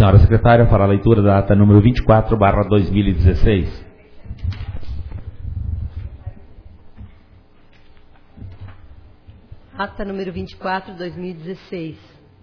senhora secretária para a leitura da ata número 24/2016. Ata número 24/2016.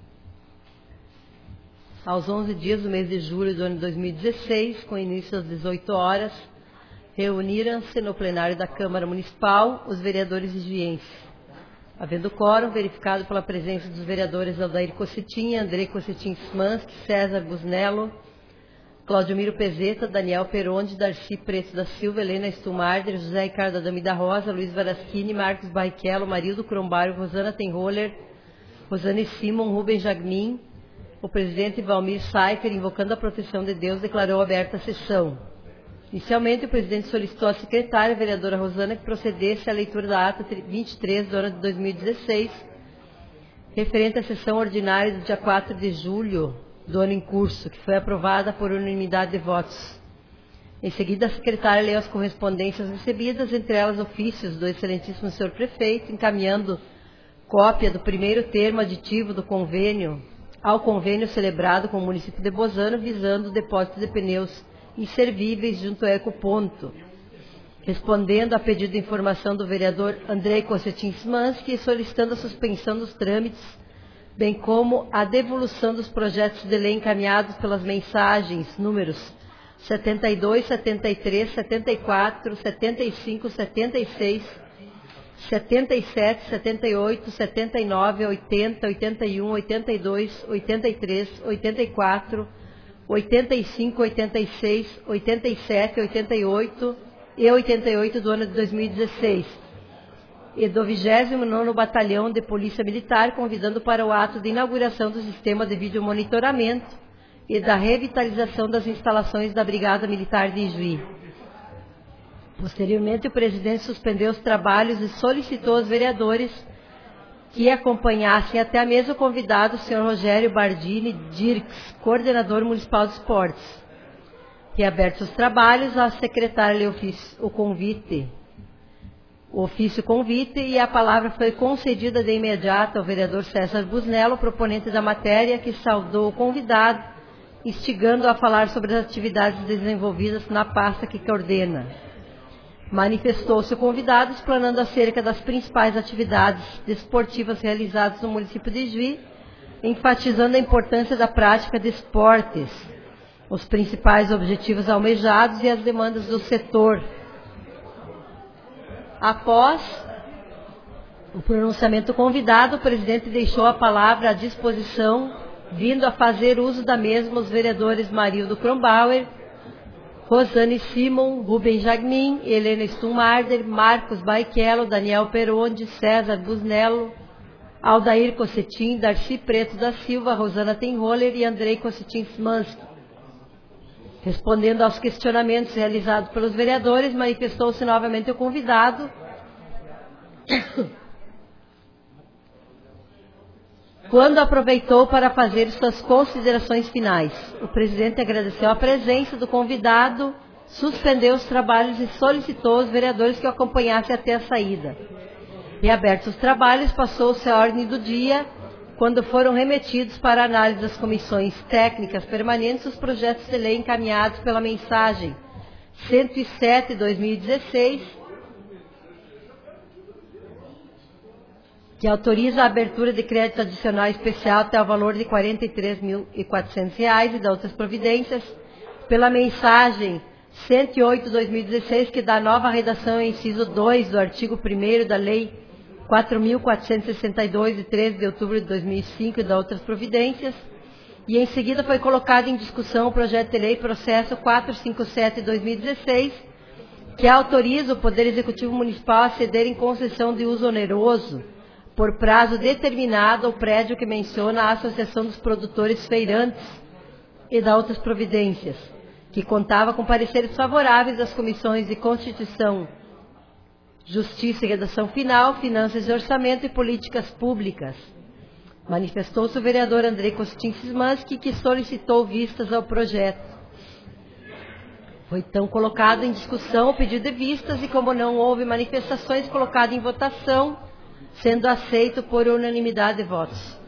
Aos 11 dias do mês de julho do ano 2016, com início às 18 horas, reuniram-se no plenário da Câmara Municipal os vereadores ijuienses. Havendo quórum, verificado pela presença dos vereadores Aldair Cossetin, Andrei Cossetin Smansky, César Busnello, Cláudio Miro Pezeta, Daniel Peronde, Darcy Preto da Silva, Helena Stumarder, José Ricardo Adami da Rosa, Luiz Varaschini, Marcos Barrichello, Marildo Crombaio, Rosana Tenroller, Rosane Simon, Rubem Jagmin, o presidente Valmir Seifer, invocando a proteção de Deus, declarou aberta a sessão. Inicialmente, o presidente solicitou à secretária, a vereadora Rosana, que procedesse à leitura da ata 23 do ano de 2016, referente à sessão ordinária do dia 4 de julho do ano em curso, que foi aprovada por unanimidade de votos. Em seguida, a secretária leu as correspondências recebidas, entre elas ofícios do excelentíssimo senhor prefeito, encaminhando cópia do primeiro termo aditivo do convênio ao convênio celebrado com o município de Bozano, visando o depósito de pneus inservíveis junto ao Ecoponto, respondendo a pedido de informação do vereador Andrei Cossetin Smansky, solicitando a suspensão dos trâmites, bem como a devolução dos projetos de lei encaminhados pelas mensagens números 72, 73, 74, 75, 76, 77, 78, 79, 80, 81, 82, 83, 84, 85, 86, 87, 88 e 88 do ano de 2016, e do 29º Batalhão de Polícia Militar, convidando para o ato de inauguração do sistema de videomonitoramento e da revitalização das instalações da Brigada Militar de Ijuí. Posteriormente, o presidente suspendeu os trabalhos e solicitou aos vereadores que acompanhassem até a mesa o convidado, o senhor Rogério Bardini Dirks, coordenador municipal de esportes. Reabertos os trabalhos, a secretária leu o ofício convite, e a palavra foi concedida de imediato ao vereador César Busnello, proponente da matéria, que saudou o convidado, instigando a falar sobre as atividades desenvolvidas na pasta que coordena. Manifestou-se o convidado, explanando acerca das principais atividades desportivas realizadas no município de Ijuí, enfatizando a importância da prática de esportes, os principais objetivos almejados e as demandas do setor. Após o pronunciamento convidado, o presidente deixou a palavra à disposição, vindo a fazer uso da mesma os vereadores Marildo Crombaur, Rosane Simon, Rubem Jagmin, Helena Stumarder, Marcos Barrichello, Daniel Peronde, César Busnello, Aldair Cossetin, Darcy Preto da Silva, Rosana Tenroller e Andrei Cossetin Smansky. Respondendo aos questionamentos realizados pelos vereadores, manifestou-se novamente o convidado, quando aproveitou para fazer suas considerações finais. O presidente agradeceu a presença do convidado, suspendeu os trabalhos e solicitou aos vereadores que o acompanhassem até a saída. Reabertos os trabalhos, passou-se a ordem do dia, quando foram remetidos para análise das comissões técnicas permanentes os projetos de lei encaminhados pela mensagem 107/2016, que autoriza a abertura de crédito adicional especial até o valor de R$ 43.400 e de outras providências, pela mensagem 108/2016, que dá nova redação ao inciso 2 do artigo 1º da Lei 4.462, de 13 de outubro de 2005 e de outras providências, e em seguida foi colocado em discussão o projeto de lei processo 457/2016, que autoriza o Poder Executivo Municipal a ceder em concessão de uso oneroso, por prazo determinado, ao prédio que menciona a Associação dos Produtores Feirantes e da outras providências, que contava com pareceres favoráveis das comissões de Constituição, Justiça e Redação Final, Finanças e Orçamento e Políticas Públicas. Manifestou-se o vereador Andrei Cossetin Smansky, que solicitou vistas ao projeto. Foi então colocado em discussão o pedido de vistas e, como não houve manifestações, colocado em votação, sendo aceito por unanimidade de votos.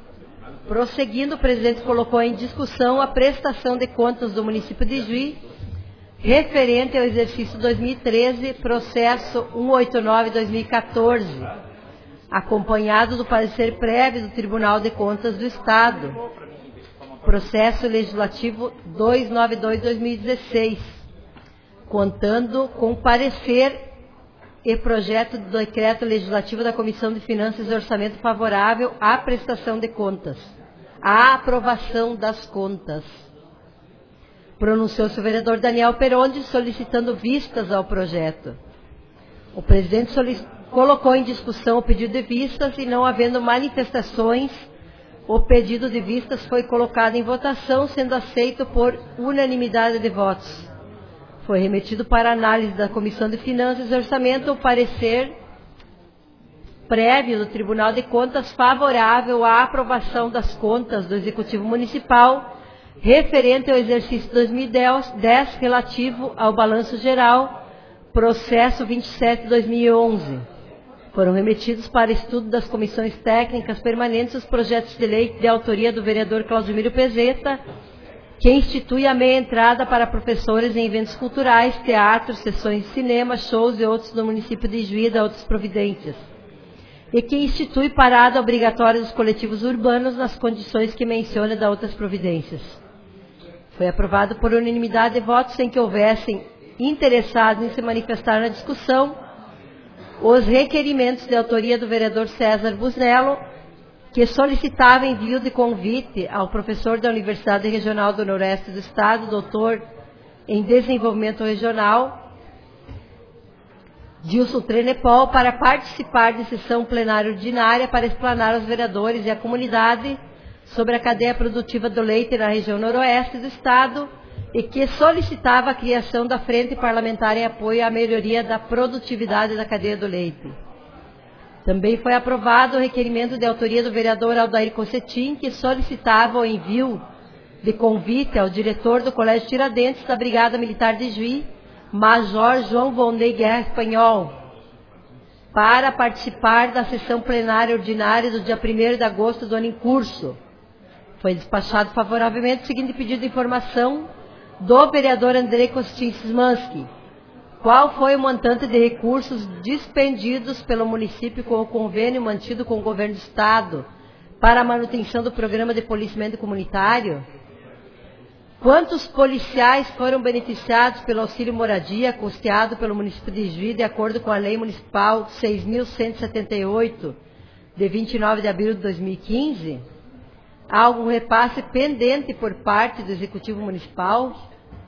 Prosseguindo, o presidente colocou em discussão a prestação de contas do município de Juí, referente ao exercício 2013, processo 189-2014, acompanhado do parecer prévio do Tribunal de Contas do Estado, processo legislativo 292-2016, contando com parecer e projeto de decreto legislativo da Comissão de Finanças e Orçamento favorável à prestação de contas, à aprovação das contas. Pronunciou-se o vereador Daniel Peronde solicitando vistas ao projeto. O presidente colocou em discussão o pedido de vistas e, não havendo manifestações, o pedido de vistas foi colocado em votação, sendo aceito por unanimidade de votos. Foi remetido para análise da Comissão de Finanças e Orçamento o parecer prévio do Tribunal de Contas favorável à aprovação das contas do Executivo Municipal referente ao exercício 2010 relativo ao balanço geral, processo 27/2011. Foram remetidos para estudo das comissões técnicas permanentes os projetos de lei de autoria do vereador Claudemiro Pezeta, que institui a meia entrada para professores em eventos culturais, teatros, sessões de cinema, shows e outros no município de Juí e de outras providências, e que institui parada obrigatória dos coletivos urbanos nas condições que menciona da outras providências. Foi aprovado por unanimidade de votos, sem que houvessem interessados em se manifestar na discussão, os requerimentos de autoria do vereador César Busnello, que solicitava envio de convite ao professor da Universidade Regional do Noroeste do Estado, doutor em Desenvolvimento Regional, Dilson Trenepol, para participar de sessão plenária ordinária para explanar aos vereadores e à comunidade sobre a cadeia produtiva do leite na região noroeste do Estado e que solicitava a criação da Frente Parlamentar em apoio à melhoria da produtividade da cadeia do leite. Também foi aprovado o requerimento de autoria do vereador Aldair Cossetin, que solicitava o envio de convite ao diretor do Colégio Tiradentes da Brigada Militar de Juí, Major João Vondei Guerra Espanhol, para participar da sessão plenária ordinária do dia 1º de agosto do ano em curso. Foi despachado favoravelmente o seguinte pedido de informação do vereador Andrei Costin Szymanski. Qual foi o montante de recursos dispendidos pelo município com o convênio mantido com o governo do Estado para a manutenção do programa de policiamento comunitário? Quantos policiais foram beneficiados pelo auxílio moradia custeado pelo município de Juí, de acordo com a Lei Municipal 6.178, de 29 de abril de 2015? Há algum repasse pendente por parte do Executivo Municipal?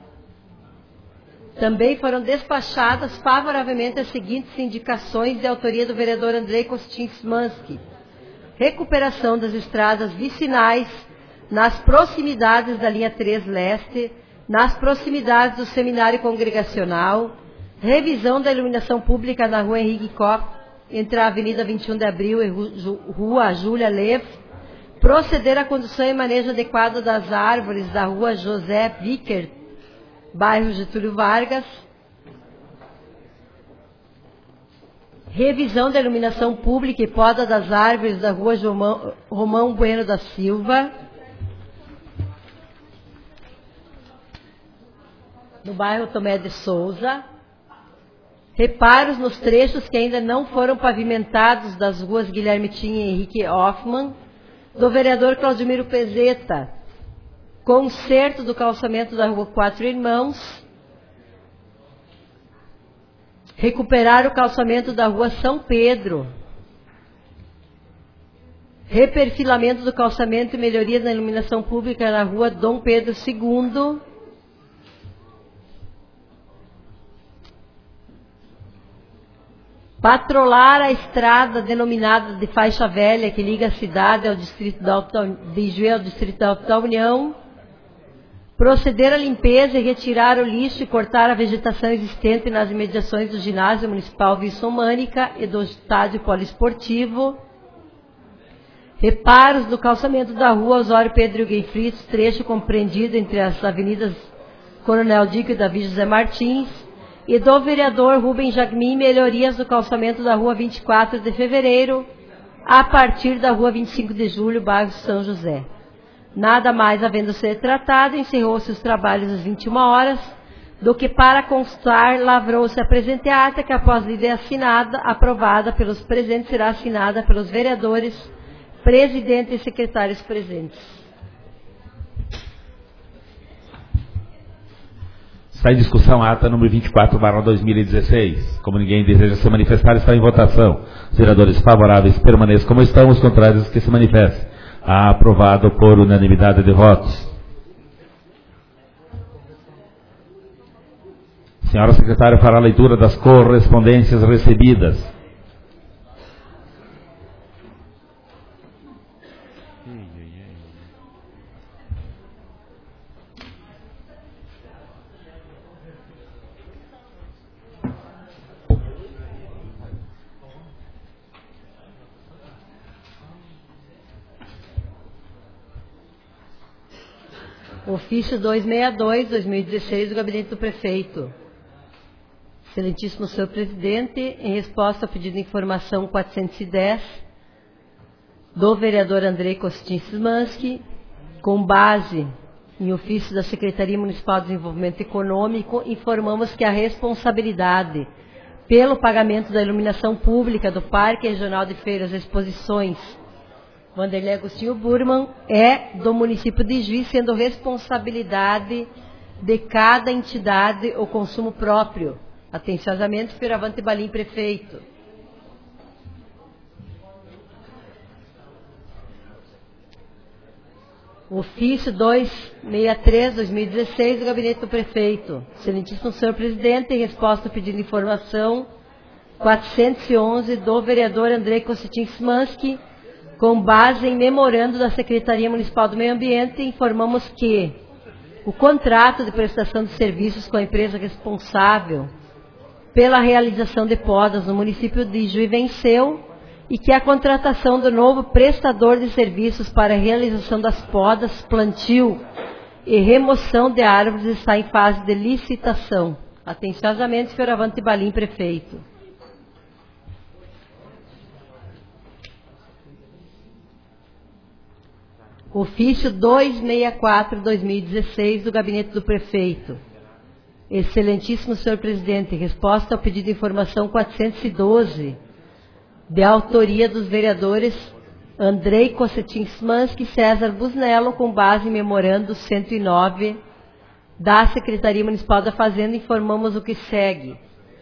Também foram despachadas favoravelmente as seguintes indicações de autoria do vereador Andrei Costin Szymanski: recuperação das estradas vicinais nas proximidades da linha 3 leste, nas proximidades do seminário congregacional, revisão da iluminação pública na rua Henrique Kopp, entre a Avenida 21 de Abril e Rua Júlia Lev, proceder à condução e manejo adequado das árvores da Rua José Vicker, bairro Getúlio Vargas, revisão da iluminação pública e poda das árvores da Rua Romão Bueno da Silva, no bairro Tomé de Souza, reparos nos trechos que ainda não foram pavimentados das ruas Guilherme Tim e Henrique Hoffmann, do vereador Claudemiro Pezeta, conserto do calçamento da Rua Quatro Irmãos, recuperar o calçamento da Rua São Pedro, reperfilamento do calçamento e melhorias na iluminação pública na Rua Dom Pedro II, patrolar a estrada denominada de faixa velha que liga a cidade ao distrito de Juí ao distrito da Alta União, proceder à limpeza e retirar o lixo e cortar a vegetação existente nas imediações do ginásio municipal Wilson Mânica e do estádio poliesportivo, reparos do calçamento da Rua Osório Pedro Guifritos, trecho compreendido entre as avenidas Coronel Dico e Davi José Martins, e do vereador Rubem Jagmin, melhorias do calçamento da Rua 24 de Fevereiro, a partir da rua 25 de julho, bairro São José. Nada mais havendo ser tratado, encerrou-se os trabalhos às 21 horas, do que para constar, lavrou-se a presente ata, que após lida assinada, aprovada pelos presentes, será assinada pelos vereadores, presidente e secretários presentes. Está em discussão a ata número 24/2016. Como ninguém deseja se manifestar, está em votação. Os vereadores favoráveis permaneçam como estão, os contrários que se manifestem. Aprovado por unanimidade de votos. Senhora secretária fará a leitura das correspondências recebidas. Ofício 262/2016 do Gabinete do Prefeito. Excelentíssimo senhor presidente, em resposta ao pedido de informação 410 do vereador Andrei Costin Szymanski, com base em ofício da Secretaria Municipal de Desenvolvimento Econômico, informamos que a responsabilidade pelo pagamento da iluminação pública do Parque Regional de Feiras e Exposições Wanderley Agostinho Burman é do município de Juiz, sendo responsabilidade de cada entidade o consumo próprio. Atenciosamente, Fioravante Balim, prefeito. Ofício 263/2016 do Gabinete do Prefeito. Excelentíssimo senhor presidente, em resposta ao pedido de informação 411 do vereador Andrei Costin Szymanski, com base em memorando da Secretaria Municipal do Meio Ambiente, informamos que o contrato de prestação de serviços com a empresa responsável pela realização de podas no município de Juí venceu e que a contratação do novo prestador de serviços para a realização das podas, plantio e remoção de árvores está em fase de licitação. Atenciosamente, Fioravante Balim, prefeito. Ofício 264/2016 do Gabinete do Prefeito. Excelentíssimo senhor presidente, resposta ao pedido de informação 412, de autoria dos vereadores Andrei Costin Szymanski e César Busnello, com base em memorando 109 da Secretaria Municipal da Fazenda, informamos o que segue.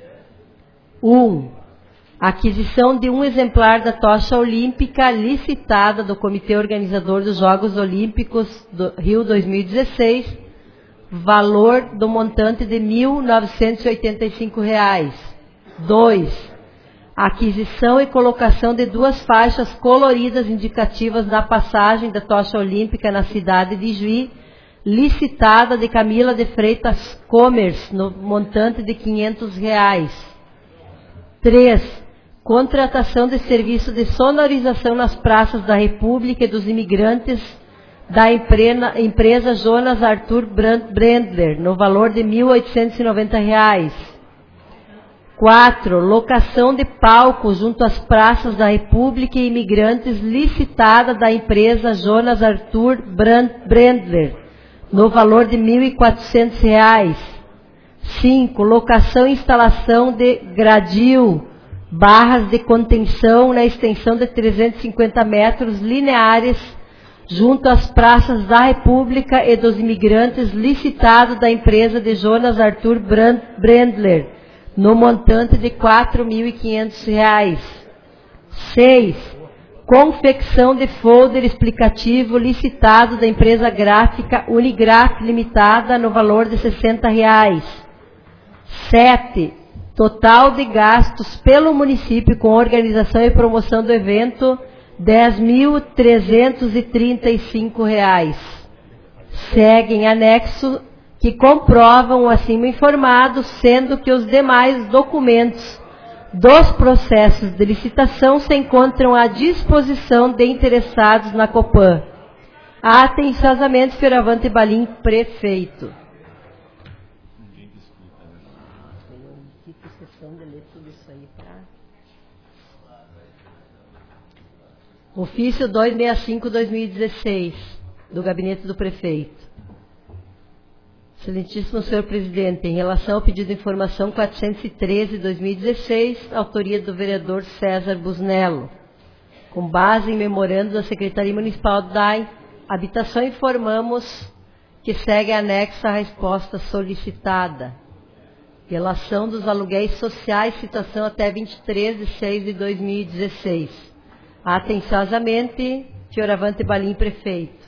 1. Aquisição de um exemplar da tocha olímpica licitada do Comitê Organizador dos Jogos Olímpicos do Rio 2016, valor do montante de R$ 1.985. 2. Aquisição e colocação de 2 faixas coloridas indicativas da passagem da tocha olímpica na cidade de Juí, licitada de Camila de Freitas Commerce, no montante de R$ 500. 3. Contratação de serviço de sonorização nas praças da República e dos imigrantes da empresa Jonas Arthur Brendler, no valor de R$ 1.890. 4. Locação de palco junto às praças da República e imigrantes, licitada da empresa Jonas Arthur Brendler, no valor de R$ 1.400. 5. Locação e instalação de gradil, barras de contenção na extensão de 350 metros lineares junto às praças da República e dos imigrantes, licitado da empresa de Jonas Arthur Brendler, no montante de R$ 4.500. 6. Confecção de folder explicativo, licitado da empresa gráfica Unigraf Limitada, no valor de R$ 60. 7. Total de gastos pelo município com organização e promoção do evento, R$ 10.335. Seguem anexo que comprovam o acima informado, sendo que os demais documentos dos processos de licitação se encontram à disposição de interessados na Copan. Atenciosamente, Fioravante Balim, prefeito. Ofício 265/2016, do Gabinete do Prefeito. Excelentíssimo senhor presidente, em relação ao pedido de informação 413/2016, autoria do vereador César Busnello, com base em memorando da Secretaria Municipal da Habitação, informamos que segue anexa à resposta solicitada. Relação dos aluguéis sociais, situação até 23/6/2016. Atenciosamente, Fioravante Balim, prefeito.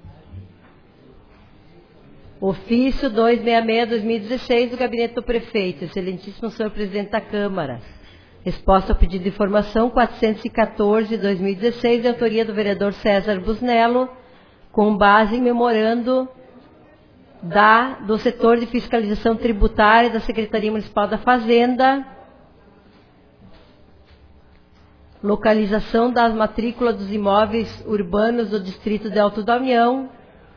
Ofício 266/2016 do Gabinete do Prefeito. Excelentíssimo senhor presidente da Câmara. Resposta ao pedido de informação 414/2016, de autoria do vereador César Busnello, com base em memorando do setor de fiscalização tributária da Secretaria Municipal da Fazenda, localização das matrículas dos imóveis urbanos do Distrito de Alto da União.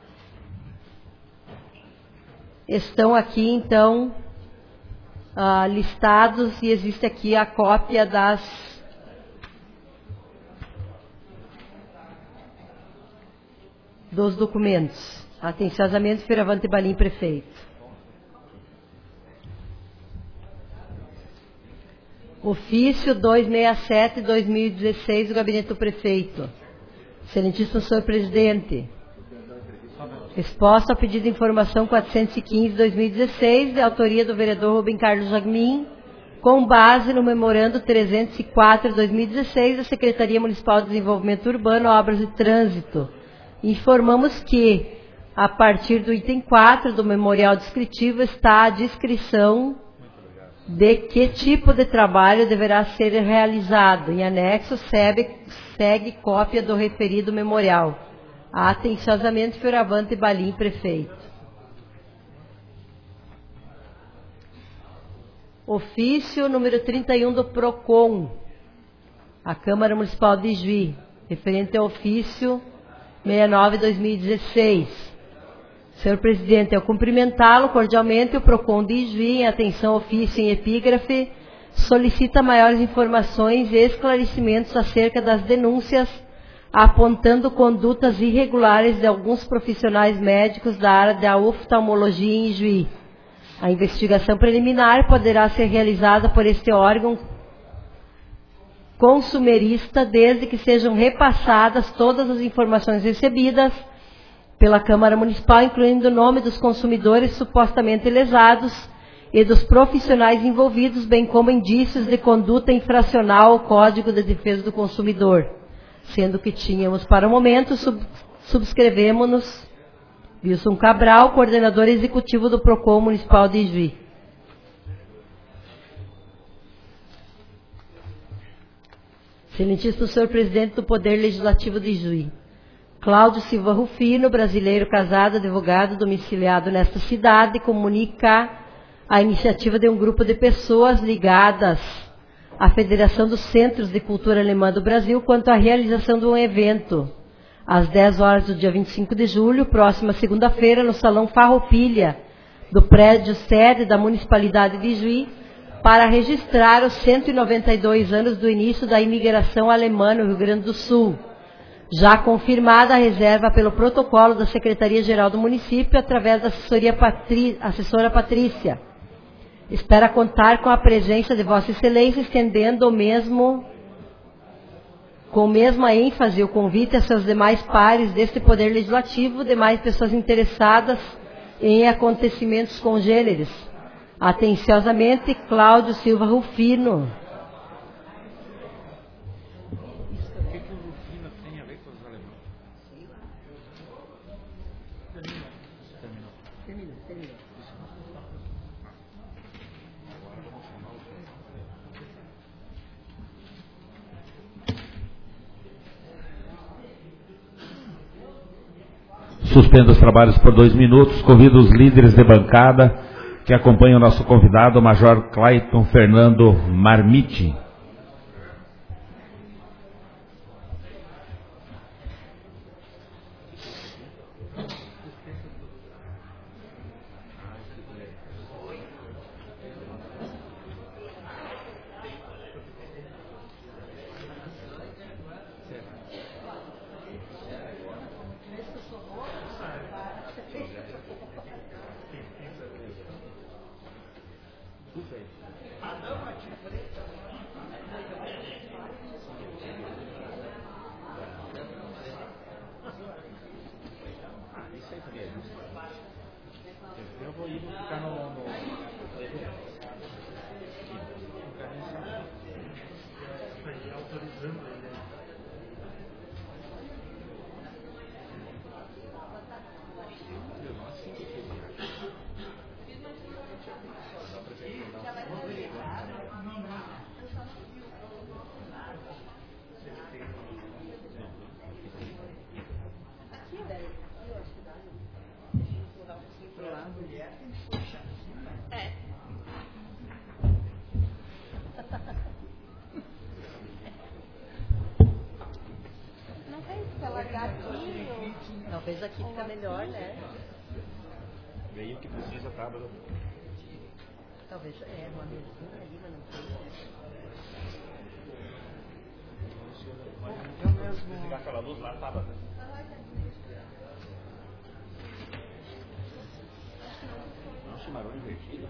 Estão aqui, então, listados e existe aqui a cópia dos documentos. Atenciosamente, Fioravante Balim, prefeito. Ofício 267/2016 do Gabinete do Prefeito. Excelentíssimo senhor presidente, resposta ao pedido de informação 415/2016, de autoria do vereador Rubem Carlos Jagmin, com base no memorando 304/2016 da Secretaria Municipal de Desenvolvimento Urbano, Obras e Trânsito. Informamos que, a partir do item 4 do memorial descritivo, está a descrição de que tipo de trabalho deverá ser realizado. Em anexo, segue cópia do referido memorial. Atenciosamente, Fioravante Balim, prefeito. Ofício número 31 do PROCON, a Câmara Municipal de Ijuí, referente ao ofício 69/2016. Senhor presidente, eu cumprimentá-lo cordialmente. O PROCON de Ijuí, em atenção ao ofício em epígrafe, solicita maiores informações e esclarecimentos acerca das denúncias apontando condutas irregulares de alguns profissionais médicos da área da oftalmologia em Ijuí. A investigação preliminar poderá ser realizada por este órgão consumerista, desde que sejam repassadas todas as informações recebidas pela Câmara Municipal, incluindo o nome dos consumidores supostamente lesados e dos profissionais envolvidos, bem como indícios de conduta infracional ao Código de Defesa do Consumidor. Sendo que tínhamos, para o momento, subscrevemos-nos Wilson Cabral, coordenador executivo do PROCON Municipal de Ijuí. Excelentíssimo senhor presidente do Poder Legislativo de Ijuí. Cláudio Silva Rufino, brasileiro, casado, advogado, domiciliado nesta cidade, comunica a iniciativa de um grupo de pessoas ligadas à Federação dos Centros de Cultura Alemã do Brasil quanto à realização de um evento, às 10 horas do dia 25 de julho, próxima segunda-feira, no Salão Farroupilha, do prédio sede da Municipalidade de Ijuí, para registrar os 192 anos do início da imigração alemã no Rio Grande do Sul. Já confirmada a reserva pelo protocolo da Secretaria-Geral do Município, através da assessora Patrícia. Espera contar com a presença de Vossa Excelência, estendendo com mesma ênfase o convite a seus demais pares deste Poder Legislativo, demais pessoas interessadas em acontecimentos congêneres. Atenciosamente, Cláudio Silva Rufino. Suspendo os trabalhos por 2 minutos. Convido os líderes de bancada que acompanham o nosso convidado, o Major Clayton Fernando Marmite. Eu vou ir ficar no... autorizando ele. Talvez aqui fica melhor, né? Veio o que precisa, tá? Talvez uma mesinha ali, mas não tem. Eu mesmo. Desligar aquela luz lá, tá? Não, chimarrão invertido.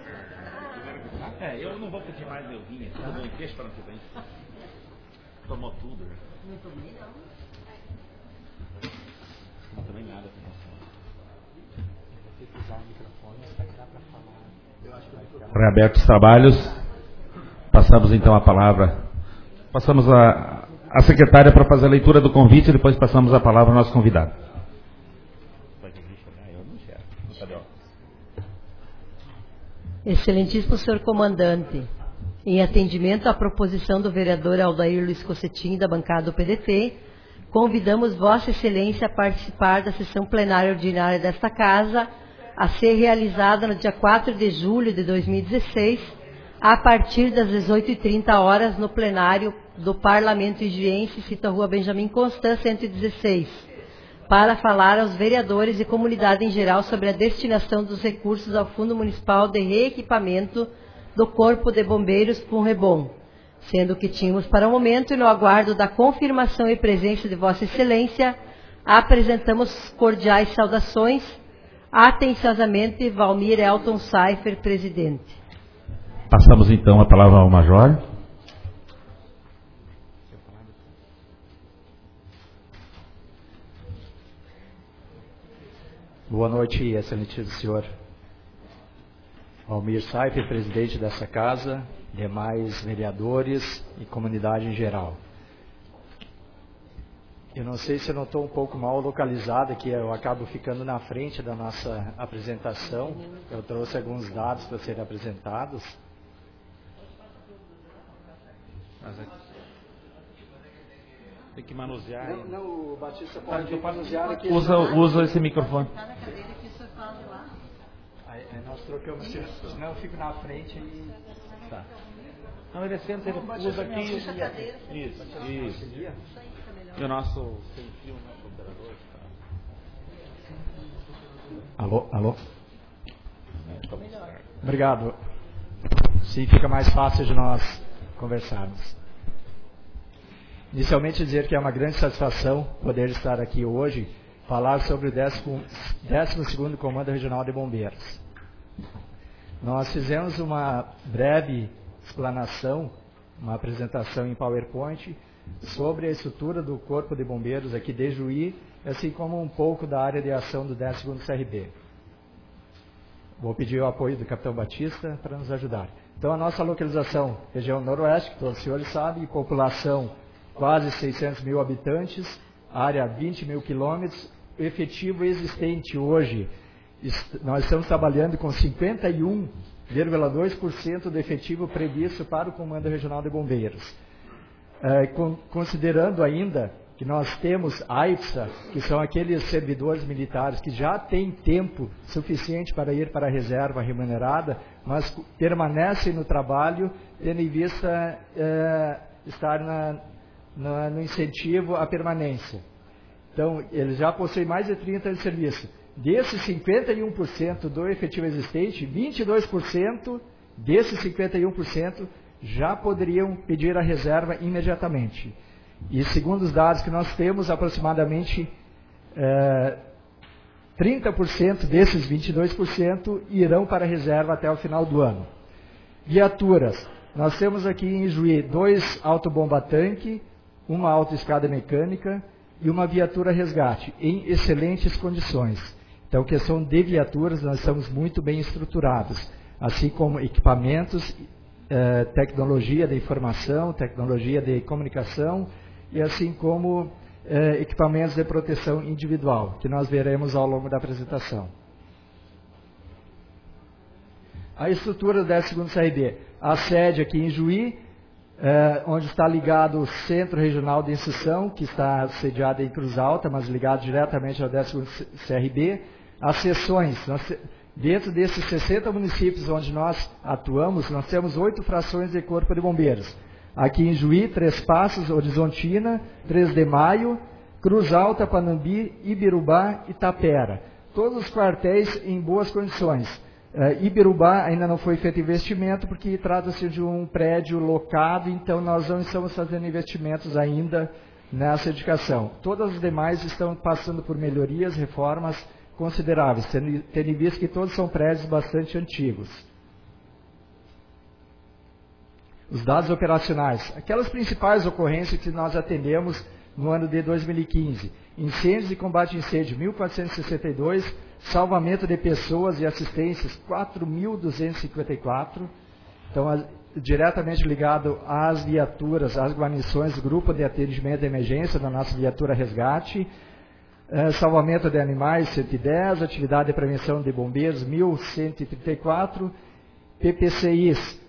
Eu não vou pedir mais meu vinho. Tudo bem, deixa para não ter bem. Tomou tudo. Não tomei, não. Não também nada. Se você usar o microfone, vai dar para falar. Eu acho que reabertos os trabalhos. Passamos então a palavra. Passamos a secretária para fazer a leitura do convite e depois passamos a palavra ao nosso convidado. Excelentíssimo senhor comandante, em atendimento à proposição do vereador Aldair Luiz Cossetin, da bancada do PDT, convidamos Vossa Excelência a participar da sessão plenária ordinária desta Casa, a ser realizada no dia 4 de julho de 2016, a partir das 18h30 no plenário do Parlamento Igiense, cita a Rua Benjamin Constant, 116, para falar aos vereadores e comunidade em geral sobre a destinação dos recursos ao Fundo Municipal de Reequipamento do Corpo de Bombeiros Punrebom, sendo que tínhamos para o momento, e no aguardo da confirmação e presença de Vossa Excelência, apresentamos cordiais saudações. Atenciosamente, Valmir Elton Seifer, presidente. Passamos então a palavra ao Major. Boa noite, excelentíssimo senhor Valmir Seifer, presidente dessa casa, demais vereadores e comunidade em geral. Eu não sei se eu não estou um pouco mal localizado aqui, eu acabo ficando na frente da nossa apresentação. Eu trouxe alguns dados para serem apresentados. Tem que manusear. Não, o Batista pode manusear aqui. Usa esse microfone. Nós trocamos, senão eu fico na frente e... Tá. Não, ele senta, ele usa aqui. Isso. E o nosso sem fio, nosso operador. Alô? Obrigado. Sim, fica mais fácil de nós conversarmos. Inicialmente dizer que é uma grande satisfação poder estar aqui hoje, falar sobre o 12º Comando Regional de Bombeiros. Nós fizemos uma breve explanação, uma apresentação em PowerPoint, sobre a estrutura do Corpo de Bombeiros aqui de Juí, assim como um pouco da área de ação do 12º CRB. Vou pedir o apoio do Capitão Batista para nos ajudar. Então, a nossa localização, região noroeste, que todos os senhores sabem, população quase 600 mil habitantes, área 20 mil quilômetros, efetivo existente hoje, nós estamos trabalhando com 51,2% do efetivo previsto para o Comando Regional de Bombeiros. Considerando ainda que nós temos AIPSA, que são aqueles servidores militares que já têm tempo suficiente para ir para a reserva remunerada, mas permanecem no trabalho, tendo em vista estar no incentivo à permanência. Então, eles já possuem mais de 30 anos de serviço. Desses 51% do efetivo existente, 22% desses 51% já poderiam pedir a reserva imediatamente. E segundo os dados que nós temos, aproximadamente 30% desses 22% irão para a reserva até o final do ano. Viaturas. Nós temos aqui em Ijuí 2 autobomba-tanque, uma autoescada mecânica e uma viatura resgate, em excelentes condições. Então, questão de viaturas, nós estamos muito bem estruturados, assim como equipamentos, tecnologia de informação, tecnologia de comunicação, e assim como equipamentos de proteção individual, que nós veremos ao longo da apresentação. A estrutura do 12º CRB, a sede aqui em Juí, onde está ligado o Centro Regional de Instrução, que está sediado em Cruz Alta, mas ligado diretamente ao 12º CRB. As seções, dentro desses 60 municípios onde nós atuamos, nós temos 8 frações de Corpo de Bombeiros. Aqui em Juí, 3 Passos, Horizontina, 3 de Maio, Cruz Alta, Panambi, Ibirubá e Tapera. Todos os quartéis em boas condições. Ibirubá ainda não foi feito investimento, porque trata-se de um prédio locado, então nós não estamos fazendo investimentos ainda nessa edificação. Todas as demais estão passando por melhorias, reformas consideráveis, tendo em vista que todos são prédios bastante antigos. Os dados operacionais. Aquelas principais ocorrências que nós atendemos no ano de 2015. Incêndios e combate a incêndio, 1.462. Salvamento de pessoas e assistências, 4.254. Então, diretamente ligado às viaturas, às guarnições, grupo de atendimento de emergência da nossa viatura resgate. Salvamento de animais, 110. Atividade de prevenção de bombeiros, 1.134. PPCIs,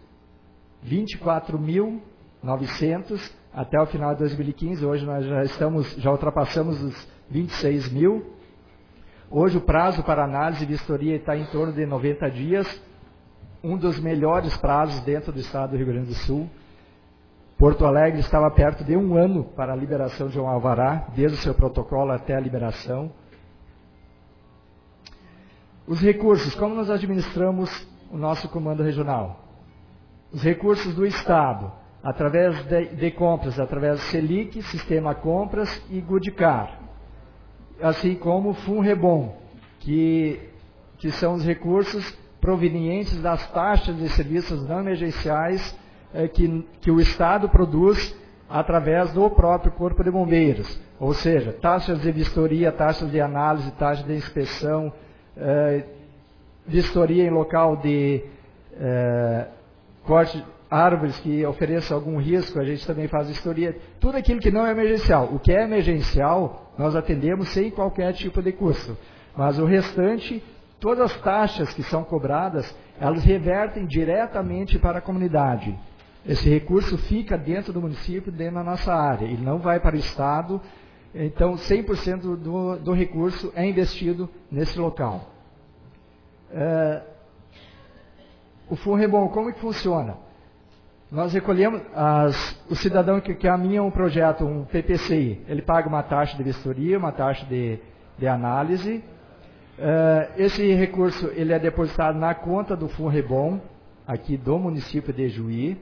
24.900. Até o final de 2015, hoje nós já ultrapassamos os 26 mil. Hoje o prazo para análise e vistoria está em torno de 90 dias, um dos melhores prazos dentro do estado do Rio Grande do Sul. Porto Alegre estava perto de 1 ano para a liberação de um alvará, desde o seu protocolo até a liberação. Os recursos, como nós administramos o nosso comando regional? Os recursos do Estado, através de compras, através do Selic, Sistema Compras e Goodcar, assim como o FUNREBOM, que são os recursos provenientes das taxas de serviços não emergenciais que o Estado produz através do próprio Corpo de Bombeiros, ou seja, taxas de vistoria, taxas de análise, taxas de inspeção, vistoria em local de corte árvores que ofereçam algum risco, a gente também faz vistoria, tudo aquilo que não é emergencial. O que é emergencial, nós atendemos sem qualquer tipo de custo, mas o restante, todas as taxas que são cobradas, elas revertem diretamente para a comunidade. Esse recurso fica dentro do município, dentro da nossa área, ele não vai para o Estado, então 100% do recurso é investido nesse local. O FUNREBOM, como que funciona? Nós recolhemos, o cidadão que caminha um projeto, um PPCI, ele paga uma taxa de vistoria, uma taxa de análise. Esse recurso ele é depositado na conta do FUNREBOM, aqui do município de Juí.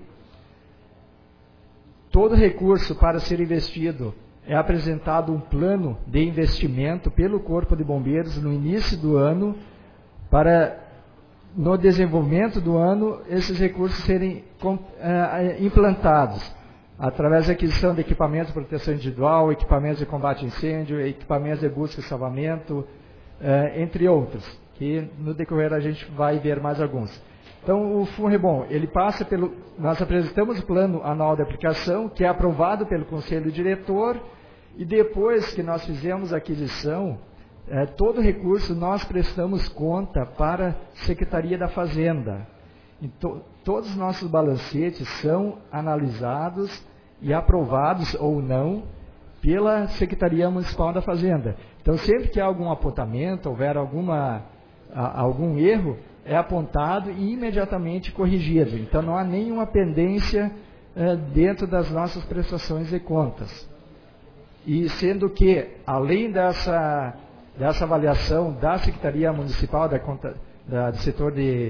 Todo recurso para ser investido é apresentado um plano de investimento pelo Corpo de Bombeiros no início do ano, para no desenvolvimento do ano esses recursos serem implantados através da aquisição de equipamentos de proteção individual, equipamentos de combate a incêndio, equipamentos de busca e salvamento, entre outros, que no decorrer a gente vai ver mais alguns. Então o FUNREBOM, ele passa nós apresentamos o plano anual de aplicação, que é aprovado pelo Conselho Diretor, e depois que nós fizemos a aquisição, todo recurso nós prestamos conta para a Secretaria da Fazenda. Então, todos os nossos balancetes são analisados e aprovados ou não pela Secretaria Municipal da Fazenda. Então, sempre que há algum apontamento, houver algum erro, é apontado e imediatamente corrigido. Então, não há nenhuma pendência dentro das nossas prestações de contas. E sendo que, além dessa avaliação da Secretaria Municipal do setor de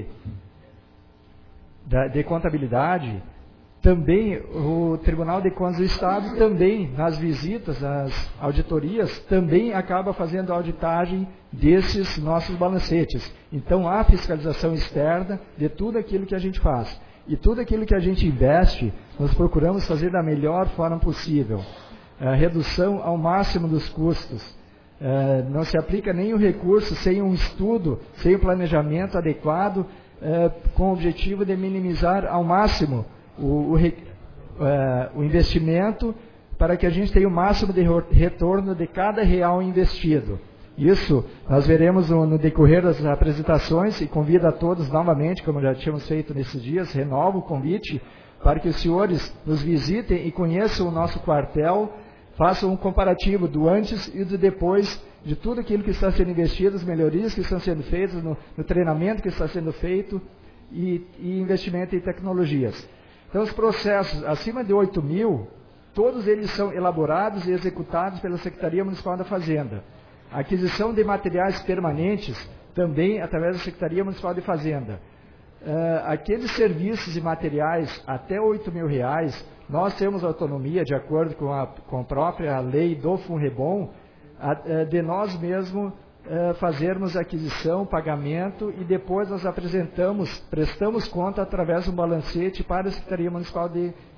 contabilidade, também o Tribunal de Contas do Estado, também nas visitas, nas auditorias, também acaba fazendo a auditagem desses nossos balancetes. Então há fiscalização externa de tudo aquilo que a gente faz. E tudo aquilo que a gente investe, nós procuramos fazer da melhor forma possível. Redução ao máximo dos custos. Não se aplica nenhum recurso sem um estudo, sem um planejamento adequado, com o objetivo de minimizar ao máximo o investimento, para que a gente tenha o máximo de retorno de cada real investido. Isso nós veremos no decorrer das apresentações, e convido a todos novamente, como já tínhamos feito nesses dias, renovo o convite para que os senhores nos visitem e conheçam o nosso quartel, façam um comparativo do antes e do depois de tudo aquilo que está sendo investido, as melhorias que estão sendo feitas, no treinamento que está sendo feito e investimento em tecnologias. Então, os processos acima de 8 mil, todos eles são elaborados e executados pela Secretaria Municipal da Fazenda. A aquisição de materiais permanentes, também através da Secretaria Municipal de Fazenda. Aqueles serviços e materiais até R$8.000, nós temos autonomia, de acordo com a própria lei do FUNREBOM, de nós mesmos fazermos aquisição, pagamento, e depois nós prestamos conta através de um balancete para a Secretaria Municipal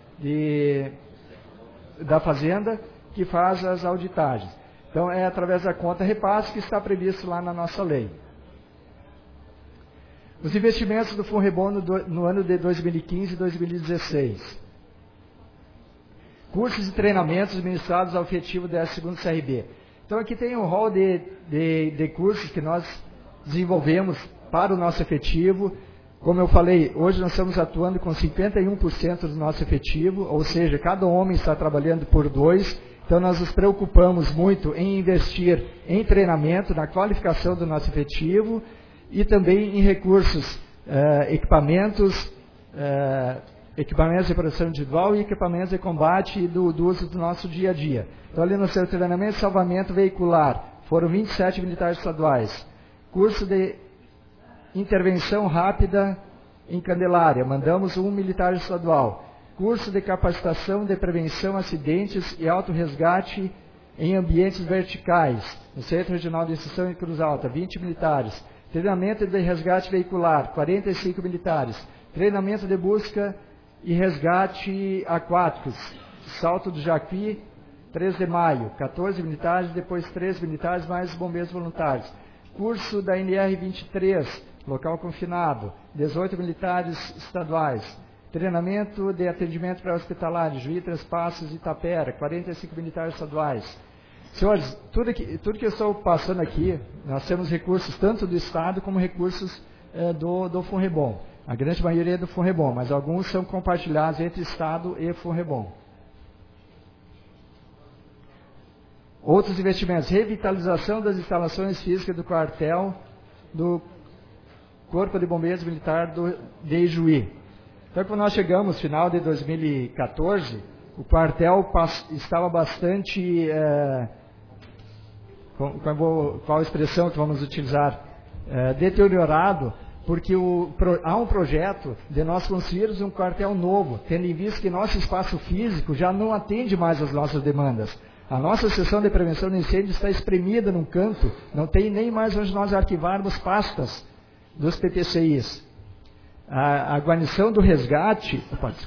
da Fazenda, que faz as auditagens. Então, é através da conta repasse que está previsto lá na nossa lei. Os investimentos do FUNREBOM no ano de 2015 e 2016. Cursos e treinamentos ministrados ao efetivo do 12º CRB. Então, aqui tem um rol de cursos que nós desenvolvemos para o nosso efetivo. Como eu falei, hoje nós estamos atuando com 51% do nosso efetivo, ou seja, cada homem está trabalhando por 2. Então, nós nos preocupamos muito em investir em treinamento, na qualificação do nosso efetivo e também em recursos, equipamentos de proteção individual e equipamentos de combate e do uso do nosso dia a dia. Então, ali no seu treinamento de salvamento veicular, foram 27 militares estaduais. Curso de intervenção rápida em Candelária, mandamos 1 militar estadual. Curso de capacitação de prevenção a acidentes e autorresgate em ambientes verticais, no Centro Regional de Instrução em Cruz Alta, 20 militares. Treinamento de resgate veicular, 45 militares. Treinamento de busca e resgate aquáticos, Salto do Jacuí, 3 de maio, 14 militares, depois 3 militares, mais bombeiros voluntários. Curso da NR-23, local confinado, 18 militares estaduais. Treinamento de atendimento pré-hospitalar, Juí, Três Passos e Itapera, 45 militares estaduais. Senhores, tudo que eu estou passando aqui, nós temos recursos tanto do Estado como recursos do FUNREBOM. A grande maioria é do FUNREBOM, mas alguns são compartilhados entre Estado e FUNREBOM. Outros investimentos, revitalização das instalações físicas do quartel do Corpo de Bombeiros Militar de Ijuí. Então, quando nós chegamos no final de 2014, o quartel estava bastante, qual a expressão que vamos utilizar, deteriorado, porque há um projeto de nós construirmos um quartel novo, tendo em vista que nosso espaço físico já não atende mais às nossas demandas. A nossa seção de prevenção de incêndio está espremida num canto, não tem nem mais onde nós arquivarmos pastas dos PTCIs. A guarnição do resgate,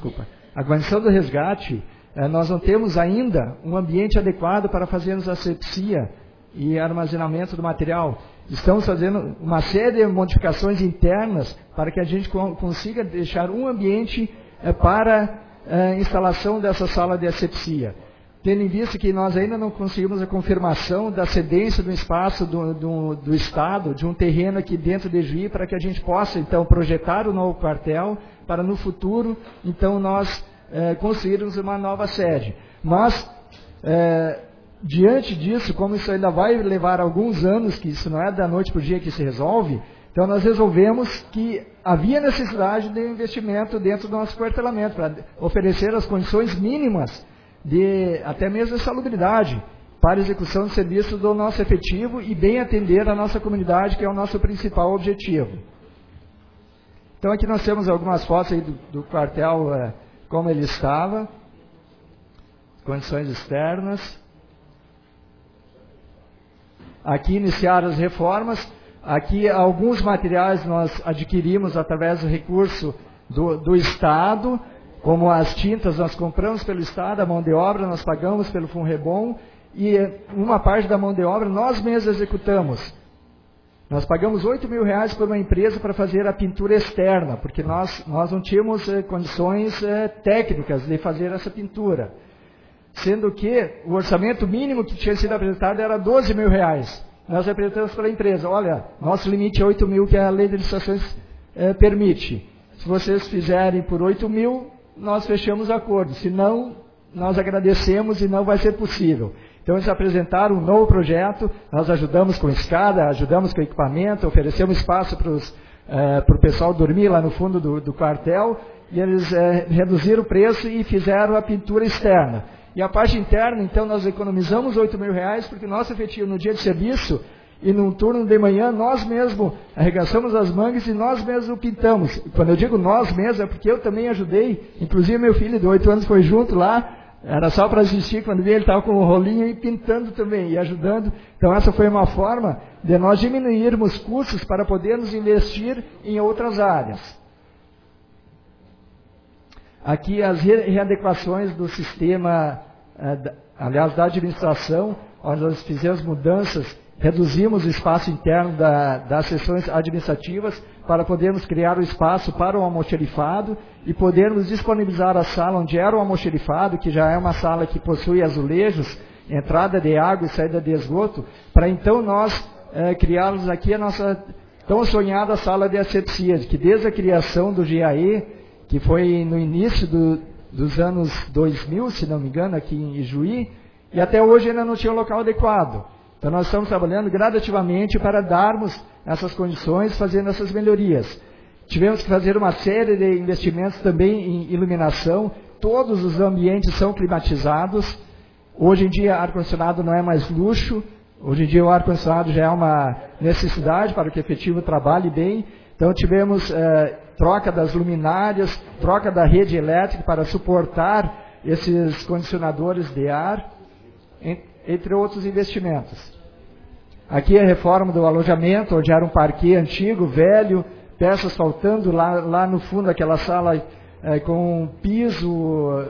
nós não temos ainda um ambiente adequado para fazermos asepsia e armazenamento do material. Estamos fazendo uma série de modificações internas para que a gente consiga deixar um ambiente para a instalação dessa sala de asepsia. Tendo em vista que nós ainda não conseguimos a confirmação da cedência do espaço do Estado, de um terreno aqui dentro de Juí, para que a gente possa, então, projetar o novo quartel, para no futuro, então, nós construirmos uma nova sede. Mas, diante disso, como isso ainda vai levar alguns anos, que isso não é da noite para o dia que se resolve, então nós resolvemos que havia necessidade de investimento dentro do nosso quartelamento, para oferecer as condições mínimas de até mesmo salubridade para a execução do serviço do nosso efetivo e bem atender a nossa comunidade, que é o nosso principal objetivo. Então aqui nós temos algumas fotos aí do quartel, como ele estava, condições externas. Aqui iniciaram as reformas. Aqui alguns materiais nós adquirimos através do recurso do Estado, como as tintas nós compramos pelo Estado, a mão de obra nós pagamos pelo Funrebom, e uma parte da mão de obra nós mesmos executamos. Nós pagamos R$8.000 por uma empresa para fazer a pintura externa, porque nós não tínhamos condições técnicas de fazer essa pintura. Sendo que o orçamento mínimo que tinha sido apresentado era R$12.000. Nós apresentamos para a empresa, olha, nosso limite é 8.000 que a lei de licitações permite. Se vocês fizerem por 8.000, nós fechamos o acordo. Se não, nós agradecemos e não vai ser possível. Então eles apresentaram um novo projeto, nós ajudamos com escada, ajudamos com equipamento, oferecemos espaço para o pessoal dormir lá no fundo do quartel, e eles reduziram o preço e fizeram a pintura externa. E a parte interna, então, nós economizamos R$8.000, porque nosso efetivo no dia de serviço e num turno de manhã, nós mesmos arregaçamos as mangas e nós mesmos pintamos. Quando eu digo nós mesmos, é porque eu também ajudei, inclusive meu filho de 8 anos foi junto lá, era só para assistir, quando ele estava com o rolinho e pintando também, e ajudando. Então essa foi uma forma de nós diminuirmos custos para podermos investir em outras áreas. Aqui as readequações do sistema, aliás, da administração, onde nós fizemos mudanças, reduzimos o espaço interno das sessões administrativas para podermos criar o espaço para o almoxarifado e podermos disponibilizar a sala onde era o almoxarifado, que já é uma sala que possui azulejos, entrada de água e saída de esgoto, para então nós criarmos aqui a nossa tão sonhada sala de asepsia, que desde a criação do GAE, que foi no início dos anos 2000, se não me engano, aqui em Ijuí, e até hoje ainda não tinha um local adequado. Então nós estamos trabalhando gradativamente para darmos essas condições, fazendo essas melhorias. Tivemos que fazer uma série de investimentos também em iluminação, todos os ambientes são climatizados. Hoje em dia ar-condicionado não é mais luxo, hoje em dia o ar-condicionado já é uma necessidade para que o efetivo trabalhe bem. Então tivemos troca das luminárias, troca da rede elétrica para suportar esses condicionadores de ar, entre outros investimentos. Aqui a reforma do alojamento, onde era um parquê antigo, velho, peças faltando, lá no fundo aquela sala com piso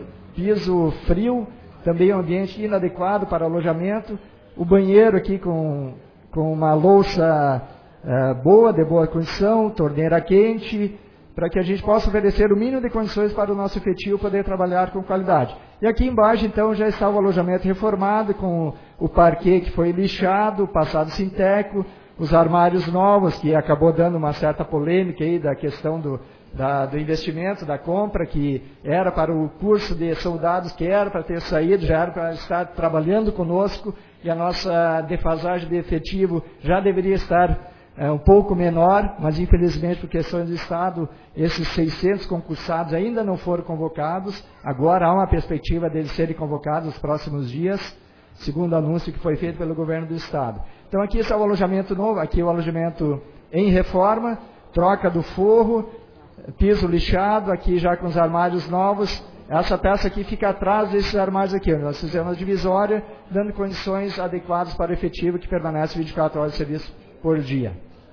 frio, também um ambiente inadequado para alojamento. O banheiro aqui com uma louça boa, de boa condição, torneira quente, para que a gente possa oferecer o mínimo de condições para o nosso efetivo poder trabalhar com qualidade. E aqui embaixo, então, já está o alojamento reformado, com o parquê que foi lixado, passado sinteco, os armários novos, que acabou dando uma certa polêmica aí da questão do investimento, da compra, que era para o curso de soldados, que era para ter saído, já era para estar trabalhando conosco, e a nossa defasagem de efetivo já deveria estar um pouco menor, mas infelizmente por questões de Estado, esses 600 concursados ainda não foram convocados. Agora há uma perspectiva deles serem convocados nos próximos dias, segundo o anúncio que foi feito pelo governo do Estado. Então aqui está o alojamento novo, aqui o alojamento em reforma, troca do forro, piso lixado, aqui já com os armários novos. Essa peça aqui fica atrás desses armários aqui. Nós fizemos uma divisória, dando condições adequadas para o efetivo que permanece 24 horas de serviço por dia.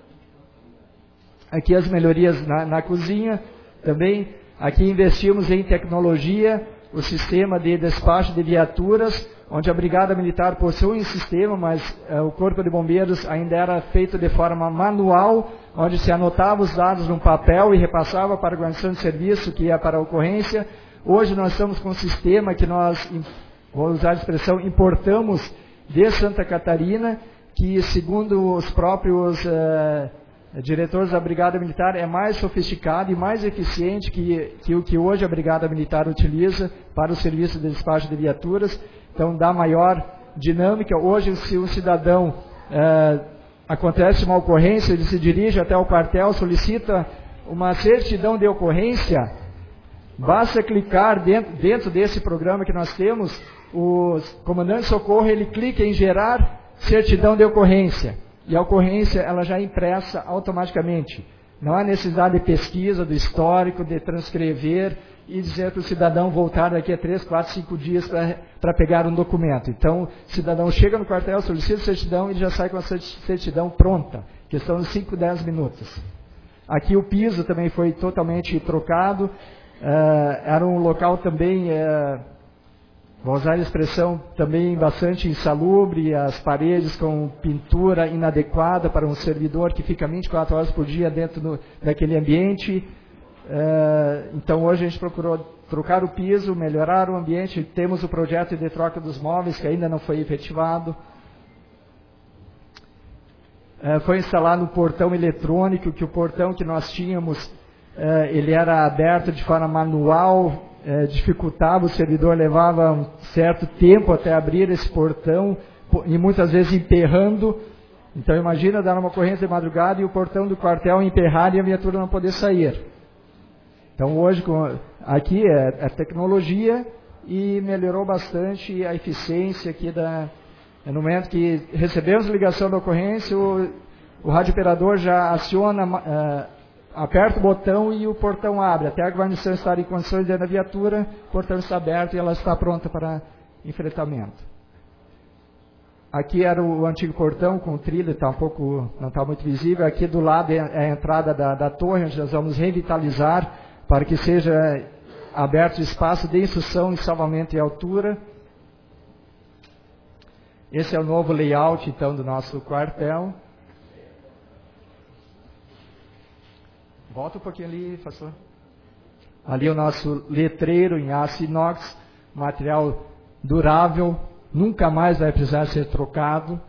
Aqui as melhorias na cozinha também. Aqui investimos em tecnologia, o sistema de despacho de viaturas, onde a Brigada Militar possui um sistema, mas o Corpo de Bombeiros ainda era feito de forma manual, onde se anotava os dados num papel e repassava para a guarnição de serviço, que ia para a ocorrência. Hoje nós estamos com um sistema que nós, vou usar a expressão, importamos de Santa Catarina, que segundo os próprios diretores da Brigada Militar é mais sofisticado e mais eficiente que o que hoje a Brigada Militar utiliza para o serviço de despacho de viaturas. Então dá maior dinâmica. Hoje, se um cidadão acontece uma ocorrência, ele se dirige até o quartel, solicita uma certidão de ocorrência, basta clicar dentro desse programa que nós temos, o comandante de socorro, ele clica em gerar certidão de ocorrência, e a ocorrência ela já é impressa automaticamente. Não há necessidade de pesquisa do histórico, de transcrever e dizer para o cidadão voltar daqui a 3, 4, 5 dias para pegar um documento. Então, o cidadão chega no quartel, solicita a certidão e já sai com a certidão pronta, questão de 5, 10 minutos. Aqui o piso também foi totalmente trocado. Era um local também, vou usar a expressão, também bastante insalubre, as paredes com pintura inadequada para um servidor que fica 24 horas por dia dentro daquele ambiente. Então hoje a gente procurou trocar o piso, melhorar o ambiente. Temos o projeto de troca dos móveis que ainda não foi efetivado. Foi instalado um portão eletrônico, que o portão que nós tínhamos, ele era aberto de forma manual, dificultava, o servidor levava um certo tempo até abrir esse portão, e muitas vezes emperrando. Então imagina dar uma ocorrência de madrugada e o portão do quartel emperrar e a viatura não poder sair. Então hoje aqui é tecnologia e melhorou bastante a eficiência aqui no momento que recebemos ligação da ocorrência, o rádio operador já aciona, aperta o botão e o portão abre. Até a guarnição estar em condições dentro da viatura, o portão está aberto e ela está pronta para enfrentamento. Aqui era o antigo portão com trilha, não está muito visível. Aqui do lado é a entrada da torre, onde nós vamos revitalizar para que seja aberto espaço de instrução em salvamento e altura. Esse é o novo layout, então, do nosso quartel. Volta um pouquinho ali, pastor. Ali o nosso letreiro em aço inox, material durável, nunca mais vai precisar ser trocado.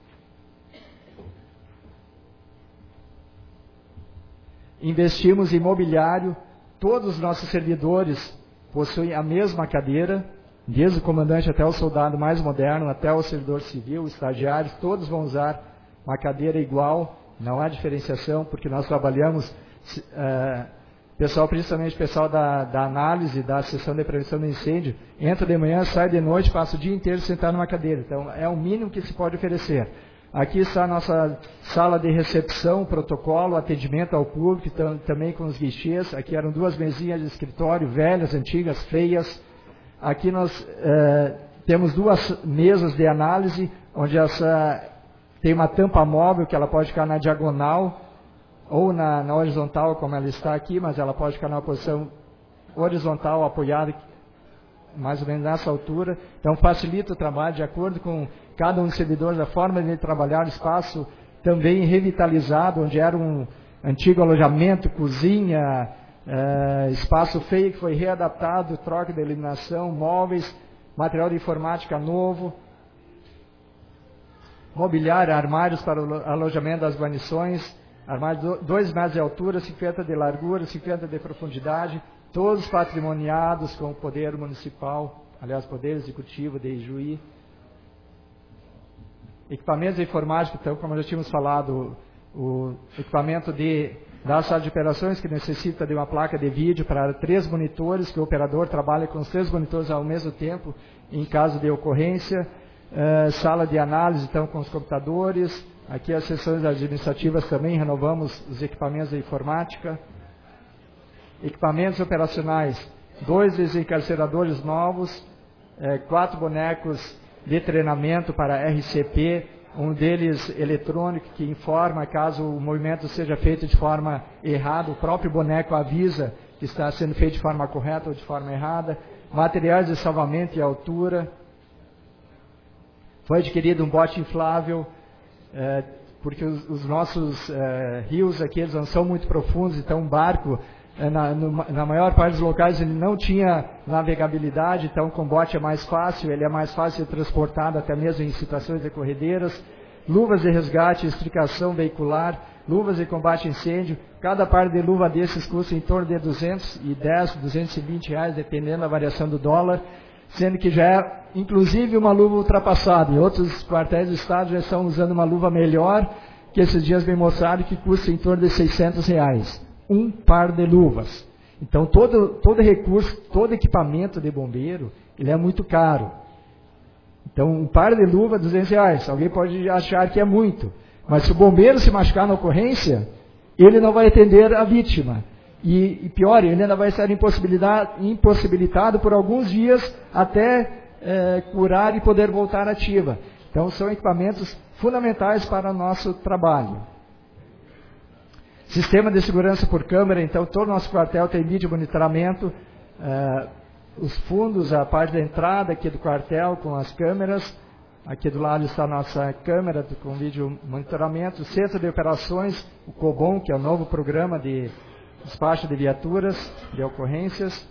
Investimos em mobiliário, todos os nossos servidores possuem a mesma cadeira, desde o comandante até o soldado mais moderno, até o servidor civil, estagiários, todos vão usar uma cadeira igual, não há diferenciação, porque nós trabalhamos, principalmente pessoal da análise, da sessão de prevenção do incêndio, entra de manhã, sai de noite, passa o dia inteiro sentado numa cadeira. Então, é o mínimo que se pode oferecer. Aqui está a nossa sala de recepção, protocolo, atendimento ao público, também com os guichês. Aqui eram 2 mesinhas de escritório, velhas, antigas, feias. Aqui nós temos 2 mesas de análise, onde tem uma tampa móvel que ela pode ficar na diagonal ou na horizontal, como ela está aqui, mas ela pode ficar na posição horizontal, apoiada mais ou menos nessa altura. Então facilita o trabalho de acordo com cada um dos servidores, a forma de trabalhar, o espaço também revitalizado, onde era um antigo alojamento, cozinha, espaço feio que foi readaptado, troca de iluminação, móveis, material de informática novo, mobiliário, armários para o alojamento das guarnições, armários 2 metros de altura, 50 de largura, 50 de profundidade, todos patrimoniados com o poder municipal, aliás, poder executivo de Ijuí. Equipamentos de informática, então, como já tínhamos falado, o equipamento da sala de operações, que necessita de uma placa de vídeo para 3 monitores, que o operador trabalha com os 3 monitores ao mesmo tempo, em caso de ocorrência. Sala de análise, então, com os computadores. Aqui as sessões administrativas também, renovamos os equipamentos de informática. Equipamentos operacionais, 2 desencarceradores novos, 4 bonecos de treinamento para RCP, um deles eletrônico que informa caso o movimento seja feito de forma errada, o próprio boneco avisa que está sendo feito de forma correta ou de forma errada. Materiais de salvamento e altura. Foi adquirido um bote inflável, porque os nossos rios aqui eles não são muito profundos, então um barco, na maior parte dos locais, ele não tinha navegabilidade, então com bote é mais fácil, ele é mais fácil de ser transportado até mesmo em situações de corredeiras. Luvas de resgate, extricação veicular, luvas de combate a incêndio. Cada par de luva desses custa em torno de R$210, R$220, dependendo da variação do dólar, sendo que já é inclusive uma luva ultrapassada. E outros quartéis do Estado já estão usando uma luva melhor, que esses dias me mostraram que custa em torno de R$600. Um par de luvas. Então todo recurso, todo equipamento de bombeiro, ele é muito caro. Então um par de luva, R$200. Alguém pode achar que é muito. Mas se o bombeiro se machucar na ocorrência, ele não vai atender a vítima. E pior, ele ainda vai estar impossibilitado por alguns dias até curar e poder voltar ativa. Então são equipamentos fundamentais para o nosso trabalho. Sistema de segurança por câmera, então todo o nosso quartel tem vídeo monitoramento, os fundos, a parte da entrada aqui do quartel com as câmeras, aqui do lado está a nossa câmera com vídeo monitoramento, centro de operações, o COBOM, que é o novo programa de despacho de viaturas, de ocorrências,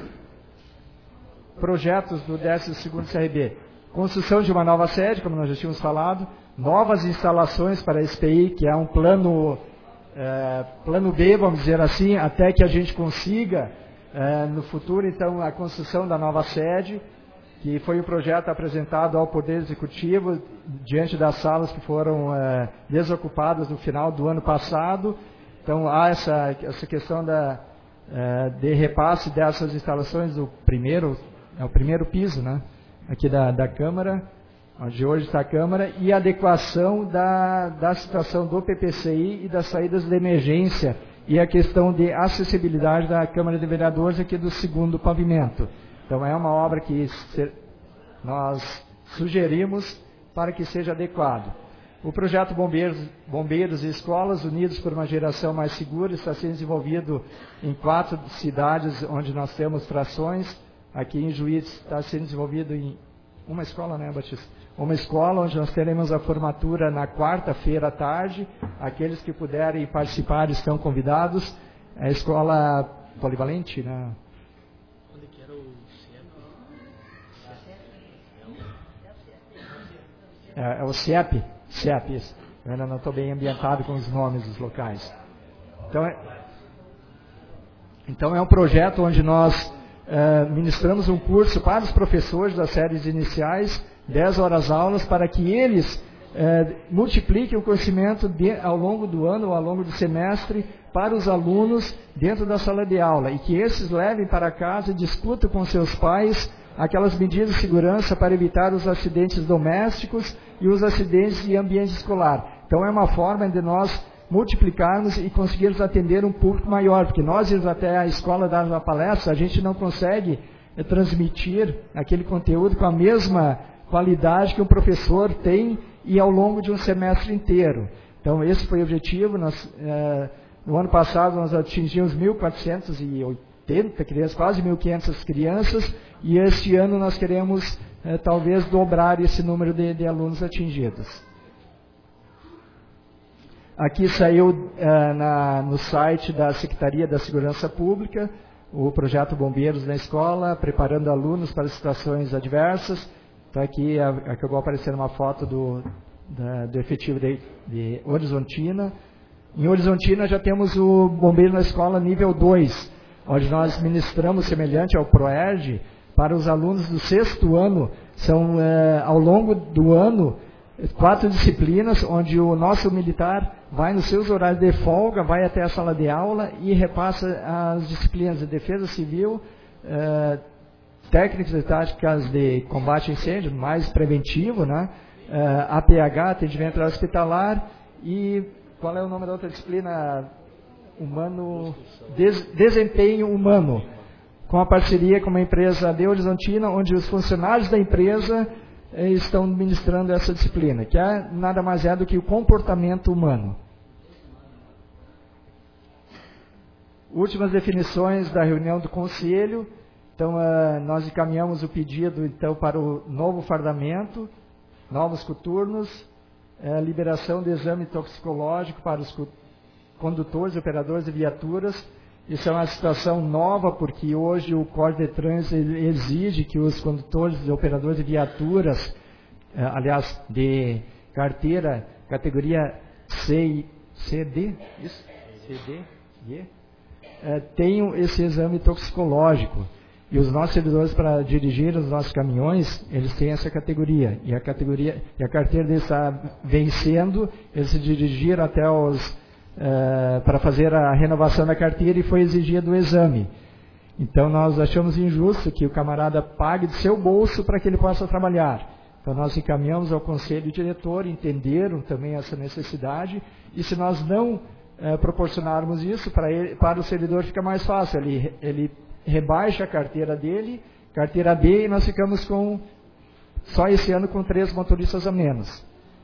projetos do 12º CRB, construção de uma nova sede, como nós já tínhamos falado, novas instalações para a SPI, que é um plano B, vamos dizer assim, até que a gente consiga, no futuro, então, a construção da nova sede, que foi um projeto apresentado ao Poder Executivo, diante das salas que foram desocupadas no final do ano passado. Então, há essa questão de repasse dessas instalações do primeiro piso, né, aqui da Câmara, onde hoje está a Câmara, e a adequação da situação do PPCI e das saídas de emergência, e a questão de acessibilidade da Câmara de Vereadores aqui do 2º pavimento. Então é uma obra que nós sugerimos para que seja adequado. O projeto Bombeiros e Escolas Unidos por uma Geração Mais Segura está sendo desenvolvido em 4 cidades onde nós temos frações. Aqui em Juiz está sendo desenvolvido em uma escola, né, Batista? Uma escola onde nós teremos a formatura na quarta-feira à tarde. Aqueles que puderem participar estão convidados. É a escola polivalente, né? Onde que era o CIEP? É o CIEP. CIEP, isso. Eu ainda não estou bem ambientado com os nomes dos locais. Então é um projeto onde nós ministramos um curso para os professores das séries iniciais, 10 horas aulas, para que eles multipliquem o conhecimento ao longo do ano ou ao longo do semestre para os alunos dentro da sala de aula, e que esses levem para casa e discutam com seus pais aquelas medidas de segurança para evitar os acidentes domésticos e os acidentes de ambiente escolar. Então é uma forma de nós multiplicarmos e conseguirmos atender um público maior, porque nós irmos até a escola dar uma palestra, a gente não consegue transmitir aquele conteúdo com a mesma qualidade que um professor tem e ao longo de um semestre inteiro. Então esse foi o objetivo. No ano passado nós atingimos 1.480 crianças, quase 1.500 crianças, e este ano nós queremos talvez dobrar esse número de alunos atingidos. Aqui saiu no site da Secretaria da Segurança Pública o projeto Bombeiros na Escola, preparando alunos para situações adversas. Então aqui acabou aparecendo uma foto do efetivo de Horizontina. Em Horizontina já temos o Bombeiro na Escola nível 2, onde nós ministramos semelhante ao ProERD para os alunos do 6º ano. São, ao longo do ano, 4 disciplinas, onde o nosso militar vai nos seus horários de folga, vai até a sala de aula e repassa as disciplinas de defesa civil, técnicas e táticas de combate a incêndio, mais preventivo, né? APH, atendimento hospitalar, e qual é o nome da outra disciplina? Desempenho humano, com a parceria com uma empresa de Horizontina, onde os funcionários da empresa estão ministrando essa disciplina, que nada mais é do que o comportamento humano. Últimas definições da reunião do Conselho. Então, nós encaminhamos o pedido então, para o novo fardamento, novos coturnos, liberação de exame toxicológico para os condutores, operadores de viaturas. Isso é uma situação nova, porque hoje o Código de Trânsito exige que os condutores e operadores de viaturas, aliás, de carteira, categoria CD, isso? CD, tenham esse exame toxicológico. E os nossos servidores, para dirigir os nossos caminhões, eles têm essa categoria. E a carteira deles está vencendo, eles se dirigiram até para fazer a renovação da carteira e foi exigido o exame. Então nós achamos injusto que o camarada pague do seu bolso para que ele possa trabalhar. Então nós encaminhamos ao conselho diretor, entenderam também essa necessidade, e se nós não proporcionarmos isso para o servidor, fica mais fácil. Ele rebaixa a carteira dele, carteira B, e nós ficamos só esse ano com 3 motoristas a menos.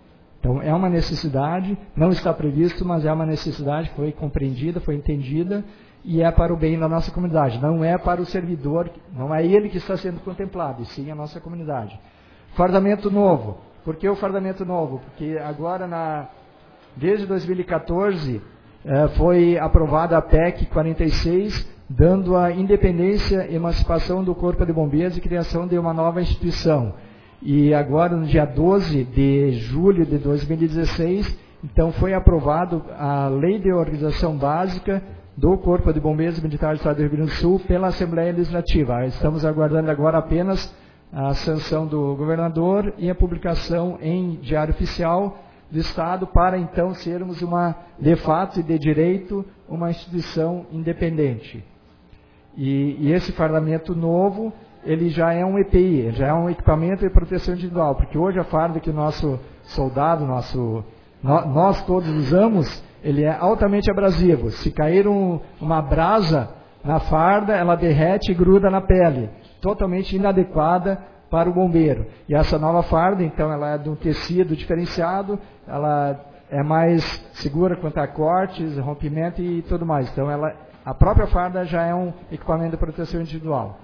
Então, é uma necessidade, não está previsto, mas é uma necessidade que foi compreendida, foi entendida, e é para o bem da nossa comunidade. Não é para o servidor, não é ele que está sendo contemplado, e sim a nossa comunidade. Fardamento novo. Por que o fardamento novo? Porque agora, desde 2014, foi aprovada a PEC 46, dando a independência e emancipação do Corpo de Bombeiros e criação de uma nova instituição. E agora, no dia 12 de julho de 2016, então foi aprovado a Lei de Organização Básica do Corpo de Bombeiros Militar do Estado do Rio Grande do Sul pela Assembleia Legislativa. Estamos aguardando agora apenas a sanção do governador e a publicação em Diário Oficial do Estado para então sermos de fato e de direito, uma instituição independente. E esse fardamento novo, ele já é um EPI, já é um equipamento de proteção individual, porque hoje a farda que o nosso soldado, nós todos usamos, ele é altamente abrasivo. Se cair uma brasa na farda, ela derrete e gruda na pele, totalmente inadequada para o bombeiro. E essa nova farda, então, ela é de um tecido diferenciado, ela é mais segura quanto a cortes, rompimento e tudo mais. Então, a própria farda já é um equipamento de proteção individual.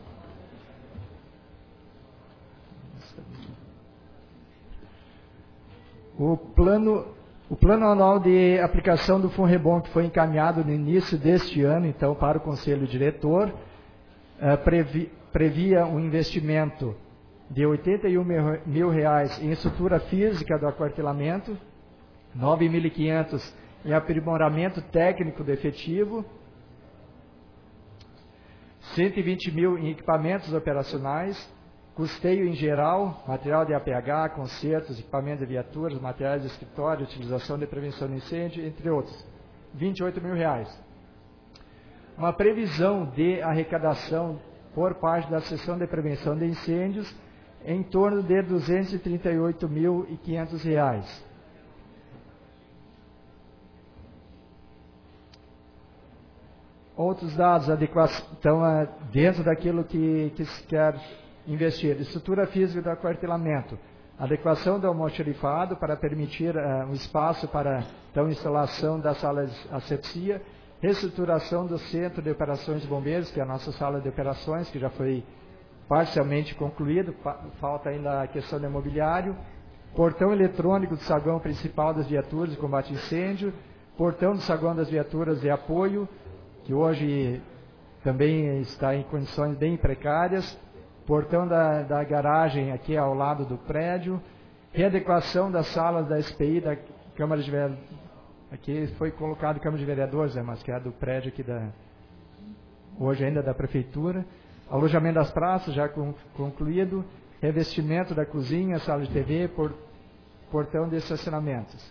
O plano anual de aplicação do FUNREBOM, que foi encaminhado no início deste ano, então, para o Conselho Diretor, previa um investimento de R$ 81 mil em estrutura física do aquartelamento, R$ 9.500 em aprimoramento técnico do efetivo, R$ 120 mil em equipamentos operacionais, custeio em geral, material de APH, consertos, equipamento de viaturas, materiais de escritório, utilização de prevenção de incêndio, entre outros. R$ 28 mil. Uma previsão de arrecadação por parte da Seção de Prevenção de Incêndios em torno de R$ 238.500. Outros dados, então, dentro daquilo que se quer investir. Estrutura física do aquartelamento. Adequação do almoxarifado para permitir um espaço para então, instalação da sala de asepsia. Reestruturação do Centro de Operações de Bombeiros, que é a nossa sala de operações, que já foi parcialmente concluído, falta ainda a questão do mobiliário. Portão eletrônico do saguão principal das viaturas de combate a incêndio. Portão do saguão das viaturas de apoio, que hoje também está em condições bem precárias. Portão da garagem aqui ao lado do prédio. Readequação das salas da SPI, da Câmara de Vereadores. Aqui foi colocado Câmara de Vereadores, mas que é do prédio aqui hoje ainda da Prefeitura. Alojamento das praças, já concluído. Revestimento da cozinha, sala de TV, portão de estacionamentos.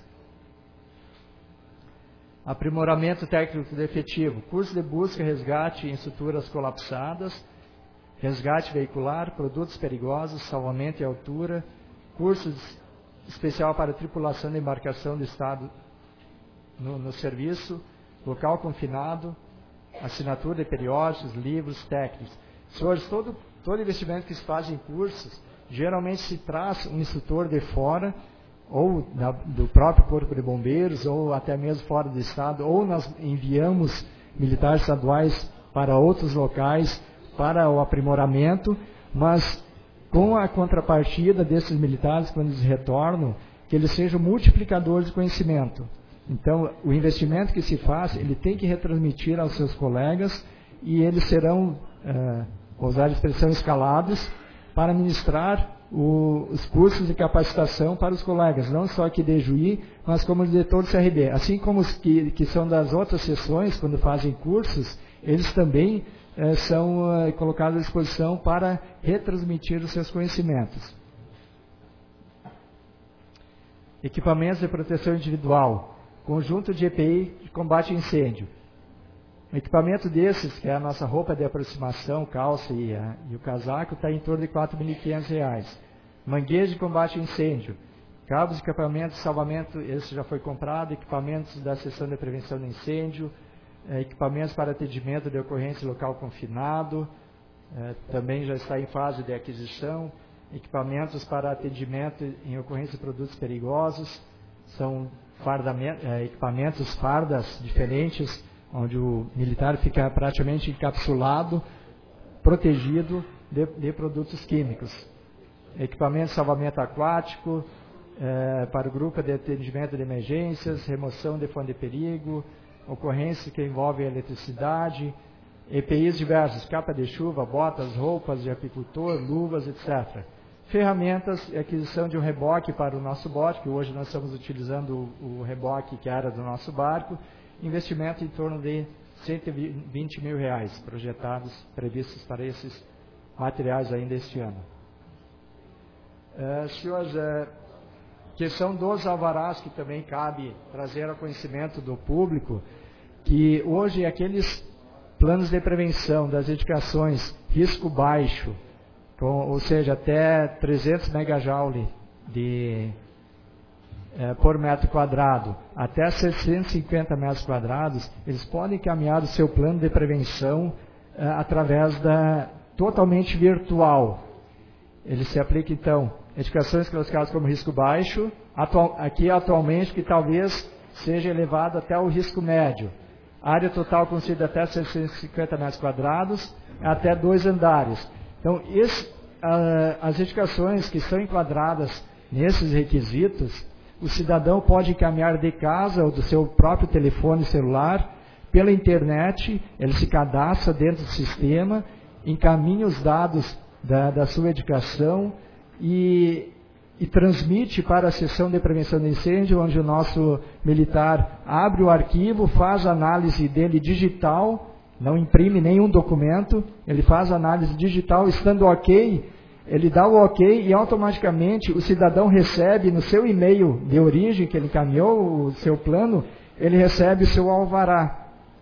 Aprimoramento técnico do efetivo. Curso de busca e resgate em estruturas colapsadas. Resgate veicular, produtos perigosos, salvamento em altura. Curso especial para tripulação de embarcação do Estado no serviço, local confinado, assinatura de periódicos, livros, técnicos. Senhores, todo investimento que se faz em cursos, geralmente se traz um instrutor de fora, ou do próprio Corpo de Bombeiros, ou até mesmo fora do Estado, ou nós enviamos militares estaduais para outros locais para o aprimoramento, mas com a contrapartida desses militares, quando eles retornam, que eles sejam multiplicadores de conhecimento. Então, o investimento que se faz, ele tem que retransmitir aos seus colegas e eles serão, vou usar a expressão, escalados para ministrar os cursos de capacitação para os colegas, não só aqui de Juí, mas como de todo o CRB. Assim como os que são das outras sessões, quando fazem cursos, eles também são colocados à disposição para retransmitir os seus conhecimentos. Equipamentos de proteção individual. Conjunto de EPI de combate a incêndio. Um equipamento desses, que é a nossa roupa de aproximação, calça e o casaco, está em torno de R$ 4.500. Mangueiras de combate a incêndio. Cabos de equipamento de salvamento, esse já foi comprado. Equipamentos da seção de prevenção de incêndio. Equipamentos para atendimento de ocorrência local confinado. Também já está em fase de aquisição. equipamentos para atendimento em ocorrência de produtos perigosos, são equipamentos, fardas diferentes, onde o militar fica praticamente encapsulado, protegido de produtos químicos. Equipamento de salvamento aquático, para o grupo de atendimento de emergências, remoção de fonte de perigo, ocorrências que envolvem eletricidade, EPIs diversos, capa de chuva, botas, roupas de apicultor, luvas, etc. Ferramentas e aquisição de um reboque para o nosso bote, que hoje nós estamos utilizando o reboque que era do nosso barco, investimento em torno de R$120 mil projetados, previstos para esses materiais ainda este ano. Senhores, questão dos alvarás, que também cabe trazer ao conhecimento do público, que hoje aqueles planos de prevenção das edificações risco baixo, ou seja, até 300 megajoule por metro quadrado, até 650 metros quadrados, eles podem caminhar o seu plano de prevenção através totalmente virtual. Ele se aplica, então, edificações classificadas como risco baixo, aqui atualmente que talvez seja elevado até o risco médio. Área total concedida até 650 metros quadrados, até 2 andares. Então, as edificações que são enquadradas nesses requisitos, o cidadão pode encaminhar de casa ou do seu próprio telefone celular, pela internet, ele se cadastra dentro do sistema, encaminha os dados da sua edificação e transmite para a seção de prevenção de incêndio, onde o nosso militar abre o arquivo, faz a análise dele digital, não imprime nenhum documento, ele faz a análise digital, estando ok, ele dá o ok e automaticamente o cidadão recebe no seu e-mail de origem, que ele encaminhou o seu plano, ele recebe o seu alvará,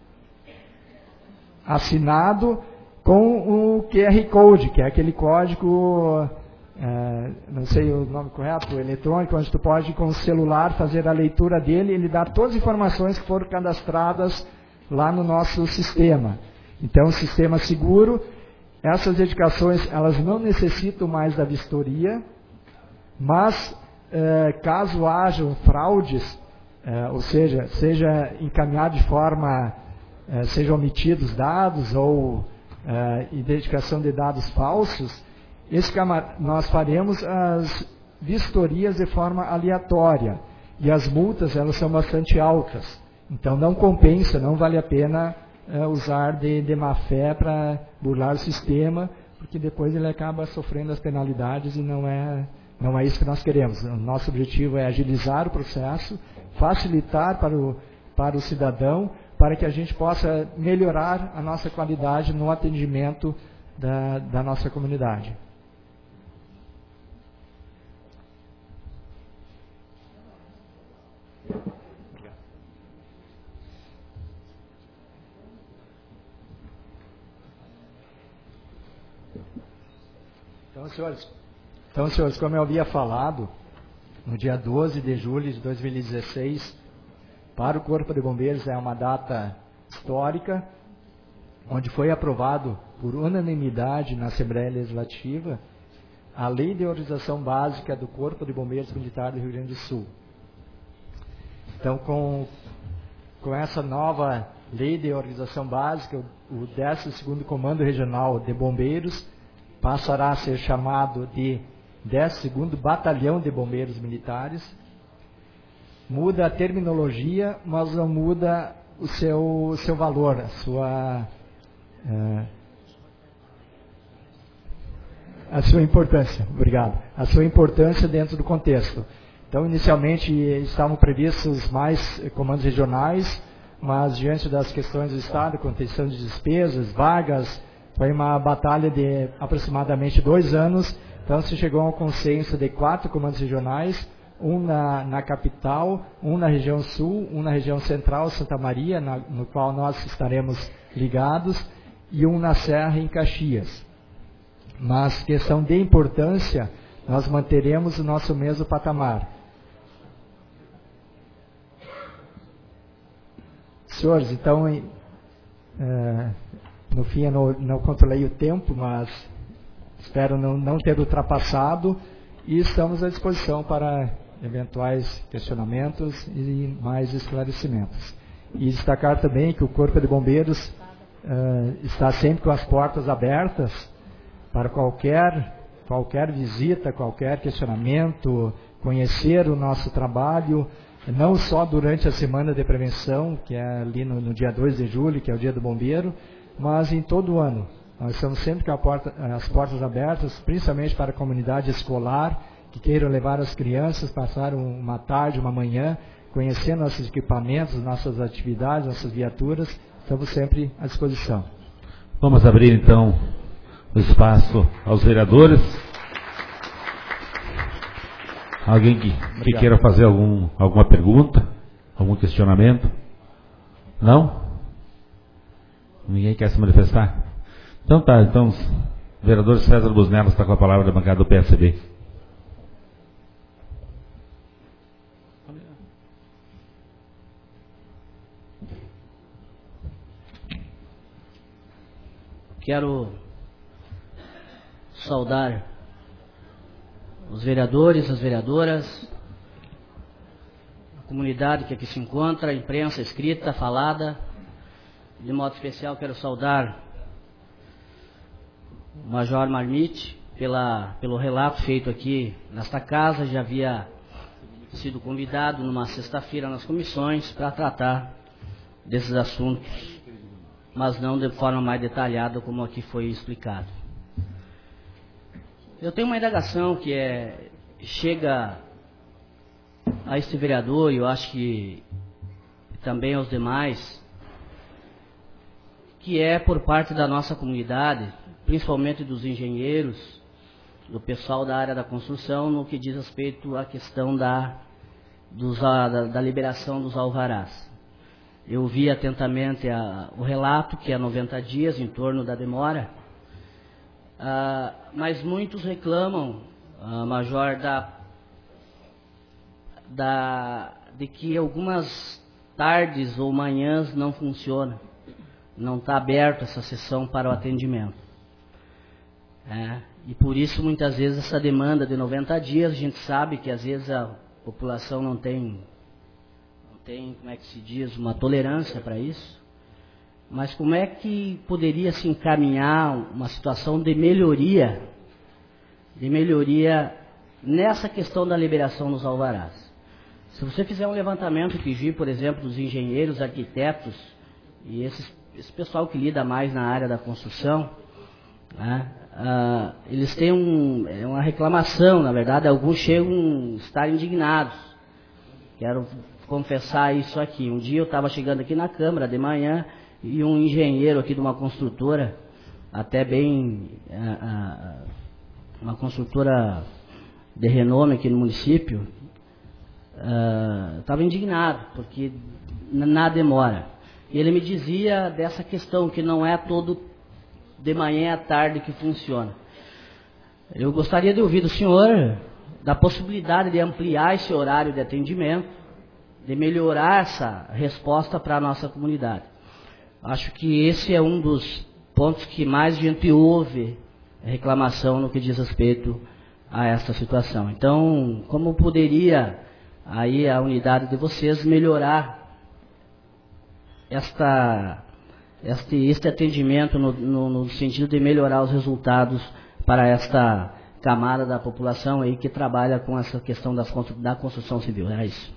assinado com o QR Code, que é aquele código, não sei o nome correto, eletrônico, onde tu pode com o celular fazer a leitura dele, ele dá todas as informações que foram cadastradas lá no nosso sistema. Então, sistema seguro. Essas edificações, elas não necessitam mais da vistoria, mas caso hajam fraudes, ou seja encaminhado de forma, sejam omitidos dados ou identificação de dados falsos, nós faremos as vistorias de forma aleatória. E as multas, elas são bastante altas. Então não compensa, não vale a pena usar de má fé para burlar o sistema, porque depois ele acaba sofrendo as penalidades e não é isso que nós queremos. O nosso objetivo é agilizar o processo, facilitar para o cidadão, para que a gente possa melhorar a nossa qualidade no atendimento da nossa comunidade. Então, senhores, como eu havia falado, no dia 12 de julho de 2016, para o Corpo de Bombeiros é uma data histórica, onde foi aprovado por unanimidade na Assembleia Legislativa a Lei de Organização Básica do Corpo de Bombeiros Militar do Rio Grande do Sul. Então, com essa nova Lei de Organização Básica, o 12º Comando Regional de Bombeiros passará a ser chamado de 12º Batalhão de Bombeiros Militares. Muda a terminologia, mas não muda o seu valor, a sua importância. Obrigado. A sua importância dentro do contexto. Então, inicialmente estavam previstos mais comandos regionais, mas diante das questões do Estado, contenção de despesas, vagas, foi uma batalha de aproximadamente 2 anos. Então se chegou a um consenso de 4 comandos regionais, um na capital, um na região sul, um na região central, Santa Maria, no qual nós estaremos ligados, e um na Serra, em Caxias. Mas questão de importância, nós manteremos o nosso mesmo patamar. Senhores, então, no fim eu não controlei o tempo, mas Espero não ter ultrapassado e estamos à disposição para eventuais questionamentos e mais esclarecimentos. E destacar também que o Corpo de Bombeiros está sempre com as portas abertas para qualquer visita, qualquer questionamento, conhecer o nosso trabalho, não só durante a semana de prevenção, que é ali no dia 2 de julho, que é o dia do bombeiro, mas em todo o ano. Nós estamos sempre com as portas abertas, principalmente para a comunidade escolar, que queiram levar as crianças, passar uma tarde, uma manhã, conhecer nossos equipamentos, nossas atividades, nossas viaturas, estamos sempre à disposição. Vamos abrir então o espaço aos vereadores. Alguém que queira fazer alguma pergunta, algum questionamento? Não? Ninguém quer se manifestar? Então tá, então o vereador César Busnello está com a palavra da bancada do PSB. Quero saudar os vereadores, as vereadoras, a comunidade que aqui se encontra, a imprensa escrita, falada. De modo especial quero saudar o Major Marmite pelo relato feito aqui nesta casa. Já havia sido convidado numa sexta-feira nas comissões para tratar desses assuntos, mas não de forma mais detalhada como aqui foi explicado. Eu tenho uma indagação que chega a este vereador, e eu acho que também aos demais, que é por parte da nossa comunidade, principalmente dos engenheiros, do pessoal da área da construção, no que diz respeito à questão da liberação dos alvarás. Eu vi atentamente o relato, que é 90 dias, em torno da demora, mas muitos reclamam, Major, de que algumas tardes ou manhãs não funciona, não está aberta essa sessão para o atendimento. E por isso, muitas vezes, essa demanda de 90 dias, a gente sabe que às vezes a população não tem, como é que se diz, uma tolerância para isso. Mas como é que poderia se encaminhar uma situação de melhoria nessa questão da liberação dos alvarás? Se você fizer um levantamento, pedir, por exemplo, dos engenheiros, arquitetos e esse pessoal que lida mais na área da construção, eles têm uma reclamação, na verdade, alguns chegam a estar indignados. Quero confessar isso aqui. Um dia eu estava chegando aqui na Câmara de manhã e um engenheiro aqui de uma construtora, até bem, uma construtora de renome aqui no município, estava indignado, porque na demora. E ele me dizia dessa questão, que não é todo de manhã à tarde que funciona. Eu gostaria de ouvir do senhor da possibilidade de ampliar esse horário de atendimento, de melhorar essa resposta para a nossa comunidade. Acho que esse é um dos pontos que mais a gente ouve reclamação no que diz respeito a essa situação. Então, como poderia aí a unidade de vocês melhorar este atendimento no sentido de melhorar os resultados para esta camada da população aí que trabalha com essa questão da construção civil? É isso.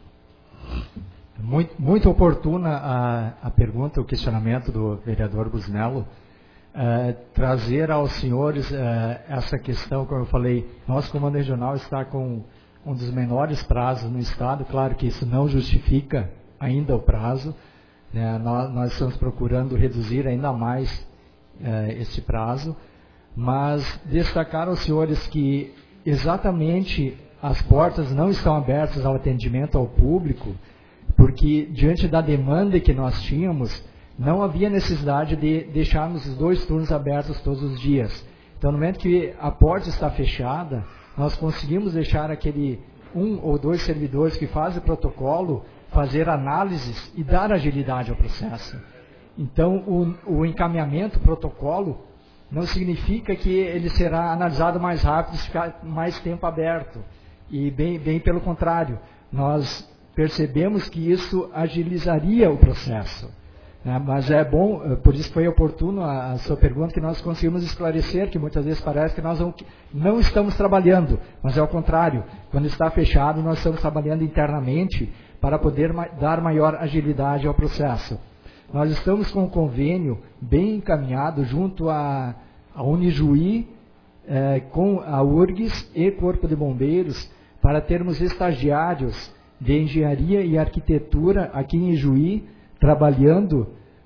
Muito oportuna a pergunta, o questionamento do vereador Busnello. Trazer aos senhores essa questão, como eu falei, nosso comando regional está com um dos menores prazos no estado. Claro que isso não justifica ainda o prazo, né? Nós estamos procurando reduzir ainda mais esse prazo, mas destacar aos senhores que exatamente as portas não estão abertas ao atendimento ao público, porque diante da demanda que nós tínhamos, não havia necessidade de deixarmos os 2 turnos abertos todos os dias. Então, no momento que a porta está fechada, nós conseguimos deixar aquele 1 ou 2 servidores que fazem o protocolo fazer análises e dar agilidade ao processo. Então, o encaminhamento, o protocolo, não significa que ele será analisado mais rápido se ficar mais tempo aberto. E bem pelo contrário, nós percebemos que isso agilizaria o processo. Mas é bom, por isso foi oportuno a sua pergunta, que nós conseguimos esclarecer, que muitas vezes parece que nós não estamos trabalhando, mas é o contrário. Quando está fechado, nós estamos trabalhando internamente para poder dar maior agilidade ao processo. Nós estamos com um convênio bem encaminhado junto à Unijuí, com a URGS e Corpo de Bombeiros, para termos estagiários de engenharia e arquitetura aqui em Ijuí, trabalhando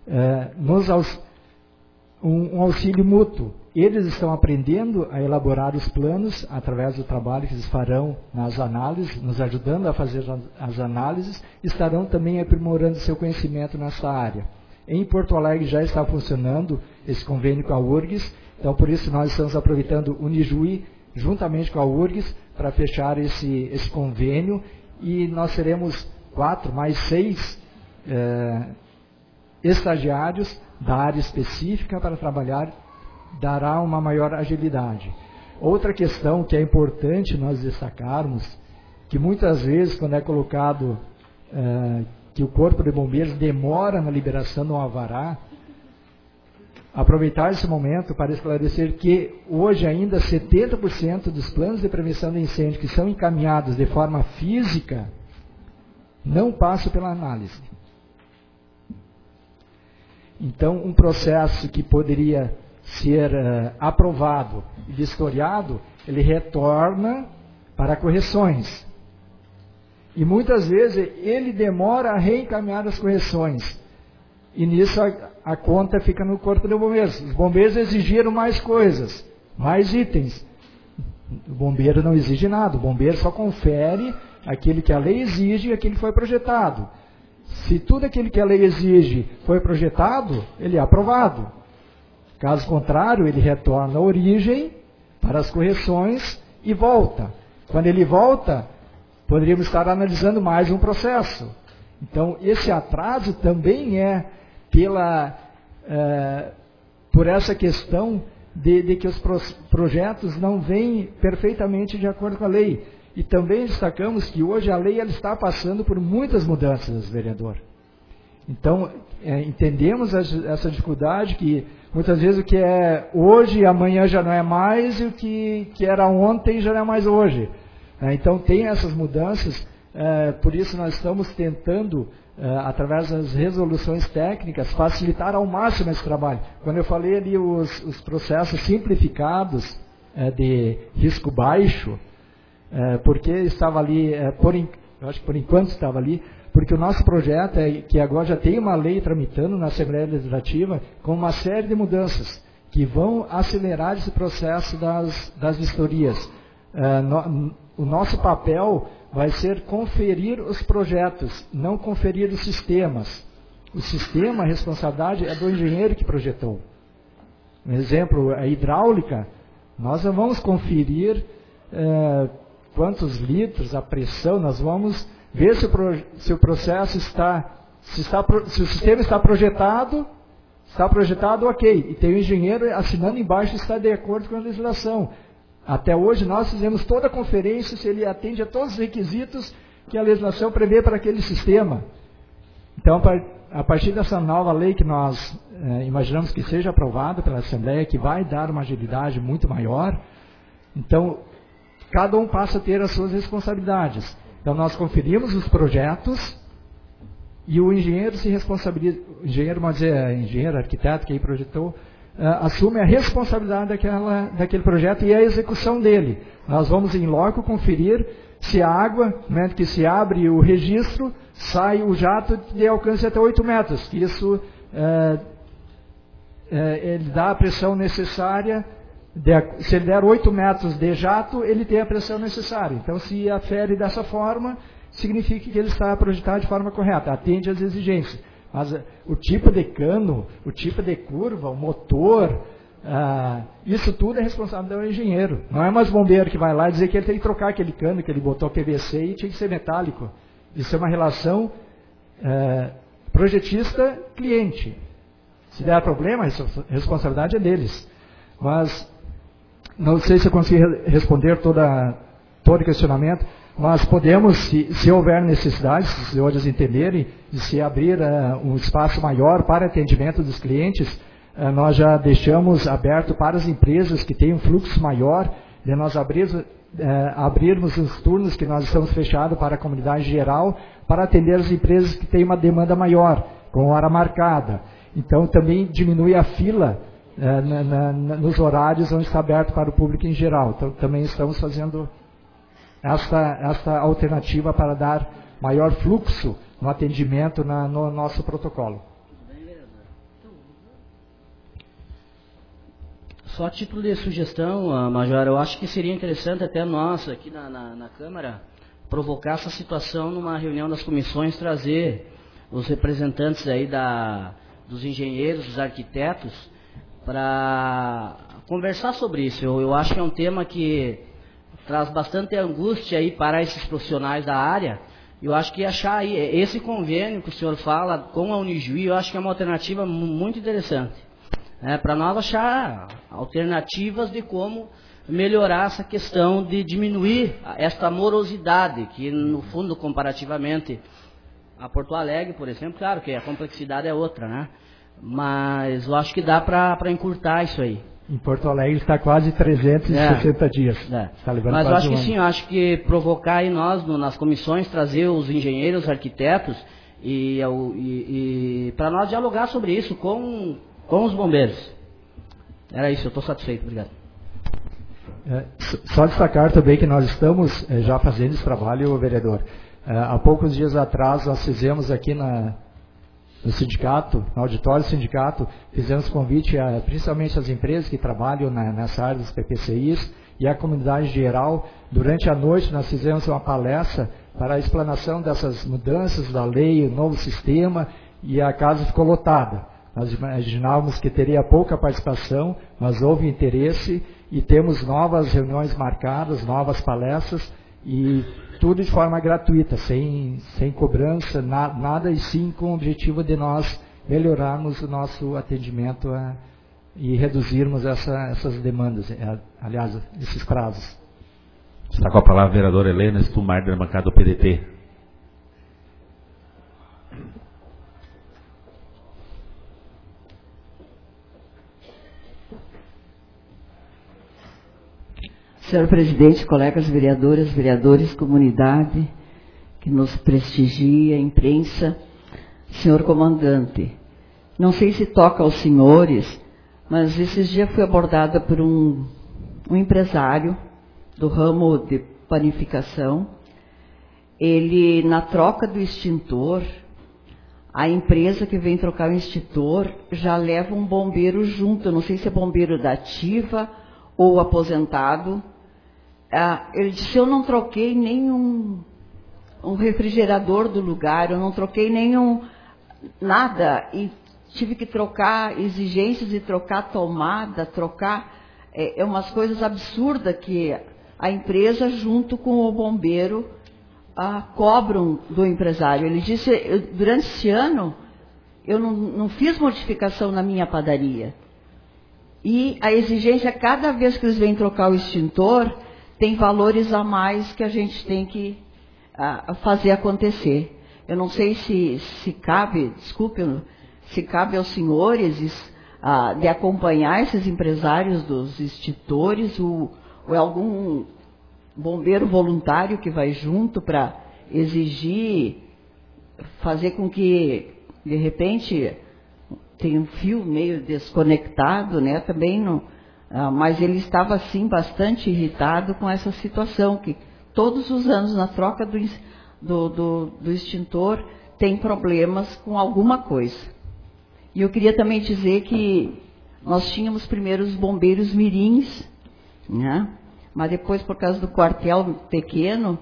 um auxílio mútuo. Eles estão aprendendo a elaborar os planos através do trabalho que eles farão nas análises, nos ajudando a fazer as análises, estarão também aprimorando seu conhecimento nessa área. Em Porto Alegre já está funcionando esse convênio com a URGS, então por isso nós estamos aproveitando o Unijuí juntamente com a URGS para fechar esse convênio, e nós teremos 4 mais 6 estagiários da área específica para trabalhar, dará uma maior agilidade. Outra questão que é importante nós destacarmos, que muitas vezes quando é colocado que o Corpo de Bombeiros demora na liberação do alvará, aproveitar esse momento para esclarecer que hoje ainda 70% dos planos de prevenção de incêndio que são encaminhados de forma física não passam pela análise. Então, um processo que poderia ser aprovado e vistoriado, ele retorna para correções. E muitas vezes ele demora a reencaminhar as correções. E nisso a conta fica no Corpo de Bombeiros. Os bombeiros exigiram mais coisas, mais itens. O bombeiro não exige nada, o bombeiro só confere aquilo que a lei exige e aquilo que foi projetado. Se tudo aquilo que a lei exige foi projetado, ele é aprovado. Caso contrário, ele retorna à origem para as correções e volta. Quando ele volta, poderíamos estar analisando mais um processo. Então, esse atraso também é por essa questão de que os projetos não vêm perfeitamente de acordo com a lei. E também destacamos que hoje a lei ela está passando por muitas mudanças, vereador. Então, entendemos essa dificuldade, que muitas vezes o que é hoje, amanhã já não é mais, e o que era ontem já não é mais hoje. Então, tem essas mudanças, por isso nós estamos tentando, através das resoluções técnicas, facilitar ao máximo esse trabalho. Quando eu falei ali os processos simplificados de risco baixo, porque estava ali, eu acho que por enquanto estava ali, porque o nosso projeto que agora já tem uma lei tramitando na Assembleia Legislativa com uma série de mudanças que vão acelerar esse processo das vistorias. O nosso papel vai ser conferir os projetos, não conferir os sistemas. O sistema, a responsabilidade é do engenheiro que projetou. Um exemplo, a hidráulica, nós não vamos conferir quantos litros, a pressão, nós vamos ver se o processo se o sistema está projetado, ok. E tem o engenheiro assinando embaixo, está de acordo com a legislação. Até hoje nós fizemos toda a conferência se ele atende a todos os requisitos que a legislação prevê para aquele sistema. Então, a partir dessa nova lei que nós imaginamos que seja aprovada pela Assembleia, que vai dar uma agilidade muito maior, então cada um passa a ter as suas responsabilidades. Então nós conferimos os projetos e o engenheiro se responsabiliza, o engenheiro arquiteto que aí projetou, assume a responsabilidade daquele projeto e a execução dele. Nós vamos em loco conferir se a água, no momento que se abre o registro, sai o jato de alcance até 8 metros. Isso ele dá a pressão necessária. Se ele der 8 metros de jato, ele tem a pressão necessária. Então, se afere dessa forma, significa que ele está projetado de forma correta, atende às exigências. Mas o tipo de cano, o tipo de curva, o motor, isso tudo é responsabilidade do engenheiro. Não é mais o bombeiro que vai lá e dizer que ele tem que trocar aquele cano, que ele botou PVC e tinha que ser metálico. Isso é uma relação projetista-cliente. Se der problema, a responsabilidade é deles. mas não sei se eu consegui responder todo o questionamento, mas podemos, se houver necessidade, se os senhores entenderem, de se abrir um espaço maior para atendimento dos clientes, nós já deixamos aberto para as empresas que têm um fluxo maior, de nós abrirmos os turnos que nós estamos fechados para a comunidade geral, para atender as empresas que têm uma demanda maior, com hora marcada. Então também diminui a fila nos horários onde está aberto para o público em geral. Então também estamos fazendo esta alternativa para dar maior fluxo no atendimento no nosso protocolo. Só a título de sugestão, Major, eu acho que seria interessante até nós aqui na Câmara provocar essa situação numa reunião das comissões, trazer os representantes aí dos engenheiros, dos arquitetos, para conversar sobre isso. Eu acho que é um tema que traz bastante angústia aí para esses profissionais da área. Eu acho que achar aí esse convênio que o senhor fala com a Unijuí, eu acho que é uma alternativa muito interessante. Para nós achar alternativas de como melhorar essa questão de diminuir esta morosidade, que no fundo, comparativamente a Porto Alegre, por exemplo, claro que a complexidade é outra, né? Mas eu acho que dá para encurtar isso aí. Em Porto Alegre está quase 360 dias. Está levando. Mas eu acho que sim, eu acho que provocar aí nós, nas comissões, trazer os engenheiros, arquitetos, e para nós dialogar sobre isso com os bombeiros. Era isso, eu estou satisfeito, obrigado. Só destacar também que nós estamos já fazendo esse trabalho, vereador. Há poucos dias atrás nós fizemos aqui no sindicato, no auditório do sindicato, fizemos convite principalmente às empresas que trabalham nessa área dos PPCIs e à comunidade geral. Durante a noite nós fizemos uma palestra para a explanação dessas mudanças da lei, o novo sistema, e a casa ficou lotada. Nós imaginávamos que teria pouca participação, mas houve interesse e temos novas reuniões marcadas, novas palestras, e tudo de forma gratuita, sem cobrança, nada, e sim com o objetivo de nós melhorarmos o nosso atendimento e reduzirmos essas demandas, aliás, esses prazos. Está com a palavra a vereadora Helena Stumar, da bancada do PDT. Senhor presidente, colegas vereadoras, vereadores, comunidade que nos prestigia, imprensa, senhor comandante, não sei se toca aos senhores, mas esses dias fui abordada por um empresário do ramo de panificação. Ele, na troca do extintor, a empresa que vem trocar o extintor já leva um bombeiro junto, eu não sei se é bombeiro da ativa ou aposentado. Ele disse, eu não troquei nenhum refrigerador do lugar, eu não troquei nada, e tive que trocar exigências de trocar tomada, umas coisas absurdas que a empresa junto com o bombeiro cobram do empresário. Ele disse, durante esse ano eu não fiz modificação na minha padaria, e a exigência, cada vez que eles vêm trocar o extintor, tem valores a mais que a gente tem que fazer acontecer. Eu não sei se cabe, se cabe aos senhores de acompanhar esses empresários dos extintores, ou é algum bombeiro voluntário que vai junto para exigir, fazer com que, de repente, tem um fio meio desconectado, né? Também não, mas ele estava assim bastante irritado com essa situação, que todos os anos na troca do extintor tem problemas com alguma coisa. E eu queria também dizer que nós tínhamos primeiro os bombeiros mirins, né? Mas depois, por causa do quartel pequeno,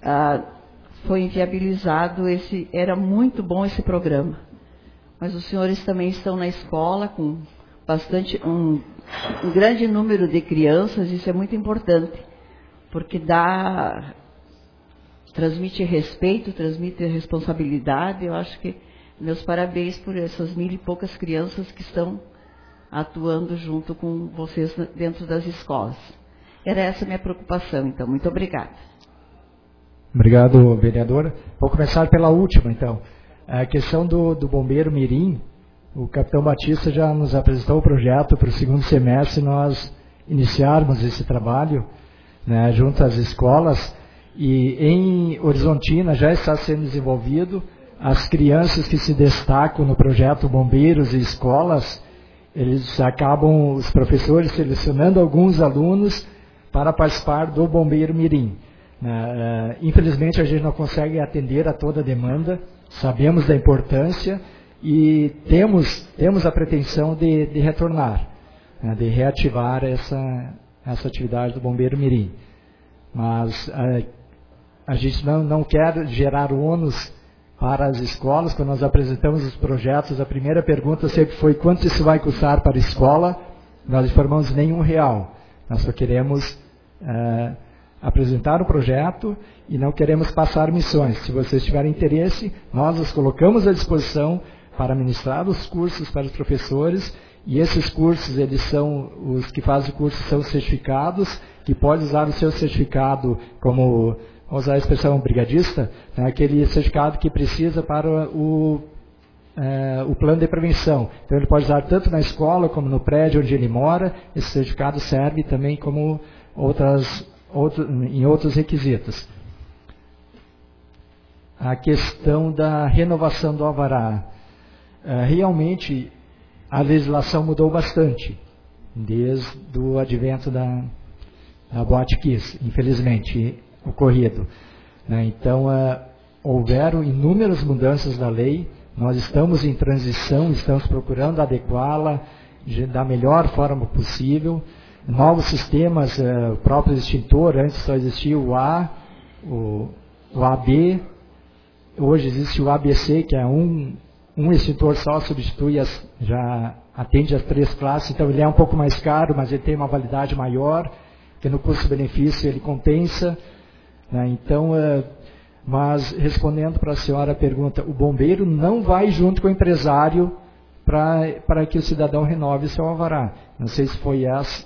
foi inviabilizado era muito bom esse programa. Mas os senhores também estão na escola com um grande número de crianças, isso é muito importante, porque transmite respeito, transmite responsabilidade. Eu acho que meus parabéns por essas 1000 e poucas crianças que estão atuando junto com vocês dentro das escolas. Era essa a minha preocupação, então. Muito obrigada. Obrigado, vereadora. Vou começar pela última, então. A questão do bombeiro mirim, o capitão Batista já nos apresentou o projeto para o segundo semestre, nós iniciarmos esse trabalho, né, junto às escolas, e em Horizontina já está sendo desenvolvido. As crianças que se destacam no projeto Bombeiros e Escolas, eles acabam, os professores, selecionando alguns alunos para participar do Bombeiro Mirim. Infelizmente, a gente não consegue atender a toda a demanda, sabemos da importância e temos a pretensão de retornar, né, de reativar essa atividade do Bombeiro Mirim. Mas a gente não quer gerar ônus para as escolas. Quando nós apresentamos os projetos, a primeira pergunta sempre foi: quanto isso vai custar para a escola? Nós informamos nenhum real. Nós só queremos apresentar o projeto e não queremos passar missões. Se vocês tiverem interesse, nós os colocamos à disposição para ministrar os cursos para os professores, e esses cursos, os que fazem o curso são certificados, que pode usar o seu certificado como, vamos usar a expressão brigadista, né, aquele certificado que precisa para o plano de prevenção. Então ele pode usar tanto na escola como no prédio onde ele mora. Esse certificado serve também como em outros requisitos. A questão da renovação do alvará. Realmente a legislação mudou bastante desde o advento da Boate Kiss, infelizmente ocorrido. Então, houveram inúmeras mudanças da lei. Nós estamos em transição, estamos procurando adequá-la da melhor forma possível. Novos sistemas, o próprio extintor, antes só existia o A, o AB, hoje existe o ABC, que é um extintor só, já atende as 3 classes, então ele é um pouco mais caro, mas ele tem uma validade maior, que no custo-benefício ele compensa, né? Então, mas respondendo para a senhora a pergunta, o bombeiro não vai junto com o empresário para que o cidadão renove seu alvará. Não sei se foi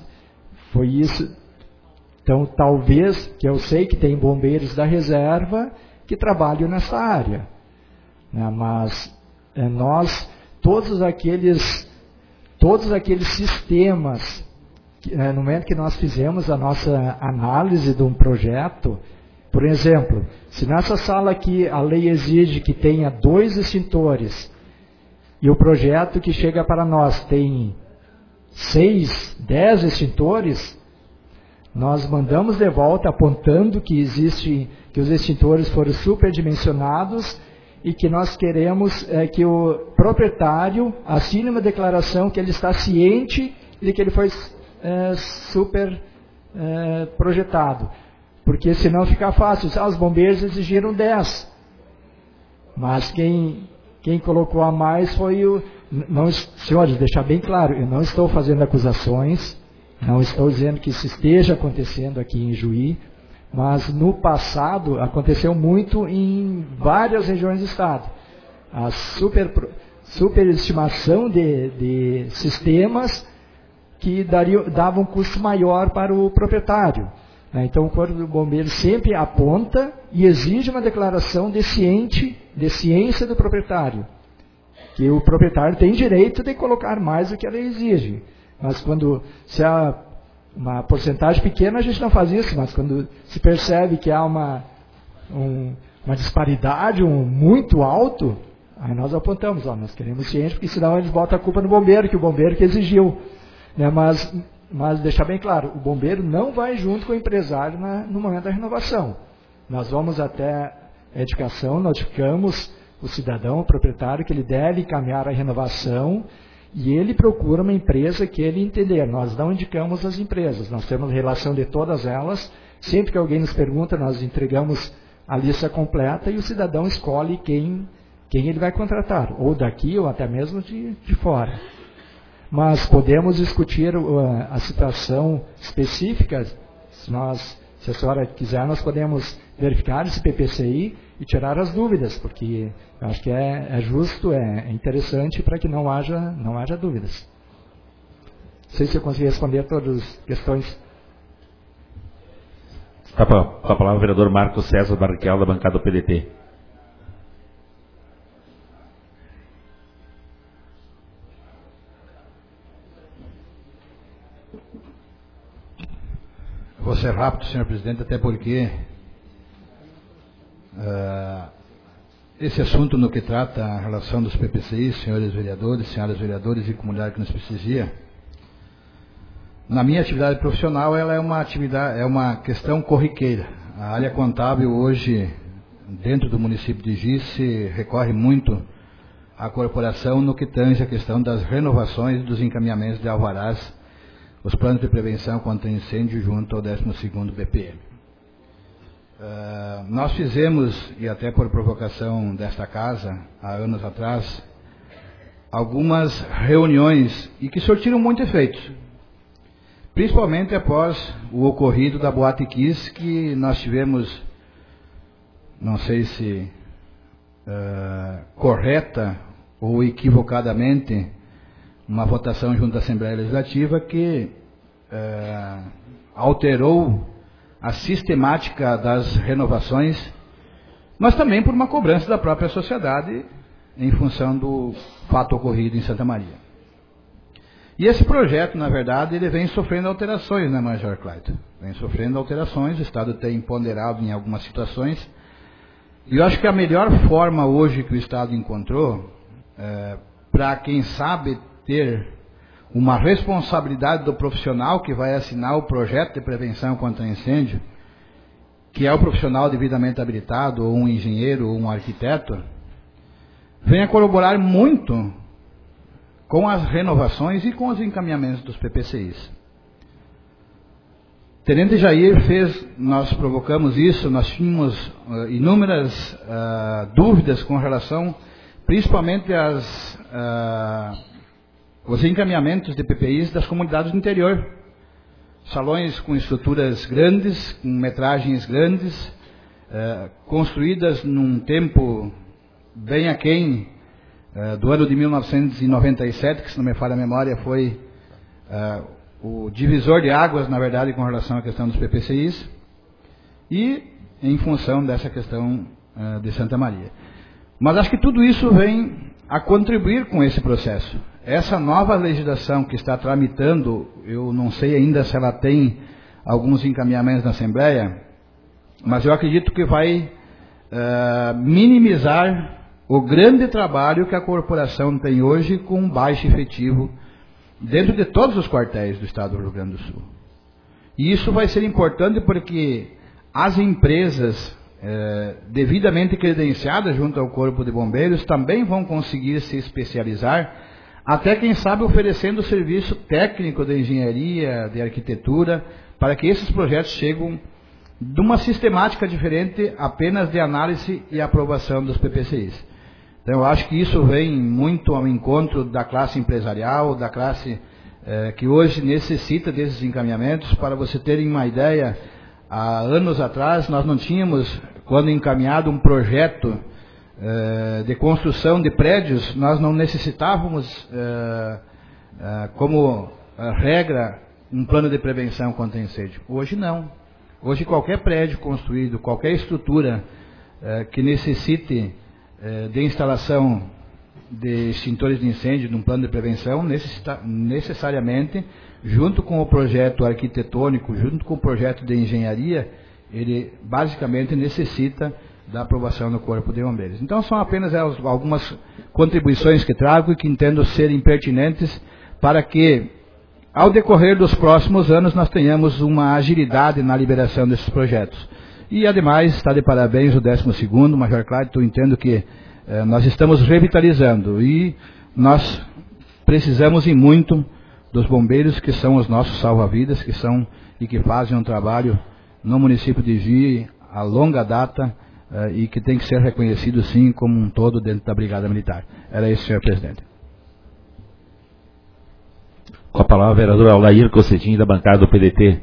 isso. Então, talvez, que eu sei que tem bombeiros da reserva que trabalham nessa área, né? Mas nós, todos aqueles sistemas, no momento que nós fizemos a nossa análise de um projeto, por exemplo, se nessa sala aqui a lei exige que tenha 2 extintores, e o projeto que chega para nós tem 6, 10 extintores, nós mandamos de volta apontando que os extintores foram superdimensionados e que nós queremos que o proprietário assine uma declaração que ele está ciente de que ele foi super projetado. Porque senão fica fácil. Os bombeiros exigiram 10. Mas quem colocou a mais foi o... Senhores, deixar bem claro, eu não estou fazendo acusações, não estou dizendo que isso esteja acontecendo aqui em Juí, mas no passado aconteceu muito em várias regiões do estado. A superestimação de sistemas que davam um custo maior para o proprietário. Então o Corpo do Bombeiro sempre aponta e exige uma declaração de ciência do proprietário. Que o proprietário tem direito de colocar mais do que a lei exige. Mas se há uma porcentagem pequena, a gente não faz isso, mas quando se percebe que há uma disparidade muito alto, aí nós apontamos, nós queremos ciência, porque senão eles botam a culpa no bombeiro, que o bombeiro que exigiu. Né? Mas deixar bem claro, o bombeiro não vai junto com o empresário no momento da renovação. Nós vamos até a edificação, notificamos o cidadão, o proprietário, que ele deve encaminhar a renovação, e ele procura uma empresa que ele entender. Nós não indicamos as empresas, nós temos relação de todas elas. Sempre que alguém nos pergunta, nós entregamos a lista completa e o cidadão escolhe quem ele vai contratar, ou daqui ou até mesmo de fora. Mas podemos discutir a situação específica. Se a senhora quiser, nós podemos verificar esse PPCI e tirar as dúvidas, porque acho que é justo, é interessante para que não haja dúvidas. sei se eu consegui responder todas as questões. Está com a palavra o vereador Marcos César Barrichello, da bancada do PDT. Vou ser rápido, senhor presidente, até porque esse assunto no que trata a relação dos PPCIs, senhores vereadores, senhoras vereadores e comunidade que nos prestigia, na minha atividade profissional, ela é uma questão corriqueira. A área contábil hoje, dentro do município de Giz, se recorre muito à corporação no que tange a questão das renovações dos encaminhamentos de alvarás, os planos de prevenção contra incêndio junto ao 12º BPM. Nós fizemos, e até por provocação desta casa, há anos atrás, algumas reuniões e que surtiram muito efeito. Principalmente após o ocorrido da Boate Kiss, que nós tivemos, não sei se correta ou equivocadamente, uma votação junto à Assembleia Legislativa que alterou a sistemática das renovações, mas também por uma cobrança da própria sociedade em função do fato ocorrido em Santa Maria. E esse projeto, na verdade, ele vem sofrendo alterações, né, Major Clayton? Vem sofrendo alterações, o Estado tem ponderado em algumas situações, e eu acho que a melhor forma hoje que o Estado encontrou, para quem sabe ter uma responsabilidade do profissional que vai assinar o projeto de prevenção contra incêndio, que é o profissional devidamente habilitado, ou um engenheiro, ou um arquiteto, venha corroborar muito com as renovações e com os encaminhamentos dos PPCIs. Tenente Jair nós provocamos isso, nós tínhamos inúmeras dúvidas com relação, principalmente os encaminhamentos de PPIs das comunidades do interior. Salões com estruturas grandes, com metragens grandes, construídas num tempo bem aquém do ano de 1997, que, se não me falha a memória, foi o divisor de águas, na verdade, com relação à questão dos PPCIs, e em função dessa questão de Santa Maria. Mas acho que tudo isso vem a contribuir com esse processo. Essa nova legislação que está tramitando, eu não sei ainda se ela tem alguns encaminhamentos na Assembleia, mas eu acredito que vai minimizar o grande trabalho que a corporação tem hoje com baixo efetivo dentro de todos os quartéis do Estado do Rio Grande do Sul. E isso vai ser importante porque as empresas devidamente credenciadas junto ao Corpo de Bombeiros também vão conseguir se especializar, até quem sabe oferecendo serviço técnico de engenharia, de arquitetura, para que esses projetos cheguem de uma sistemática diferente apenas de análise e aprovação dos PPCIs. Então, eu acho que isso vem muito ao encontro da classe empresarial, da classe que hoje necessita desses encaminhamentos. Para você terem uma ideia, há anos atrás nós não tínhamos, quando encaminhado um projeto de construção de prédios, nós não necessitávamos, como regra, um plano de prevenção contra incêndio. Hoje não. Hoje qualquer prédio construído, qualquer estrutura que necessite de instalação de extintores de incêndio, de um plano de prevenção, necessariamente, junto com o projeto arquitetônico, junto com o projeto de engenharia, ele basicamente necessita da aprovação do Corpo de Bombeiros. Então são apenas algumas contribuições que trago e que entendo serem pertinentes para que, ao decorrer dos próximos anos, nós tenhamos uma agilidade na liberação desses projetos. E, ademais, está de parabéns o 12º, Major Clayton, entendo que nós estamos revitalizando e nós precisamos e muito dos bombeiros, que são os nossos salva-vidas, que são e que fazem um trabalho no município de Giz a longa data e que tem que ser reconhecido, sim, como um todo dentro da Brigada Militar. Era isso, senhor presidente. Com a palavra, o vereador Aldair Cossetin, da bancada do PDT.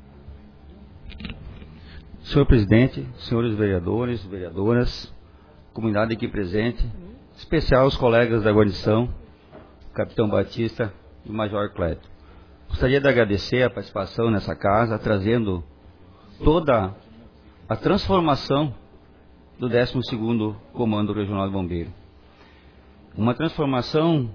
Senhor presidente, senhores vereadores, vereadoras, comunidade aqui presente, em especial os colegas da guarnição, Capitão Batista e o Major Cleto. Gostaria de agradecer a participação nessa casa, trazendo toda a transformação do 12º Comando Regional de Bombeiro. Uma transformação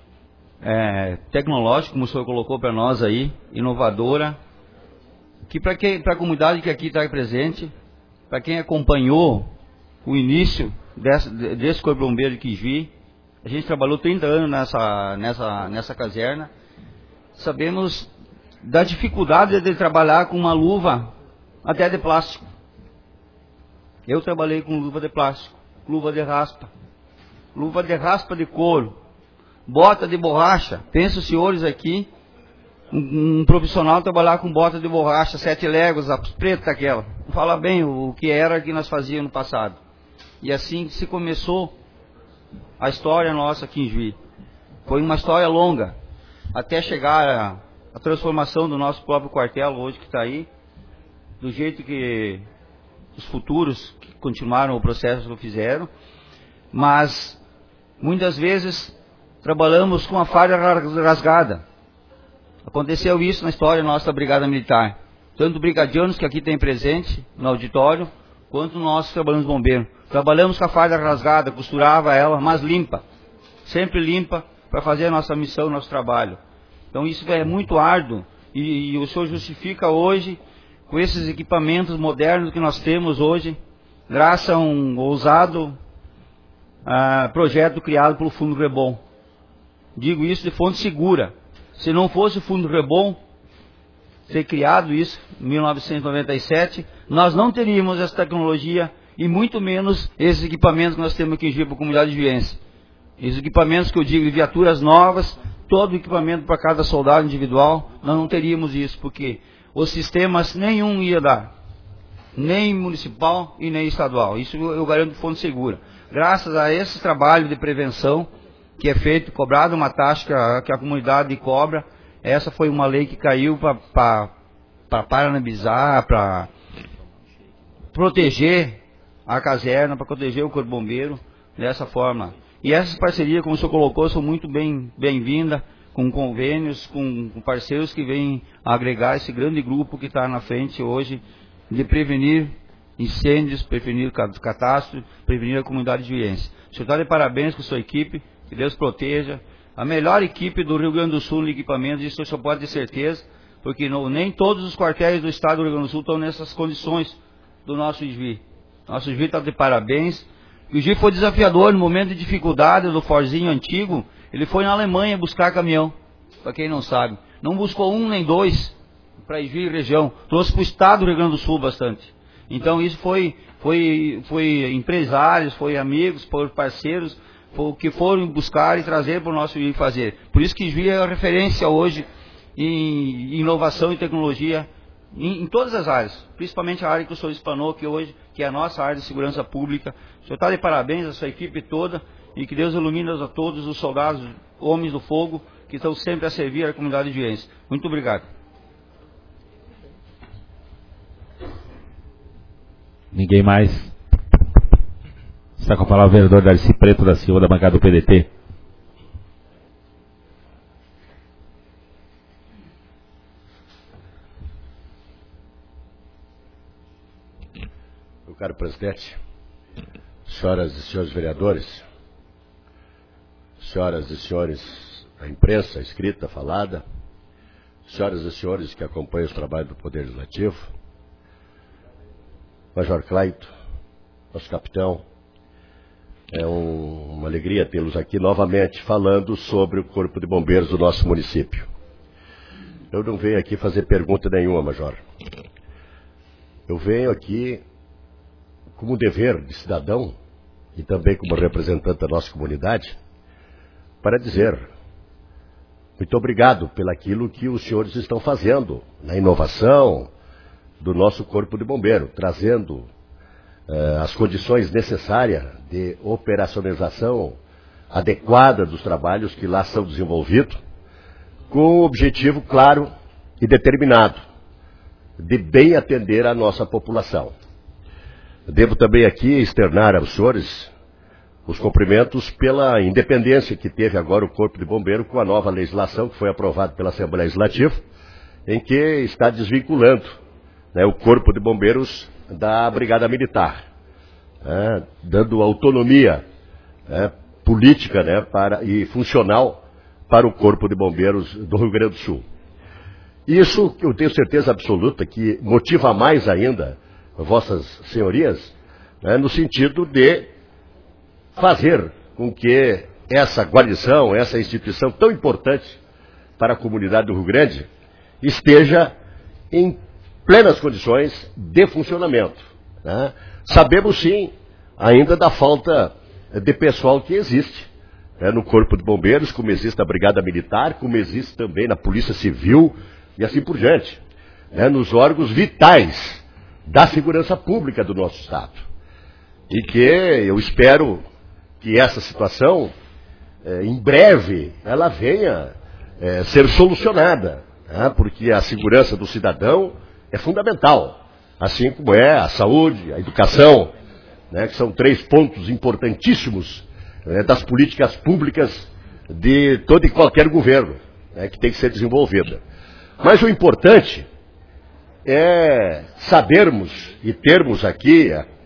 tecnológica, como o senhor colocou para nós aí, inovadora, que para a comunidade que aqui está presente, para quem acompanhou o início desse Corpo de Bombeiro de Quingui, a gente trabalhou 30 anos nessa caserna, sabemos da dificuldade de trabalhar com uma luva até de plástico. Eu trabalhei com luva de plástico, luva de raspa de couro, bota de borracha. Pensa os senhores aqui, um profissional trabalhar com bota de borracha, 7 léguas, a preta aquela. Fala bem o que era que nós fazíamos no passado. E assim se começou a história nossa aqui em Juí. Foi uma história longa, até chegar a transformação do nosso próprio quartel hoje que está aí, do jeito que os futuros que continuaram o processo que fizeram, mas muitas vezes trabalhamos com a falha rasgada. Aconteceu isso na história nossa da Brigada Militar. Tanto brigadianos que aqui tem presente no auditório, quanto nós trabalhamos bombeiros. Trabalhamos com a falha rasgada, costurava ela, mas limpa. Sempre limpa para fazer a nossa missão, nosso trabalho. Então isso é muito árduo e o senhor justifica hoje com esses equipamentos modernos que nós temos hoje, graças a um ousado projeto criado pelo Fundo Rebon. Digo isso de fonte segura. Se não fosse o Fundo Rebon ter criado isso em 1997, nós não teríamos essa tecnologia e muito menos esses equipamentos que nós temos aqui em Juí para a comunidade juiense. Esses equipamentos que eu digo, de viaturas novas, todo o equipamento para cada soldado individual, nós não teríamos isso, porque os sistemas nenhum ia dar, nem municipal e nem estadual. Isso eu garanto de fonte segura. Graças a esse trabalho de prevenção que é feito, cobrado uma taxa que a comunidade cobra, essa foi uma lei que caiu para parabenizar, para proteger a caserna, para proteger o Corpo Bombeiro dessa forma. E essas parcerias, como o senhor colocou, são muito bem-vindas, com convênios, com parceiros que vêm agregar esse grande grupo que está na frente hoje de prevenir incêndios, prevenir catástrofes, prevenir a comunidade juiense. O senhor está de parabéns com a sua equipe, que Deus proteja. A melhor equipe do Rio Grande do Sul no equipamento, isso o senhor pode ter certeza, porque nem todos os quartéis do estado do Rio Grande do Sul estão nessas condições do nosso Juí. Nosso Juí está de parabéns. O Juí foi desafiador no momento de dificuldade do Forzinho antigo. Ele foi na Alemanha buscar caminhão, para quem não sabe. Não buscou um nem dois para Juí e região. Trouxe para o estado do Rio Grande do Sul bastante. Então isso foi empresários, foi amigos, foi parceiros que foram buscar e trazer para o nosso Juí fazer. Por isso que Juí é a referência hoje em inovação e tecnologia em todas as áreas, principalmente a área que o senhor explanou que hoje, que é a nossa área de segurança pública. O senhor está de parabéns a sua equipe toda e que Deus ilumine a todos os soldados, homens do fogo, que estão sempre a servir a comunidade juiense. Muito obrigado. Ninguém mais? Está com a palavra o vereador Darcy Preto da Silva, da bancada do PDT. Meu caro presidente, senhoras e senhores vereadores, senhoras e senhores da imprensa, escrita, falada, senhoras e senhores que acompanham o trabalho do Poder Legislativo, Major Cleito, nosso capitão, é uma alegria tê-los aqui novamente falando sobre o Corpo de Bombeiros do nosso município. Eu não venho aqui fazer pergunta nenhuma, Major. Eu venho aqui como dever de cidadão e também como representante da nossa comunidade para dizer muito obrigado pelaquilo que os senhores estão fazendo na inovação do nosso Corpo de Bombeiro, trazendo as condições necessárias de operacionalização adequada dos trabalhos que lá são desenvolvidos, com um objetivo claro e determinado de bem atender a nossa população. Devo também aqui externar aos senhores os cumprimentos pela independência que teve agora o Corpo de Bombeiro com a nova legislação que foi aprovada pela Assembleia Legislativa, em que está desvinculando, né, o Corpo de Bombeiros da Brigada Militar, dando autonomia política, né, e funcional para o Corpo de Bombeiros do Rio Grande do Sul. Isso eu tenho certeza absoluta que motiva mais ainda vossas senhorias, né, no sentido de fazer com que essa guarnição, essa instituição tão importante para a comunidade do Rio Grande, esteja em plenas condições de funcionamento, né? Sabemos sim ainda da falta de pessoal que existe, né, no Corpo de Bombeiros, como existe na Brigada Militar, como existe também na Polícia Civil e assim por diante, né, nos órgãos vitais da segurança pública do nosso Estado. E que eu espero que essa situação, em breve, ela venha ser solucionada, né, porque a segurança do cidadão é fundamental, assim como é a saúde, a educação, né, que são 3 pontos importantíssimos, né, das políticas públicas de todo e qualquer governo, né, que tem que ser desenvolvida. Mas o importante é sabermos e termos aqui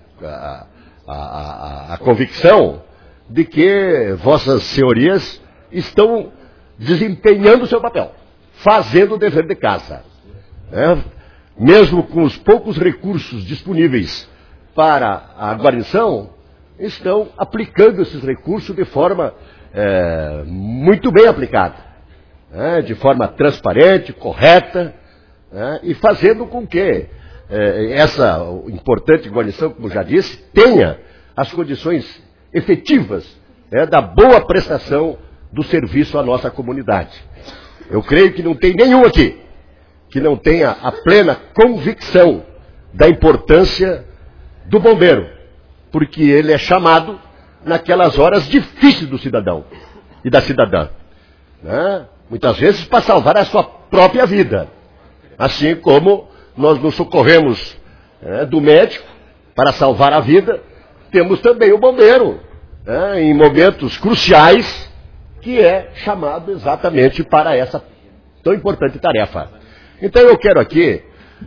a convicção de que vossas senhorias estão desempenhando o seu papel, fazendo o dever de casa, né? Mesmo com os poucos recursos disponíveis para a guarnição, estão aplicando esses recursos de forma muito bem aplicada, né? De forma transparente, correta, né? E fazendo com que essa importante guarnição, como já disse, tenha as condições efetivas, né, da boa prestação do serviço à nossa comunidade. Eu creio que não tem nenhum aqui que não tenha a plena convicção da importância do bombeiro, porque ele é chamado naquelas horas difíceis do cidadão e da cidadã, né? Muitas vezes para salvar a sua própria vida, assim como nós nos socorremos do médico para salvar a vida, temos também o bombeiro, né, em momentos cruciais, que é chamado exatamente para essa tão importante tarefa. Então eu quero aqui,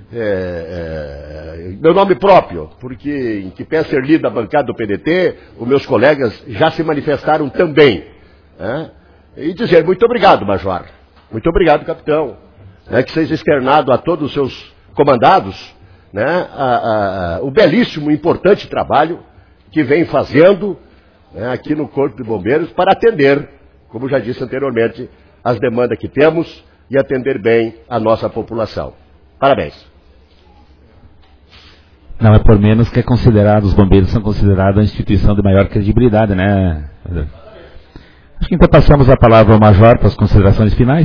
meu nome próprio, porque em que peço ser lido a bancada do PDT, os meus colegas já se manifestaram também, né, e dizer muito obrigado, Major, muito obrigado, capitão, né, que seja externado a todos os seus comandados, né, o belíssimo e importante trabalho que vem fazendo, né, aqui no Corpo de Bombeiros para atender, como já disse anteriormente, as demandas que temos e atender bem a nossa população. Parabéns. Não é por menos que os bombeiros são considerados a instituição de maior credibilidade, né? Acho que então passamos a palavra ao Major para as considerações finais.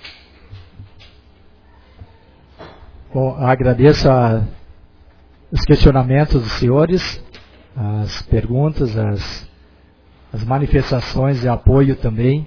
Bom, agradeço os questionamentos dos senhores, as perguntas, as manifestações de apoio também.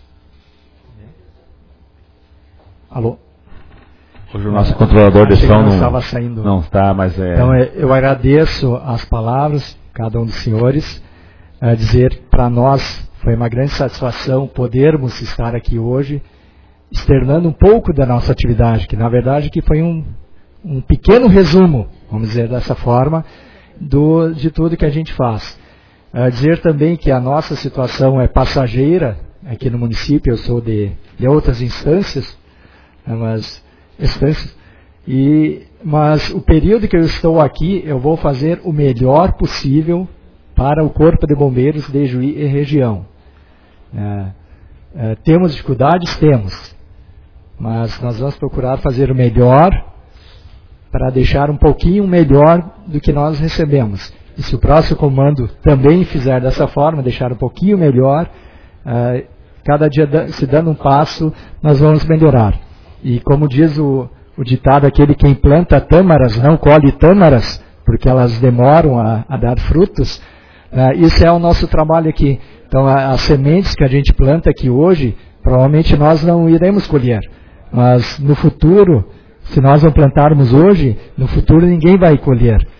Alô? Hoje o nosso controlador de som não está, mas é... Então eu agradeço as palavras, cada um dos senhores, a dizer para nós foi uma grande satisfação podermos estar aqui hoje, externando um pouco da nossa atividade, que na verdade que foi um pequeno resumo, vamos dizer dessa forma, de tudo que a gente faz. Dizer também que a nossa situação é passageira aqui no município, eu sou de outras instâncias, mas o período que eu estou aqui, eu vou fazer o melhor possível para o Corpo de Bombeiros de Juí e região. Temos dificuldades? Temos. Mas nós vamos procurar fazer o melhor para deixar um pouquinho melhor do que nós recebemos. E se o próximo comando também fizer dessa forma, deixar um pouquinho melhor, cada dia se dando um passo, nós vamos melhorar. E como diz o ditado, aquele quem planta tâmaras não colhe tâmaras, porque elas demoram a dar frutos, isso é o nosso trabalho aqui. Então as sementes que a gente planta aqui hoje, provavelmente nós não iremos colher, mas no futuro, se nós não plantarmos hoje, no futuro ninguém vai colher.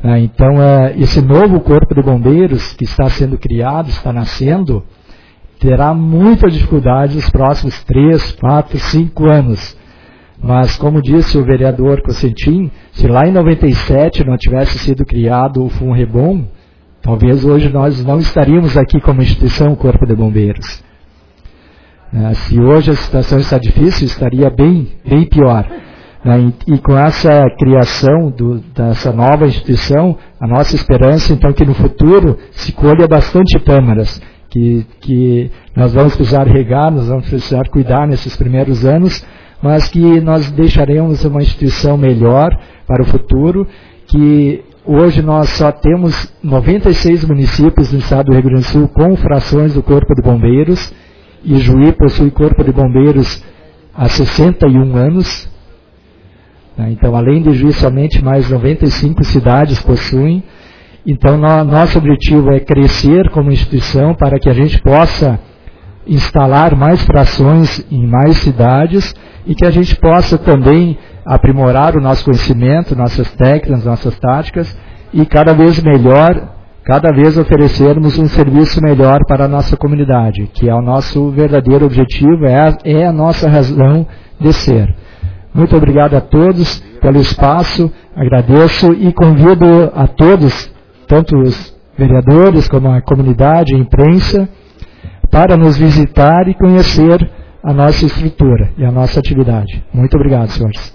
Então, esse novo Corpo de Bombeiros que está sendo criado, está nascendo, terá muita dificuldade nos próximos 3, 4, 5 anos. Mas, como disse o vereador Cossentin, se lá em 97 não tivesse sido criado o FUNREBOM, talvez hoje nós não estaríamos aqui como instituição Corpo de Bombeiros. Se hoje a situação está difícil, estaria bem pior. E com essa criação dessa nova instituição, a nossa esperança, então, que no futuro se colha bastante tâmaras, que nós vamos precisar regar, nós vamos precisar cuidar nesses primeiros anos, mas que nós deixaremos uma instituição melhor para o futuro, que hoje nós só temos 96 municípios no estado do Rio Grande do Sul com frações do Corpo de Bombeiros, e Juí possui Corpo de Bombeiros há 61 anos. Então, além de Juí, somente mais 95 cidades possuem. Então, nosso objetivo é crescer como instituição para que a gente possa instalar mais frações em mais cidades e que a gente possa também aprimorar o nosso conhecimento, nossas técnicas, nossas táticas e cada vez oferecermos um serviço melhor para a nossa comunidade, que é o nosso verdadeiro objetivo, é a nossa razão de ser. Muito obrigado a todos pelo espaço, agradeço e convido a todos, tanto os vereadores como a comunidade, a imprensa, para nos visitar e conhecer a nossa estrutura e a nossa atividade. Muito obrigado, senhores.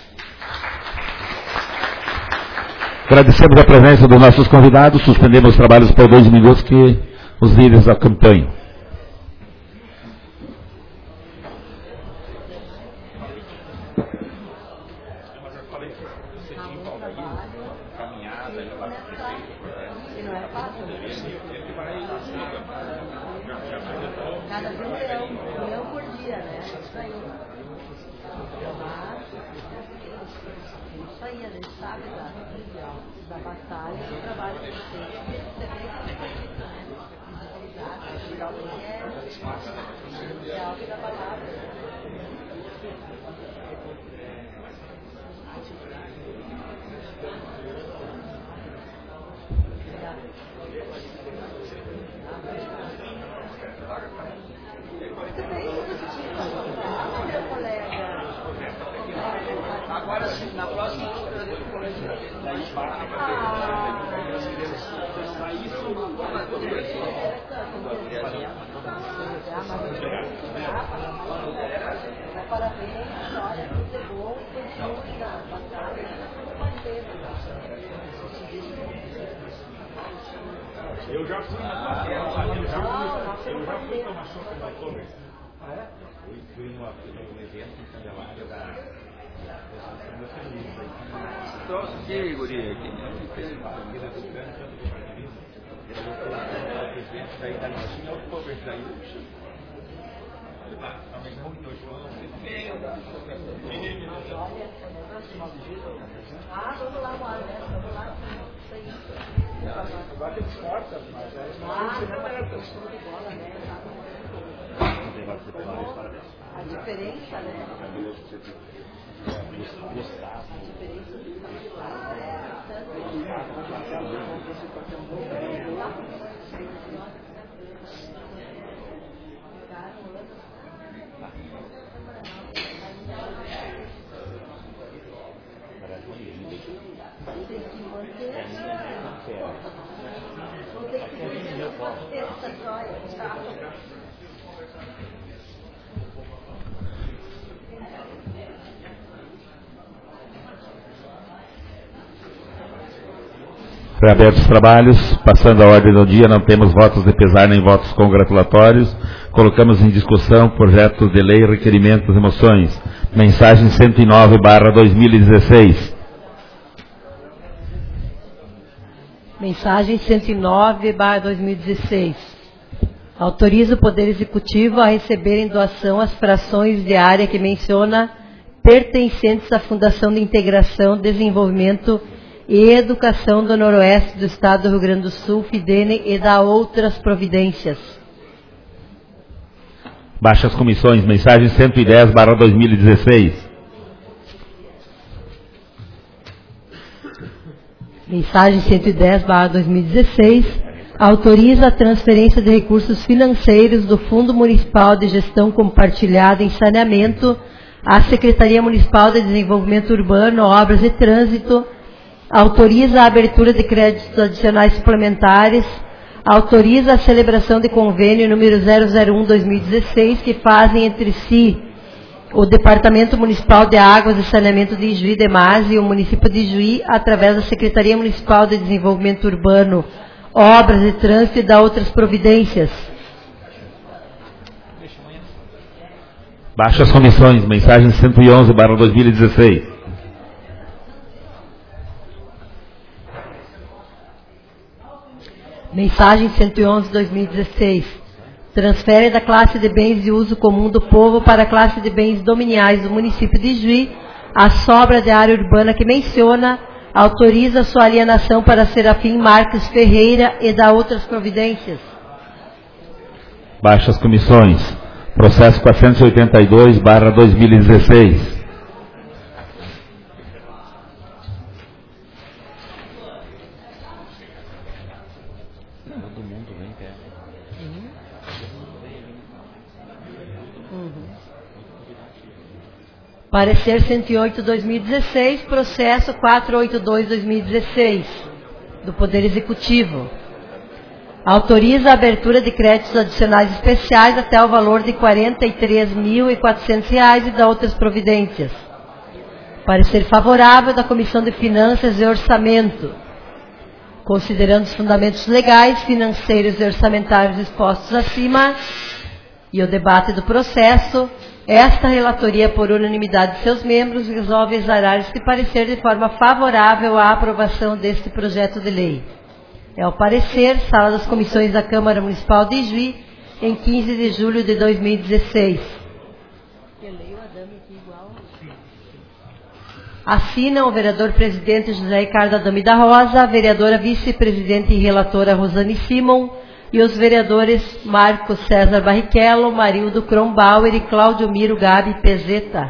Agradecemos a presença dos nossos convidados, suspendemos os trabalhos por 2 minutos que os líderes acompanham. Eu já fui tomar choque no Oktober. Fui num evento em Candelária da Associação da Feminista. Trouxe aqui, guri, aqui. O presidente daí da Notinha, Oktober daí. Vamos lá, vamos lá. Agora temos portas, mas a diferença, né? Reabertos os trabalhos, passando a ordem do dia, não temos votos de pesar nem votos congratulatórios. Colocamos em discussão projetos de lei, requerimentos e moções. Mensagem 109/2016. Mensagem 109/2016. Autoriza o Poder Executivo a receber em doação as frações de área que menciona pertencentes à Fundação de Integração, Desenvolvimento e Educação do Noroeste do Estado do Rio Grande do Sul, FIDENE, e da outras providências. Baixas comissões, mensagem 110/2016. Mensagem 110/2016, autoriza a transferência de recursos financeiros do Fundo Municipal de Gestão Compartilhada em Saneamento à Secretaria Municipal de Desenvolvimento Urbano, Obras e Trânsito, autoriza a abertura de créditos adicionais suplementares, autoriza a celebração de convênio número 001/2016, que fazem entre si o Departamento Municipal de Águas e Saneamento de Ijuí de Mase e o município de Ijuí, através da Secretaria Municipal de Desenvolvimento Urbano, Obras e Trânsito, e da outras providências. Baixa as comissões, mensagem 111/2016. Mensagem 111/2016. Transfere da classe de bens de uso comum do povo para a classe de bens dominiais do município de Ijuí a sobra de área urbana que menciona, autoriza sua alienação para Serafim Marques Ferreira e dá outras providências. Baixa as comissões. Processo 482/2016. Parecer 108/2016, processo 482/2016, do Poder Executivo. Autoriza a abertura de créditos adicionais especiais até o valor de R$ 43.400 e dá outras providências. Parecer favorável da Comissão de Finanças e Orçamento. Considerando os fundamentos legais, financeiros e orçamentários expostos acima e o debate do processo, esta relatoria, por unanimidade de seus membros, resolve exarar este parecer de forma favorável à aprovação deste projeto de lei. É o parecer, Sala das Comissões da Câmara Municipal de Ijuí, em 15 de julho de 2016. Assinam o vereador presidente José Ricardo Adame da Rosa, a vereadora vice-presidente e relatora Rosane Simon, e os vereadores Marcos César Barrichello, Marildo Kronbauer e Cláudio Miro Gabi Pezeta.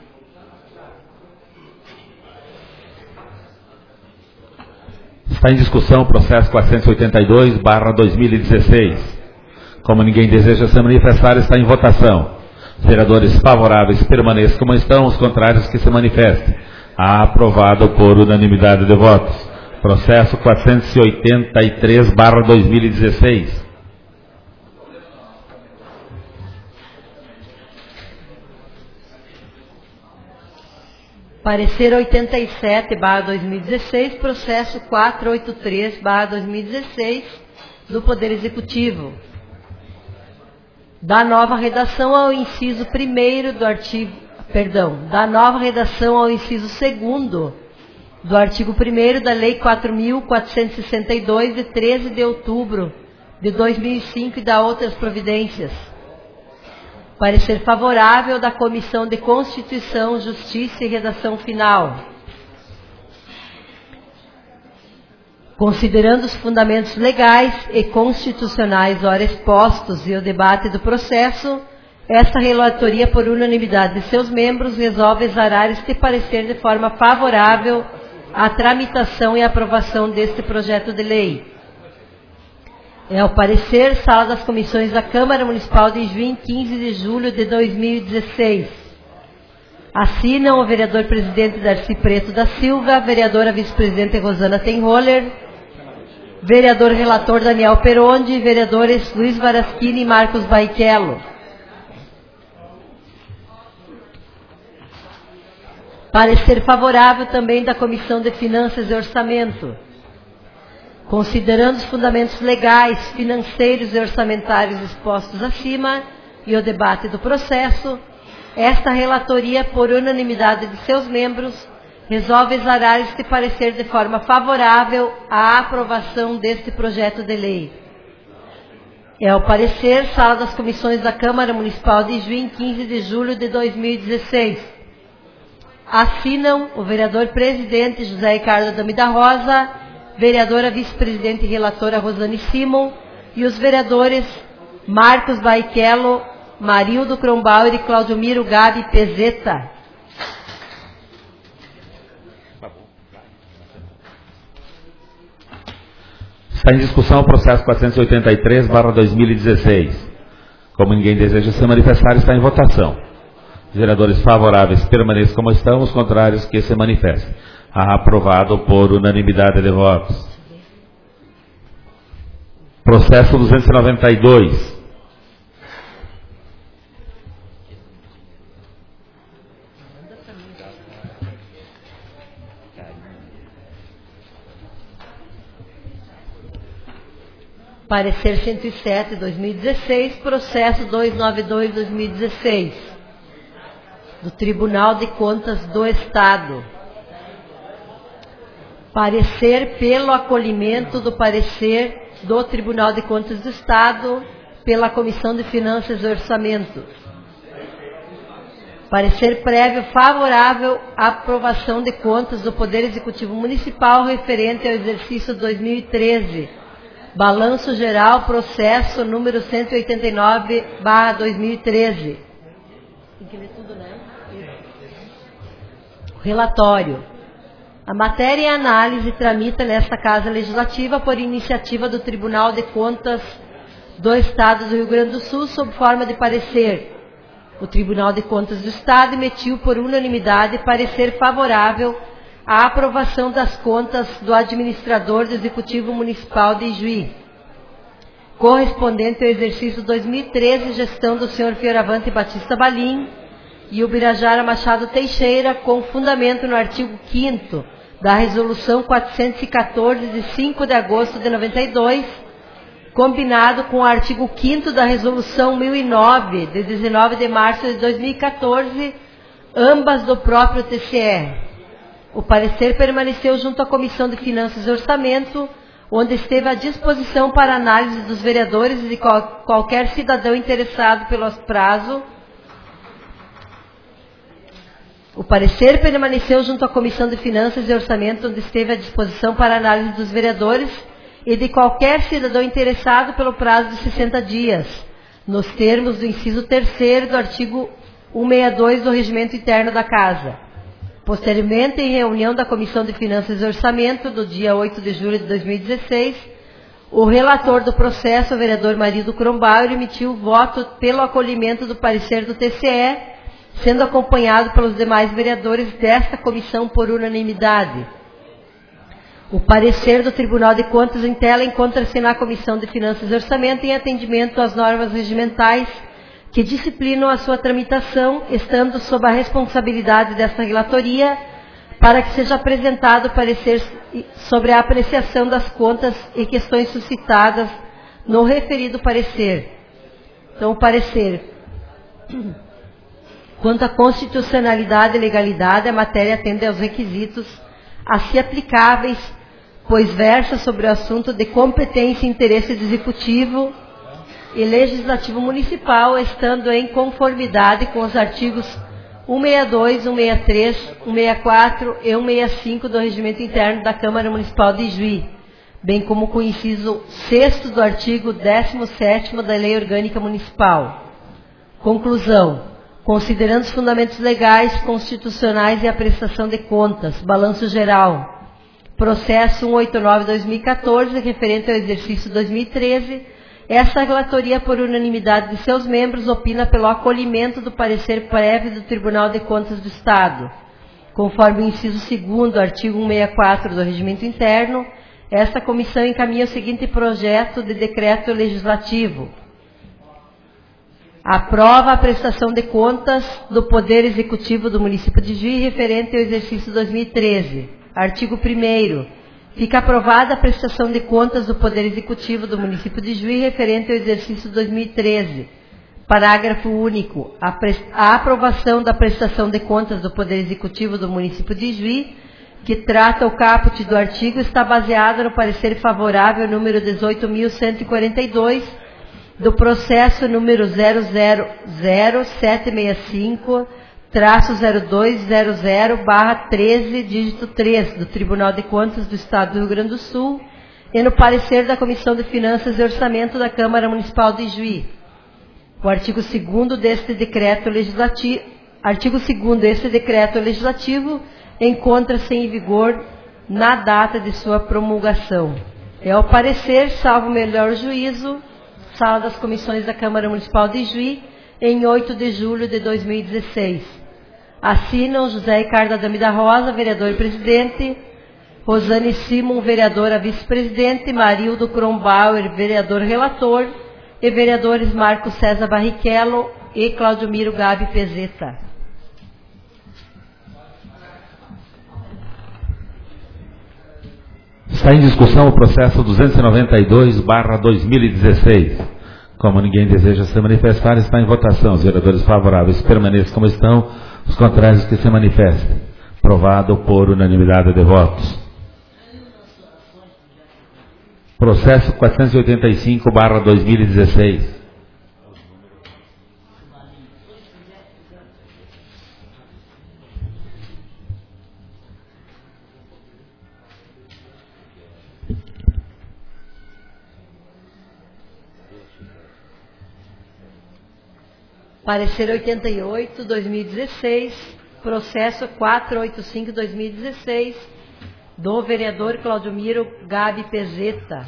Está em discussão o processo 482/2016. Como ninguém deseja se manifestar, está em votação. Os vereadores favoráveis permaneçam como estão, os contrários que se manifestem. Aprovado por unanimidade de votos. Processo 483/2016. Parecer 87/2016, processo 483/2016, do Poder Executivo. Da nova redação ao inciso 1º do artigo, da nova redação ao inciso 2º do artigo 1º da Lei 4.462, de 13 de outubro de 2005, e da outras providências. Parecer favorável da Comissão de Constituição, Justiça e Redação Final. Considerando os fundamentos legais e constitucionais ora expostos e o debate do processo, esta relatoria, por unanimidade de seus membros, resolve exarar este parecer de forma favorável à tramitação e aprovação deste projeto de lei. É o parecer, Sala das Comissões da Câmara Municipal de Ijuí, em 15 de julho de 2016. Assinam o vereador presidente Darcy Preto da Silva, a vereadora vice-presidente Rosana Tenroller, vereador relator Daniel Perondi, vereadores Luiz Varaschini e Marcos Barrichello. Parecer favorável também da Comissão de Finanças e Orçamento. Considerando os fundamentos legais, financeiros e orçamentários expostos acima e o debate do processo, esta relatoria, por unanimidade de seus membros, resolve exarar este parecer de forma favorável à aprovação deste projeto de lei. É o parecer, Sala das Comissões da Câmara Municipal de Ijuí, em 15 de julho de 2016. Assinam o vereador presidente José Ricardo Adame da Rosa, vereadora vice-presidente e relatora Rosane Simon, e os vereadores Marcos Barrichello, Marildo Kronbauer e Cláudio Miro Gabi Pezeta. Está em discussão o processo 483/2016. Como ninguém deseja se manifestar, está em votação. Os vereadores favoráveis permaneçam como estão, os contrários que se manifestem. Aprovado por unanimidade de votos. Processo 292. Parecer 107, 2016, processo 292, 2016, do Tribunal de Contas do Estado. Parecer pelo acolhimento do parecer do Tribunal de Contas do Estado pela Comissão de Finanças e Orçamento. Parecer prévio favorável à aprovação de contas do Poder Executivo Municipal referente ao exercício 2013. Balanço Geral, processo número 189/2013. Tem que ler tudo, né? Relatório. A matéria em análise tramita nesta Casa Legislativa por iniciativa do Tribunal de Contas do Estado do Rio Grande do Sul, sob forma de parecer. O Tribunal de Contas do Estado emitiu por unanimidade parecer favorável à aprovação das contas do administrador do Executivo Municipal de Ijuí, correspondente ao exercício 2013, gestão do senhor Fioravante Batista Balim e Ubirajara Machado Teixeira, com fundamento no artigo 5º da Resolução 414, de 5 de agosto de 92, combinado com o artigo 5º da Resolução 1009, de 19 de março de 2014, ambas do próprio TCE. O parecer permaneceu junto à Comissão de Finanças e Orçamento, onde esteve à disposição para análise dos vereadores e de qualquer cidadão interessado pelo prazo. O parecer permaneceu junto à Comissão de Finanças e Orçamento, onde esteve à disposição para análise dos vereadores e de qualquer cidadão interessado pelo prazo de 60 dias, nos termos do inciso 3º do artigo 162 do Regimento Interno da Casa. Posteriormente, em reunião da Comissão de Finanças e Orçamento, do dia 8 de julho de 2016, o relator do processo, o vereador Marido Crombauer, emitiu voto pelo acolhimento do parecer do TCE, sendo acompanhado pelos demais vereadores desta comissão por unanimidade. O parecer do Tribunal de Contas em tela encontra-se na Comissão de Finanças e Orçamento em atendimento às normas regimentais que disciplinam a sua tramitação, estando sob a responsabilidade desta relatoria, para que seja apresentado parecer sobre a apreciação das contas e questões suscitadas no referido parecer. Então, o parecer. Quanto à constitucionalidade e legalidade, a matéria atende aos requisitos a si aplicáveis, pois versa sobre o assunto de competência e interesse do Executivo e Legislativo Municipal, estando em conformidade com os artigos 162, 163, 164 e 165 do Regimento Interno da Câmara Municipal de Ijuí, bem como com o inciso 6º do artigo 17º da Lei Orgânica Municipal. Conclusão. Considerando os fundamentos legais, constitucionais e a prestação de contas, balanço geral, processo 189/2014, referente ao exercício 2013, essa relatoria, por unanimidade de seus membros, opina pelo acolhimento do parecer prévio do Tribunal de Contas do Estado. Conforme o inciso 2º do artigo 164 do Regimento Interno, esta comissão encaminha o seguinte projeto de decreto legislativo. Aprova a prestação de contas do Poder Executivo do município de Ijuí referente ao exercício 2013. Artigo 1º. Fica aprovada a prestação de contas do Poder Executivo do município de Ijuí referente ao exercício 2013. Parágrafo único. A aprovação da prestação de contas do Poder Executivo do município de Ijuí, que trata o caput do artigo, está baseada no parecer favorável número 18.142 do processo número 000-0765-0200/13, dígito 3, do Tribunal de Contas do Estado do Rio Grande do Sul, e no parecer da Comissão de Finanças e Orçamento da Câmara Municipal de Ijuí. O artigo 2º deste decreto legislativo encontra-se em vigor na data de sua promulgação. É o parecer, salvo melhor juízo, sala das comissões da Câmara Municipal de Juí, em 8 de julho de 2016. Assinam José Ricardo Adame da Rosa, vereador e presidente, Rosane Simon, vereadora vice-presidente, Marildo Kronbauer, vereador relator, e vereadores Marcos César Barrichello e Claudio Miro Gabi Pezeta. Está em discussão o processo 292/2016. Como ninguém deseja se manifestar, está em votação. Os vereadores favoráveis permaneçam como estão, os contrários que se manifestem. Aprovado por unanimidade de votos. Processo 485/2016. Parecer 88/2016, processo 485/2016, do vereador Claudio Miro Gabi Pezeta.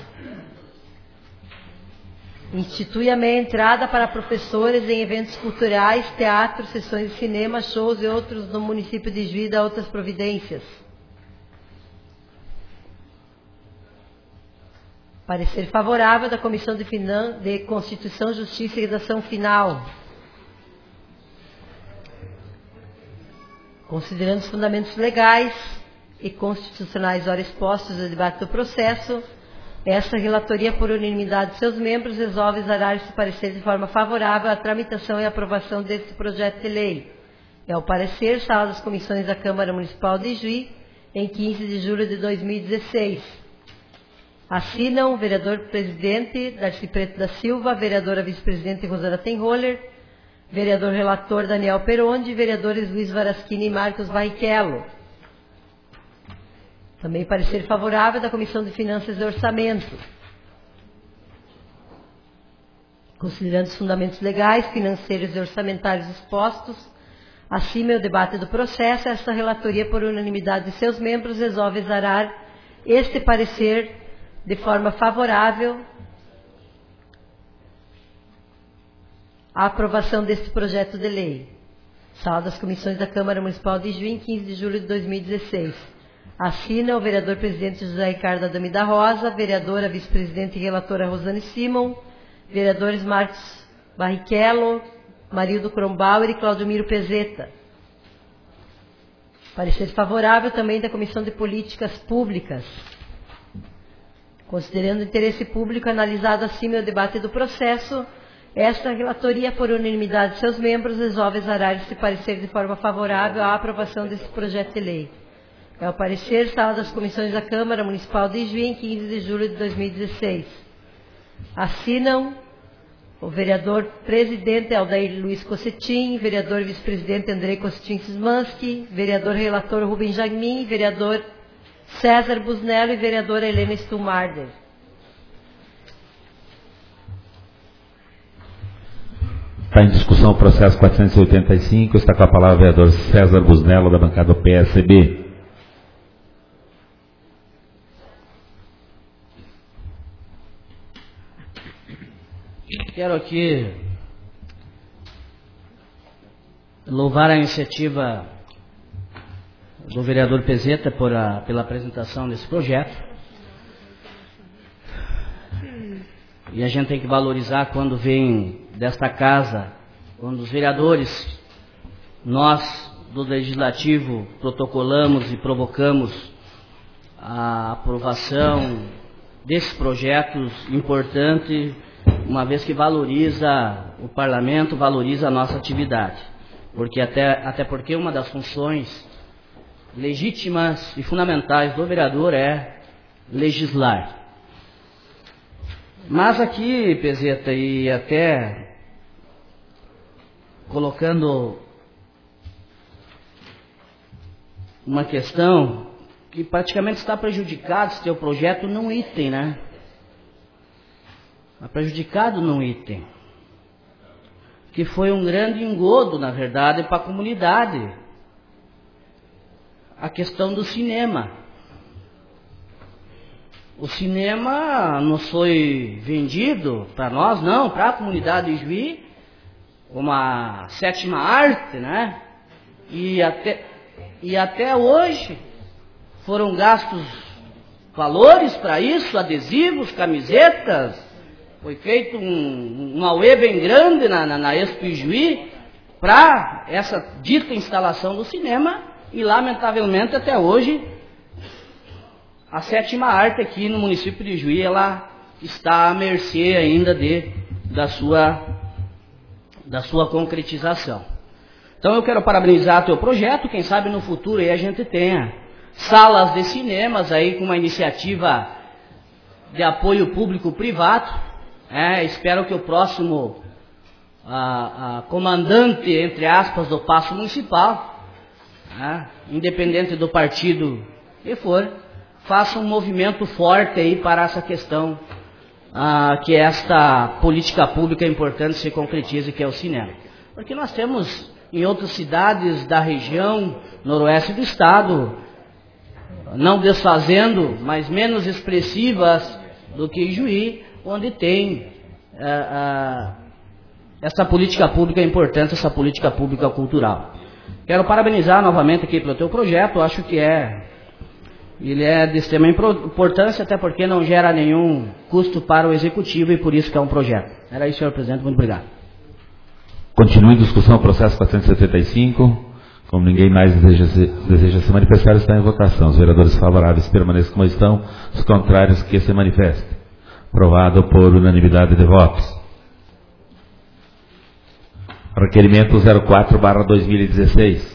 Institui a meia entrada para professores em eventos culturais, teatro, sessões de cinema, shows e outros no município de Juí, e outras providências. Parecer favorável da Comissão de Constituição, Justiça e Redação Final. Considerando os fundamentos legais e constitucionais ora expostos no debate do processo, esta relatoria, por unanimidade de seus membros, resolve exarar esse parecer de forma favorável à tramitação e aprovação deste projeto de lei. É o parecer, sala das comissões da Câmara Municipal de Juí, em 15 de julho de 2016. Assinam o vereador presidente Darcy Preto da Silva, vereadora vice-presidente Rosana Tenroller, vereador relator Daniel Perondi, vereadores Luiz Varaschini e Marcos Barrichello. Também parecer favorável da Comissão de Finanças e Orçamento. Considerando os fundamentos legais, financeiros e orçamentários expostos, acima é o debate do processo, esta relatoria, por unanimidade de seus membros, resolve exarar este parecer de forma favorável à aprovação deste projeto de lei. Sala das comissões da Câmara Municipal de Juí, em 15 de julho de 2016. Assina o vereador presidente José Ricardo Adame da Rosa, vereadora vice-presidente e relatora Rosane Simon, vereadores Marcos Barrichello, Marildo Kronbauer e Claudio Miro Pezeta. Parecer favorável também da Comissão de Políticas Públicas. Considerando o interesse público analisado acima o debate do processo, esta relatoria, por unanimidade de seus membros, resolve exarar este parecer de forma favorável à aprovação desse projeto de lei. É o parecer, sala das comissões da Câmara Municipal de Juí, em 15 de julho de 2016. Assinam o vereador presidente Aldair Luiz Cossetin, vereador vice-presidente Andrei Cossetin Szymanski, vereador relator Rubem Jagmin, vereador César Busnello e vereadora Helena Stumarder. Está em discussão o processo 485. Está com a palavra o vereador César Busnello, da bancada do PSB. Quero aqui louvar a iniciativa do vereador Pezeta pela apresentação desse projeto. E a gente tem que valorizar quando vem desta casa, quando os vereadores, nós do Legislativo, protocolamos e provocamos a aprovação desses projetos importantes, uma vez que valoriza o Parlamento, valoriza a nossa atividade. Porque até porque uma das funções legítimas e fundamentais do vereador é legislar. Mas aqui, Pezeta, e até colocando uma questão que praticamente está prejudicado esse teu projeto num item, né? Está prejudicado num item, que foi um grande engodo, na verdade, para a comunidade, a questão do cinema. o cinema nos foi vendido para nós, não, para a comunidade de Juí, como a sétima arte, né? E até hoje foram gastos valores para isso, adesivos, camisetas. Foi feito um auê bem grande na Expo Juí para essa dita instalação do cinema e, lamentavelmente, até hoje, a sétima arte aqui no município de Juí, ela está à mercê ainda da sua concretização. Então eu quero parabenizar o teu projeto, quem sabe no futuro aí a gente tenha salas de cinemas aí com uma iniciativa de apoio público-privado. Espero que o próximo comandante, entre aspas, do Paço Municipal, independente do partido que for, faça um movimento forte aí para essa questão, que esta política pública importante se concretize, que é o cinema. Porque nós temos em outras cidades da região noroeste do estado, não desfazendo, mas menos expressivas do que Juí, onde tem essa política pública importante, essa política pública cultural. Quero parabenizar novamente aqui pelo teu projeto, acho que ele é de extrema importância, até porque não gera nenhum custo para o executivo e por isso que é um projeto. Era isso, senhor presidente, muito obrigado. Continue em discussão o processo 475. Como ninguém mais deseja se manifestar, está em votação. Os vereadores favoráveis permaneçam como estão, os contrários que se manifestem. Aprovado por unanimidade de votos. Requerimento 04/2016.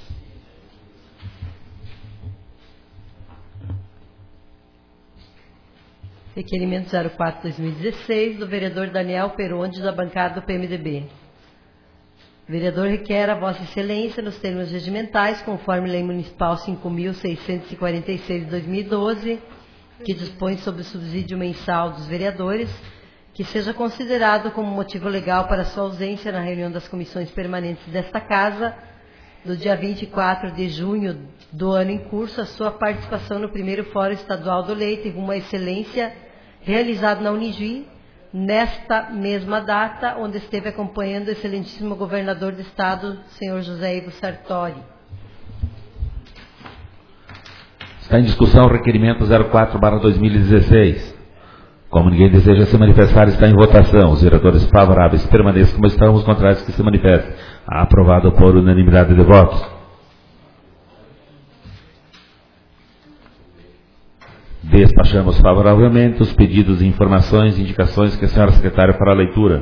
Requerimento 04/2016 do vereador Daniel Peronde, da bancada do PMDB. O vereador requer a Vossa Excelência, nos termos regimentais, conforme Lei Municipal 5.646 de 2012, que dispõe sobre o subsídio mensal dos vereadores, que seja considerado como motivo legal para sua ausência na reunião das comissões permanentes desta Casa, do dia 24 de junho do ano em curso, a sua participação no primeiro Fórum Estadual do Leite rumo à Excelência, realizado na Unijuí, nesta mesma data, onde esteve acompanhando o excelentíssimo governador do Estado, senhor José Ivo Sartori. Está em discussão o requerimento 04/2016. Como ninguém deseja se manifestar, está em votação. Os vereadores favoráveis permaneçam como estão, os contrários que se manifestem. Aprovado por unanimidade de votos. Despachamos favoravelmente os pedidos de informações e indicações que a senhora secretária fará a leitura.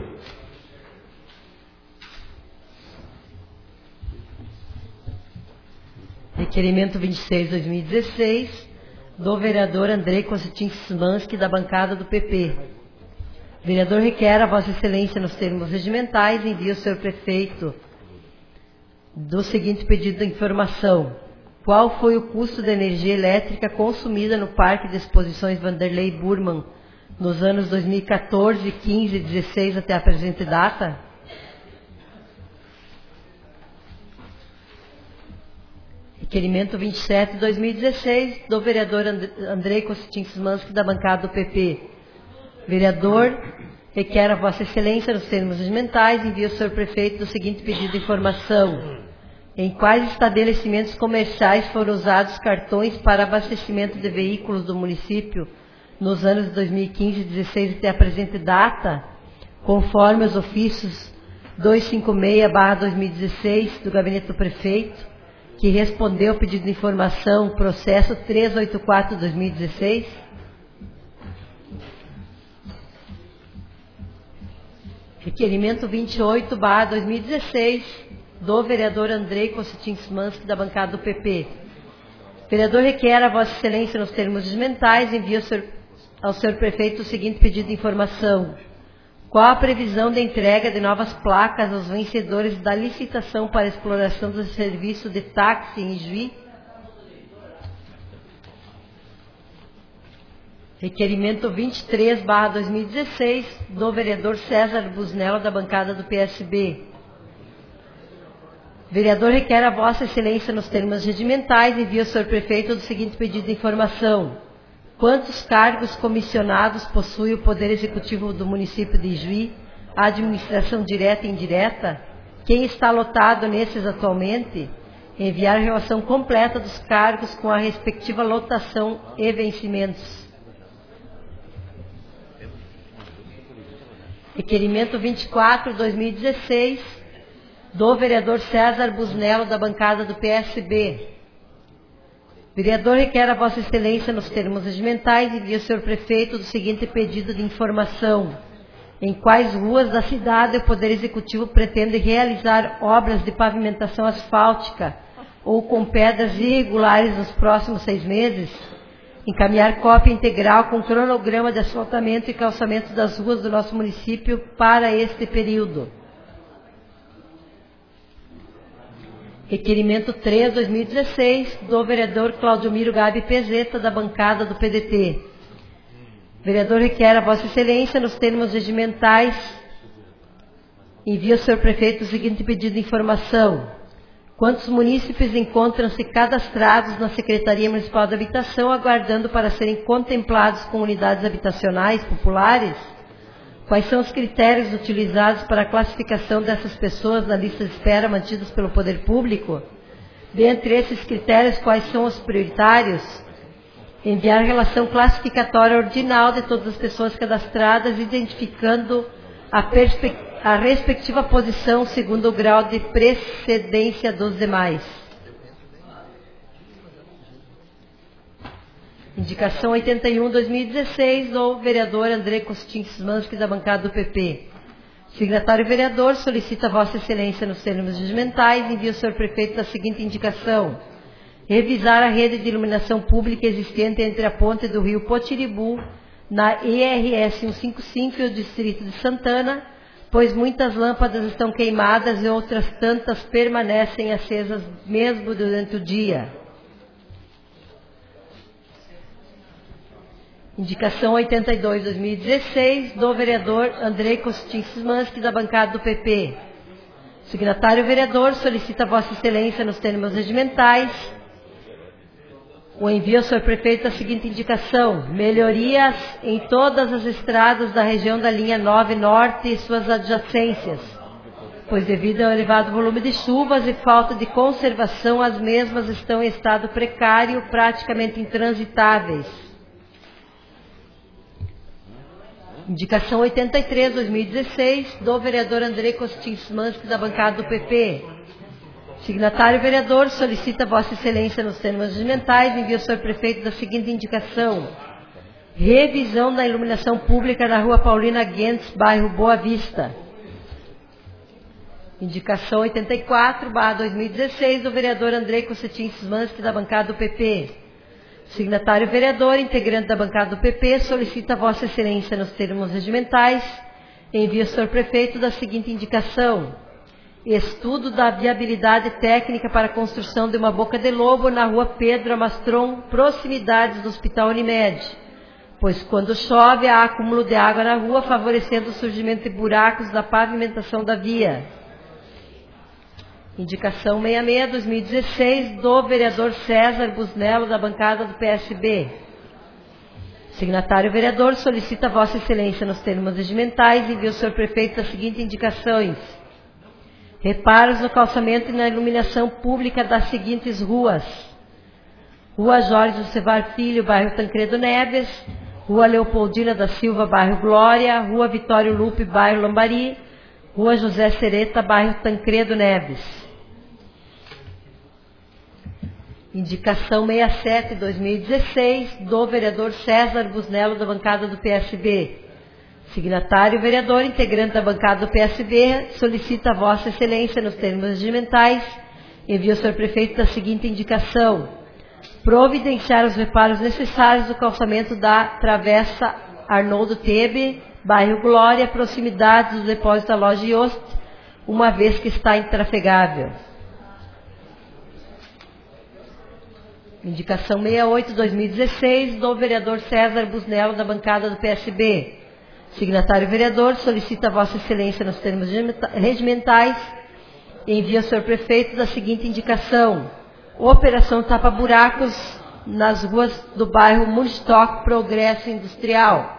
Requerimento 26/2016, do vereador Andrei Constantin Szymanski, da bancada do PP. O vereador requer a Vossa Excelência, nos termos regimentais, envie ao senhor prefeito do seguinte pedido de informação. Qual foi o custo da energia elétrica consumida no Parque de Exposições Vanderlei Burman nos anos 2014, 15 e 16 até a presente data? Requerimento 27/2016, do vereador Andrei Constantin Szymanski, da bancada do PP. Vereador requer a Vossa Excelência, nos termos regimentais, envie ao senhor prefeito do seguinte pedido de informação. Em quais estabelecimentos comerciais foram usados cartões para abastecimento de veículos do município nos anos de 2015 e 2016 até a presente data, conforme os ofícios 256/2016 do Gabinete do Prefeito, que respondeu ao pedido de informação, processo 384/2016? Requerimento 28/2016, do vereador Andrei Constantin Szymanski, da bancada do PP. O vereador requer a Vossa Excelência, nos termos regimentais, envie ao senhor prefeito o seguinte pedido de informação. Qual a previsão de entrega de novas placas aos vencedores da licitação para exploração do serviço de táxi em Juí? Requerimento 23/2016, do vereador César Busnello, da bancada do PSB. O vereador requer a Vossa Excelência, nos termos regimentais, envie ao senhor prefeito o seguinte pedido de informação. Quantos cargos comissionados possui o Poder Executivo do município de Ijuí? A administração direta e indireta? Quem está lotado nesses atualmente? Enviar relação completa dos cargos com a respectiva lotação e vencimentos. Requerimento 24/2016, do vereador César Busnello, da bancada do PSB. Vereador requer a Vossa Excelência, nos termos regimentais, envie ao senhor prefeito do seguinte pedido de informação. Em quais ruas da cidade o Poder Executivo pretende realizar obras de pavimentação asfáltica ou com pedras irregulares nos próximos 6 meses? Encaminhar cópia integral com cronograma de asfaltamento e calçamento das ruas do nosso município para este período. Requerimento 3/2016, do vereador Claudiomiro Gabi Pezeta, da bancada do PDT. Vereador requer a Vossa Excelência, nos termos regimentais, envie ao senhor prefeito o seguinte pedido de informação. Quantos munícipes encontram-se cadastrados na Secretaria Municipal de Habitação, aguardando para serem contemplados com unidades habitacionais populares? Quais são os critérios utilizados para a classificação dessas pessoas na lista de espera mantidas pelo Poder Público? Dentre esses critérios, quais são os prioritários? Enviar relação classificatória ordinal de todas as pessoas cadastradas, identificando a respectiva posição segundo o grau de precedência dos demais. Indicação 81/2016, do vereador André Costin Szymanski, da bancada do PP. Signatário vereador solicita a Vossa Excelência, nos termos regimentais, envie ao senhor prefeito da seguinte indicação. Revisar a rede de iluminação pública existente entre a ponte do rio Potiribu, na ERS 155 e o distrito de Santana, pois muitas lâmpadas estão queimadas e outras tantas permanecem acesas mesmo durante o dia. Indicação 82/2016, do vereador Andrei Costin Szymanski, da bancada do PP. Signatário vereador solicita a Vossa Excelência, nos termos regimentais, o envio ao senhor prefeito da seguinte indicação. Melhorias em todas as estradas da região da linha 9 Norte e suas adjacências, pois devido ao elevado volume de chuvas e falta de conservação, as mesmas estão em estado precário, praticamente intransitáveis. Indicação 83/2016, do vereador Andrei Costin Szymanski, da bancada do PP. Signatário vereador solicita a Vossa Excelência, nos termos regimentais, envie ao senhor prefeito da seguinte indicação. Revisão da iluminação pública na rua Paulina Guentes, bairro Boa Vista. Indicação 84/2016, do vereador Andrei Costin Szymanski, da bancada do PP. Signatário vereador, integrante da bancada do PP, solicita a Vossa Excelência, nos termos regimentais, envie ao senhor prefeito da seguinte indicação. Estudo da viabilidade técnica para a construção de uma boca de lobo na rua Pedro Amastron, proximidades do Hospital Unimed, pois quando chove há acúmulo de água na rua, favorecendo o surgimento de buracos na pavimentação da via. Indicação 66/2016, do vereador César Busnello, da bancada do PSB. Signatário vereador solicita a Vossa Excelência, nos termos regimentais, envie ao senhor prefeito as seguintes indicações. Reparos no calçamento e na iluminação pública das seguintes ruas. Rua Jorge Josevar Filho, bairro Tancredo Neves. Rua Leopoldina da Silva, bairro Glória. Rua Vitório Lupe, bairro Lambari. Rua José Sereta, bairro Tancredo Neves. Indicação 67/2016, do vereador César Busnello, da bancada do PSB. Signatário vereador, integrante da bancada do PSB, solicita a Vossa Excelência, nos termos regimentais, envie ao senhor prefeito da seguinte indicação. Providenciar os reparos necessários do calçamento da Travessa Arnoldo Tebe, bairro Glória, proximidades do depósito da loja Yost, uma vez que está intrafegável. Indicação 68/2016, do vereador César Busnello, da bancada do PSB. Signatário vereador solicita a Vossa Excelência, nos termos regimentais, envie ao senhor prefeito da seguinte indicação. Operação Tapa Buracos nas ruas do bairro Mundstock Progresso Industrial.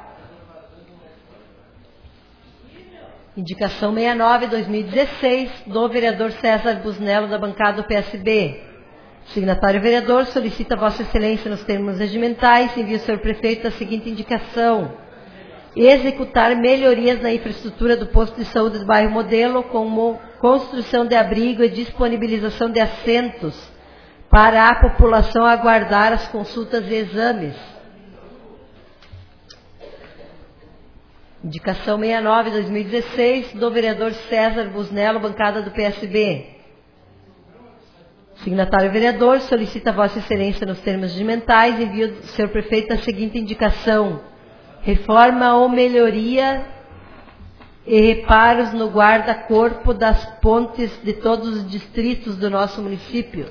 Indicação 69/2016 do vereador César Busnello, da bancada do PSB. Signatário vereador, solicita Vossa Excelência, nos termos regimentais, envia ao senhor prefeito a seguinte indicação: executar melhorias na infraestrutura do posto de saúde do bairro Modelo, como construção de abrigo e disponibilização de assentos para a população aguardar as consultas e exames. Indicação 69/2016 do vereador César Busnello, bancada do PSB. Signatário vereador, solicita Vossa Excelência, nos termos regimentais, envia ao senhor prefeito a seguinte indicação: reforma ou melhoria e reparos no guarda-corpo das pontes de todos os distritos do nosso município.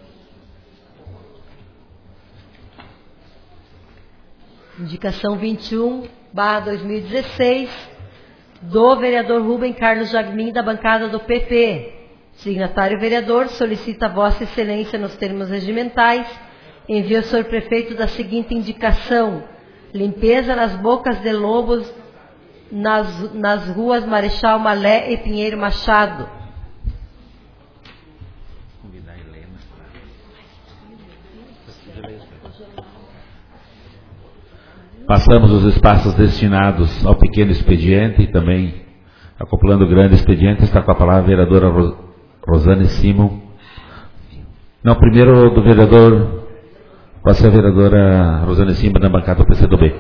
Indicação 21/2016 do vereador Rubem Carlos Jagmin, da bancada do PP. Signatário vereador, solicita Vossa Excelência, nos termos regimentais, envia ao senhor prefeito da seguinte indicação: limpeza nas bocas de lobos nas ruas Marechal Malé e Pinheiro Machado. Passamos os espaços destinados ao pequeno expediente e também acoplando o grande expediente. Está com a palavra a vereadora Rosane Simon. Não, primeiro do vereador, pode ser a vereadora Rosane Simon, da bancada do PCdoB.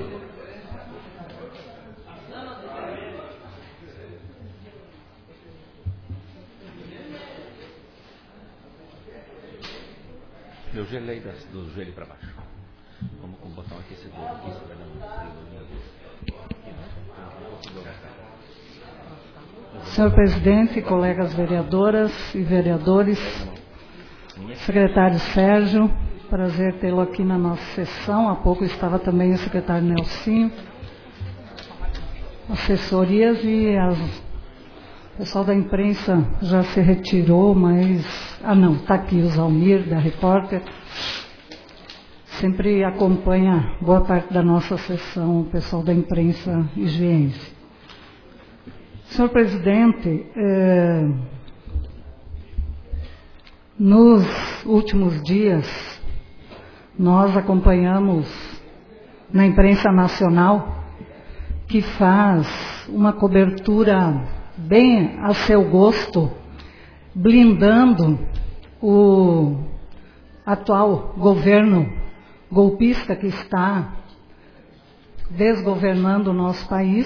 Eu gelei do joelho para baixo. Vamos botar um aquecedor aqui. Senhor presidente, colegas vereadoras e vereadores, secretário Sérgio, prazer tê-lo aqui na nossa sessão. Há pouco estava também o secretário Nelsinho, assessorias e o pessoal da imprensa já se retirou, mas... não, está aqui o Zalmir, da Repórter. Sempre acompanha boa parte da nossa sessão o pessoal da imprensa higiense. Senhor presidente, nos últimos dias, nós acompanhamos na imprensa nacional, que faz uma cobertura bem a seu gosto, blindando o atual governo golpista que está desgovernando o nosso país,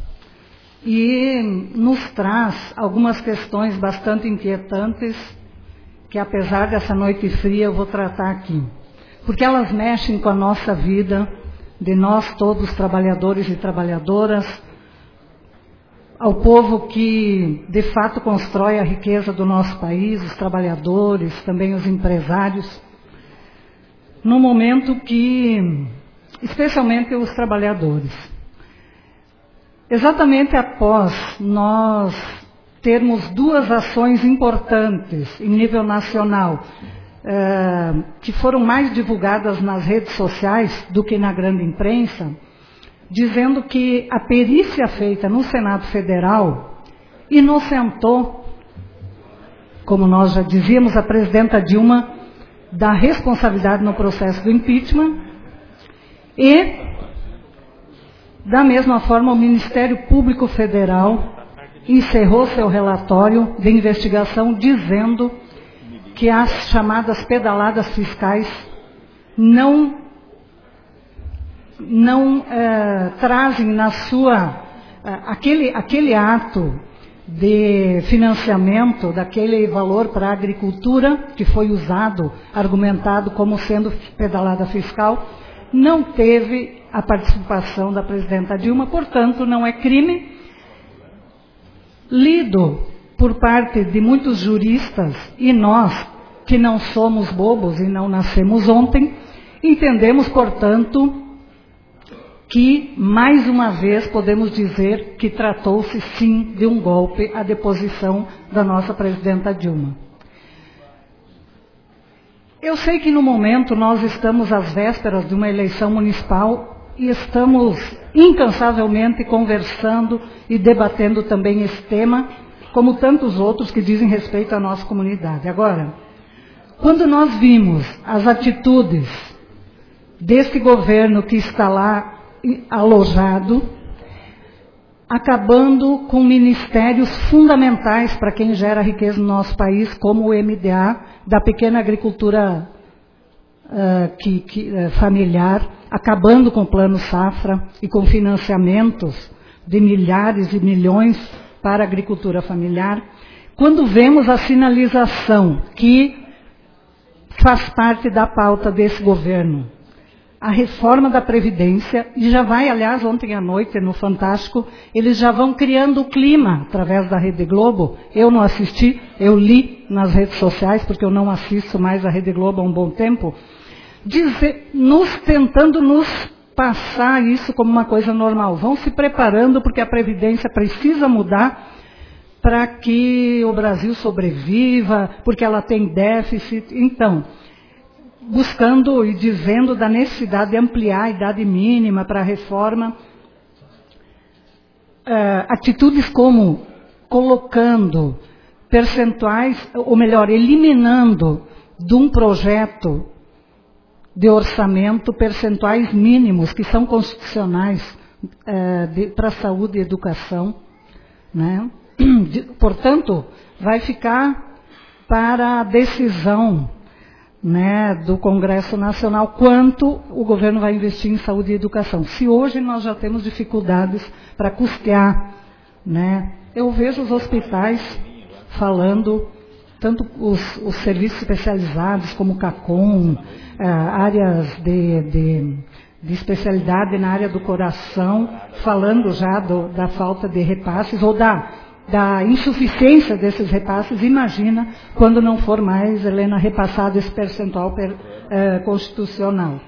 e nos traz algumas questões bastante inquietantes, que apesar dessa noite fria eu vou tratar aqui, porque elas mexem com a nossa vida, de nós todos, trabalhadores e trabalhadoras, ao povo que de fato constrói a riqueza do nosso país, os trabalhadores, também os empresários, no momento que, especialmente os trabalhadores, exatamente após nós termos duas ações importantes em nível nacional, que foram mais divulgadas nas redes sociais do que na grande imprensa, dizendo que a perícia feita no Senado Federal inocentou, como nós já dizíamos, a presidenta Dilma da responsabilidade no processo do impeachment, e da mesma forma, o Ministério Público Federal encerrou seu relatório de investigação dizendo que as chamadas pedaladas fiscais não trazem na sua... aquele ato de financiamento daquele valor para a agricultura, que foi usado, argumentado como sendo pedalada fiscal, não teve a participação da presidenta Dilma, portanto, não é crime. Lido por parte de muitos juristas, e nós, que não somos bobos e não nascemos ontem, entendemos, portanto, que, mais uma vez, podemos dizer que tratou-se, sim, de um golpe à deposição da nossa presidenta Dilma. Eu sei que no momento nós estamos às vésperas de uma eleição municipal e estamos incansavelmente conversando e debatendo também esse tema, como tantos outros que dizem respeito à nossa comunidade. Agora, quando nós vimos as atitudes desse governo que está lá alojado, acabando com ministérios fundamentais para quem gera riqueza no nosso país, como o MDA, da pequena agricultura familiar, acabando com o Plano Safra e com financiamentos de milhares e milhões para a agricultura familiar. Quando vemos a sinalização que faz parte da pauta desse governo, a reforma da Previdência, e já vai, aliás, ontem à noite, no Fantástico, eles já vão criando o clima através da Rede Globo. Eu não assisti, eu li nas redes sociais, porque eu não assisto mais a Rede Globo há um bom tempo, tentando nos passar isso como uma coisa normal. Vão se preparando, porque a Previdência precisa mudar para que o Brasil sobreviva, porque ela tem déficit. Então, buscando e dizendo da necessidade de ampliar a idade mínima para a reforma, atitudes como colocando percentuais, ou melhor, eliminando de um projeto de orçamento percentuais mínimos que são constitucionais para a saúde e educação, né? Portanto, vai ficar para a decisão, né, do Congresso Nacional quanto o governo vai investir em saúde e educação. Se hoje nós já temos dificuldades para custear, né, eu vejo os hospitais falando, tanto os serviços especializados como o CACOM, áreas de especialidade na área do coração, falando já da falta de repasses ou da insuficiência desses repasses. Imagina quando não for mais, Helena, repassado esse percentual constitucional.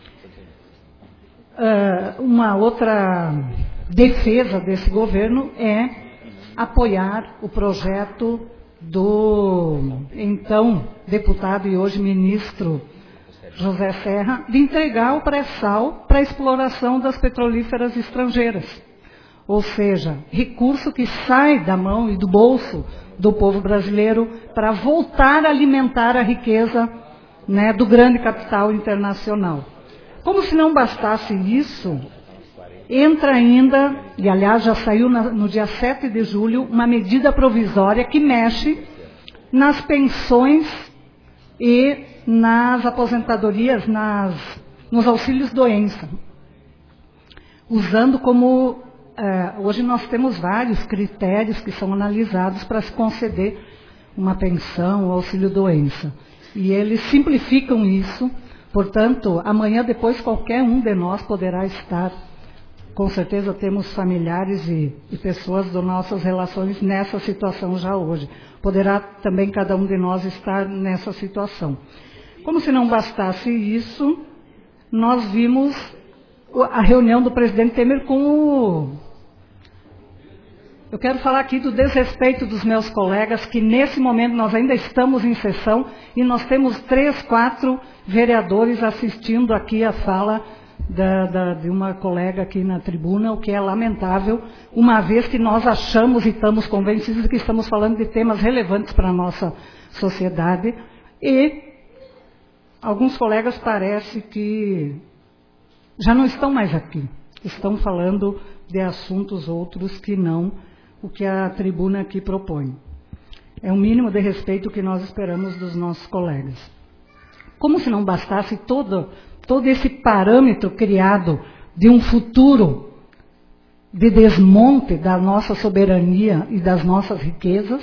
Uma outra defesa desse governo é apoiar o projeto do então deputado e hoje ministro José Serra, de entregar o pré-sal para a exploração das petrolíferas estrangeiras. Ou seja, recurso que sai da mão e do bolso do povo brasileiro para voltar a alimentar a riqueza, né, do grande capital internacional. Como se não bastasse isso, entra ainda, e aliás já saiu no dia 7 de julho, uma medida provisória que mexe nas pensões e nas aposentadorias, nos auxílios-doença, usando como... hoje nós temos vários critérios que são analisados para se conceder uma pensão ou auxílio-doença. E eles simplificam isso, portanto, amanhã depois qualquer um de nós poderá estar, com certeza temos familiares e pessoas das nossas relações nessa situação já hoje. Poderá também cada um de nós estar nessa situação. Como se não bastasse isso, nós vimos a reunião do presidente Temer com o... Eu quero falar aqui do desrespeito dos meus colegas, que nesse momento nós ainda estamos em sessão e nós temos 3, 4 vereadores assistindo aqui a fala de uma colega aqui na tribuna, o que é lamentável, uma vez que nós achamos e estamos convencidos de que estamos falando de temas relevantes para a nossa sociedade, e alguns colegas parece que já não estão mais aqui, estão falando de assuntos outros que não o que a tribuna aqui propõe. É o mínimo de respeito que nós esperamos dos nossos colegas. Como se não bastasse todo esse parâmetro criado de um futuro de desmonte da nossa soberania e das nossas riquezas,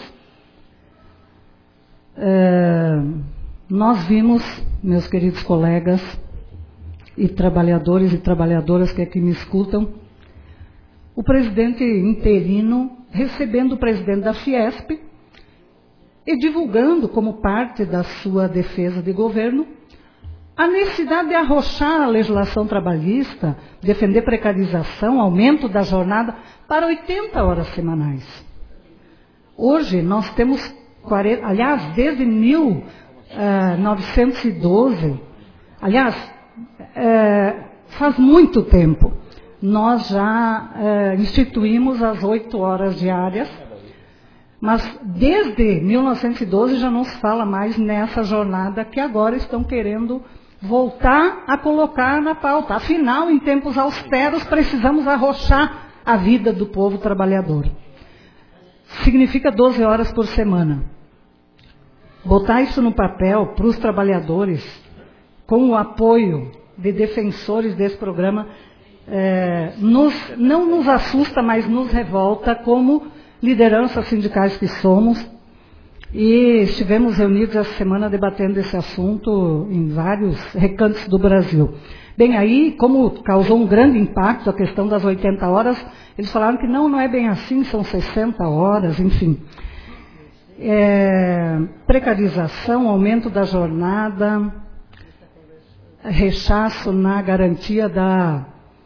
nós vimos, meus queridos colegas e trabalhadores e trabalhadoras que aqui me escutam, o presidente interino recebendo o presidente da Fiesp e divulgando como parte da sua defesa de governo a necessidade de arrochar a legislação trabalhista, defender precarização, aumento da jornada para 80 horas semanais. Hoje nós temos 40, aliás, desde 912, aliás, faz muito tempo, nós já instituímos as 8 horas diárias, mas desde 1912 já não se fala mais nessa jornada que agora estão querendo voltar a colocar na pauta. Afinal, em tempos austeros, precisamos arrochar a vida do povo trabalhador. Significa 12 horas por semana. Botar isso no papel para os trabalhadores, com o apoio de defensores desse programa, não nos assusta, mas nos revolta como lideranças sindicais que somos. E estivemos reunidos essa semana debatendo esse assunto em vários recantos do Brasil. Bem, aí, como causou um grande impacto a questão das 80 horas, eles falaram que não é bem assim, são 60 horas, enfim. Precarização, aumento da jornada, rechaço na garantia da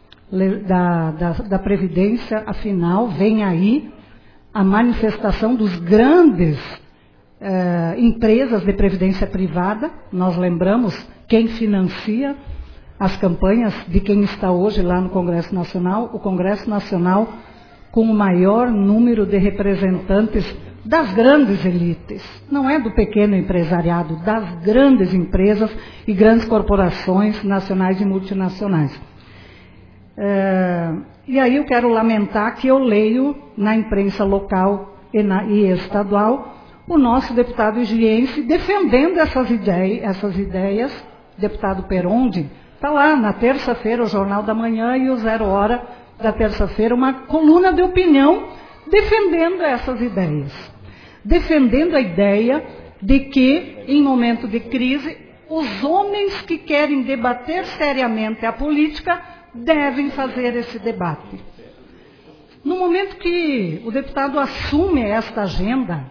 Previdência, afinal, vem aí a manifestação dos grandes empresas de previdência privada. Nós lembramos quem financia as campanhas de quem está hoje lá no Congresso Nacional, o Congresso Nacional com o maior número de representantes das grandes elites, não é do pequeno empresariado, das grandes empresas e grandes corporações nacionais e multinacionais. E aí eu quero lamentar que eu leio na imprensa local e estadual o nosso deputado higiense defendendo essas ideias, deputado Perondi, está lá na terça-feira o Jornal da Manhã e o 0 Hora da terça-feira, uma coluna de opinião defendendo essas ideias. Defendendo a ideia de que, em momento de crise, os homens que querem debater seriamente a política devem fazer esse debate. No momento que o deputado assume esta agenda,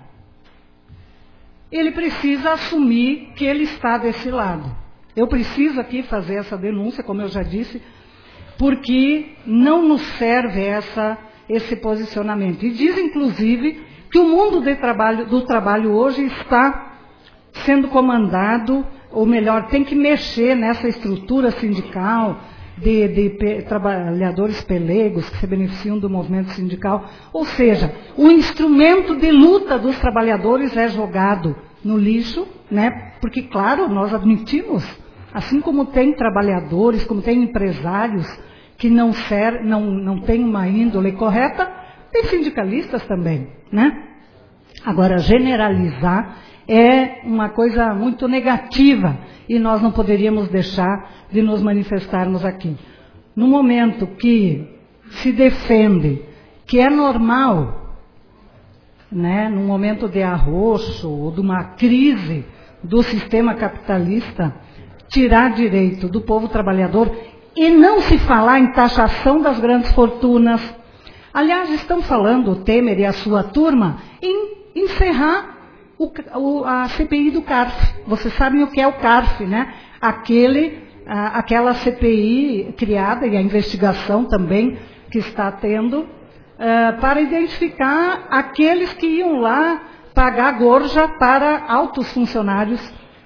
ele precisa assumir que ele está desse lado. Eu preciso aqui fazer essa denúncia, como eu já disse, porque não nos serve esse posicionamento. E diz, inclusive, que o mundo do trabalho hoje está sendo comandado, ou melhor, tem que mexer nessa estrutura sindical de trabalhadores pelegos que se beneficiam do movimento sindical. Ou seja, o instrumento de luta dos trabalhadores é jogado no lixo, né? Porque, claro, nós admitimos, assim como tem trabalhadores, como tem empresários que não têm uma índole correta, tem sindicalistas também, né? Agora, generalizar é uma coisa muito negativa e nós não poderíamos deixar de nos manifestarmos aqui. No momento que se defende que é normal, né, num momento de arroxo ou de uma crise do sistema capitalista, tirar direito do povo trabalhador e não se falar em taxação das grandes fortunas. Aliás, estão falando, o Temer e a sua turma, em encerrar a CPI do CARF. Vocês sabem o que é o CARF, né? Aquela CPI criada, e a investigação também que está tendo, para identificar aqueles que iam lá pagar gorja para altos funcionários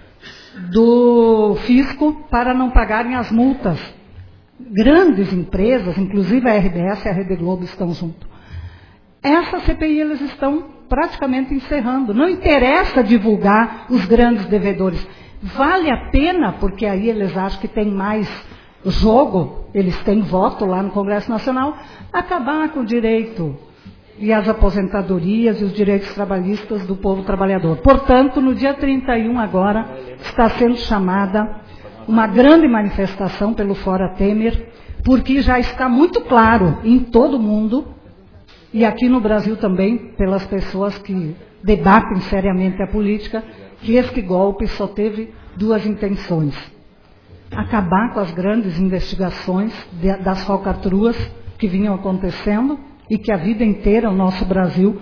do fisco para não pagarem as multas. Grandes empresas, inclusive a RBS e a Rede Globo estão junto. Essa CPI eles estão praticamente encerrando. Não interessa divulgar os grandes devedores. Vale a pena, porque aí eles acham que tem mais jogo, eles têm voto lá no Congresso Nacional, acabar com o direito e as aposentadorias e os direitos trabalhistas do povo trabalhador. Portanto, no dia 31 agora, está sendo chamada uma grande manifestação pelo Fora Temer, porque já está muito claro em todo o mundo, e aqui no Brasil também, pelas pessoas que debatem seriamente a política, que este golpe só teve duas intenções: acabar com as grandes investigações das falcatruas que vinham acontecendo e que a vida inteira o nosso Brasil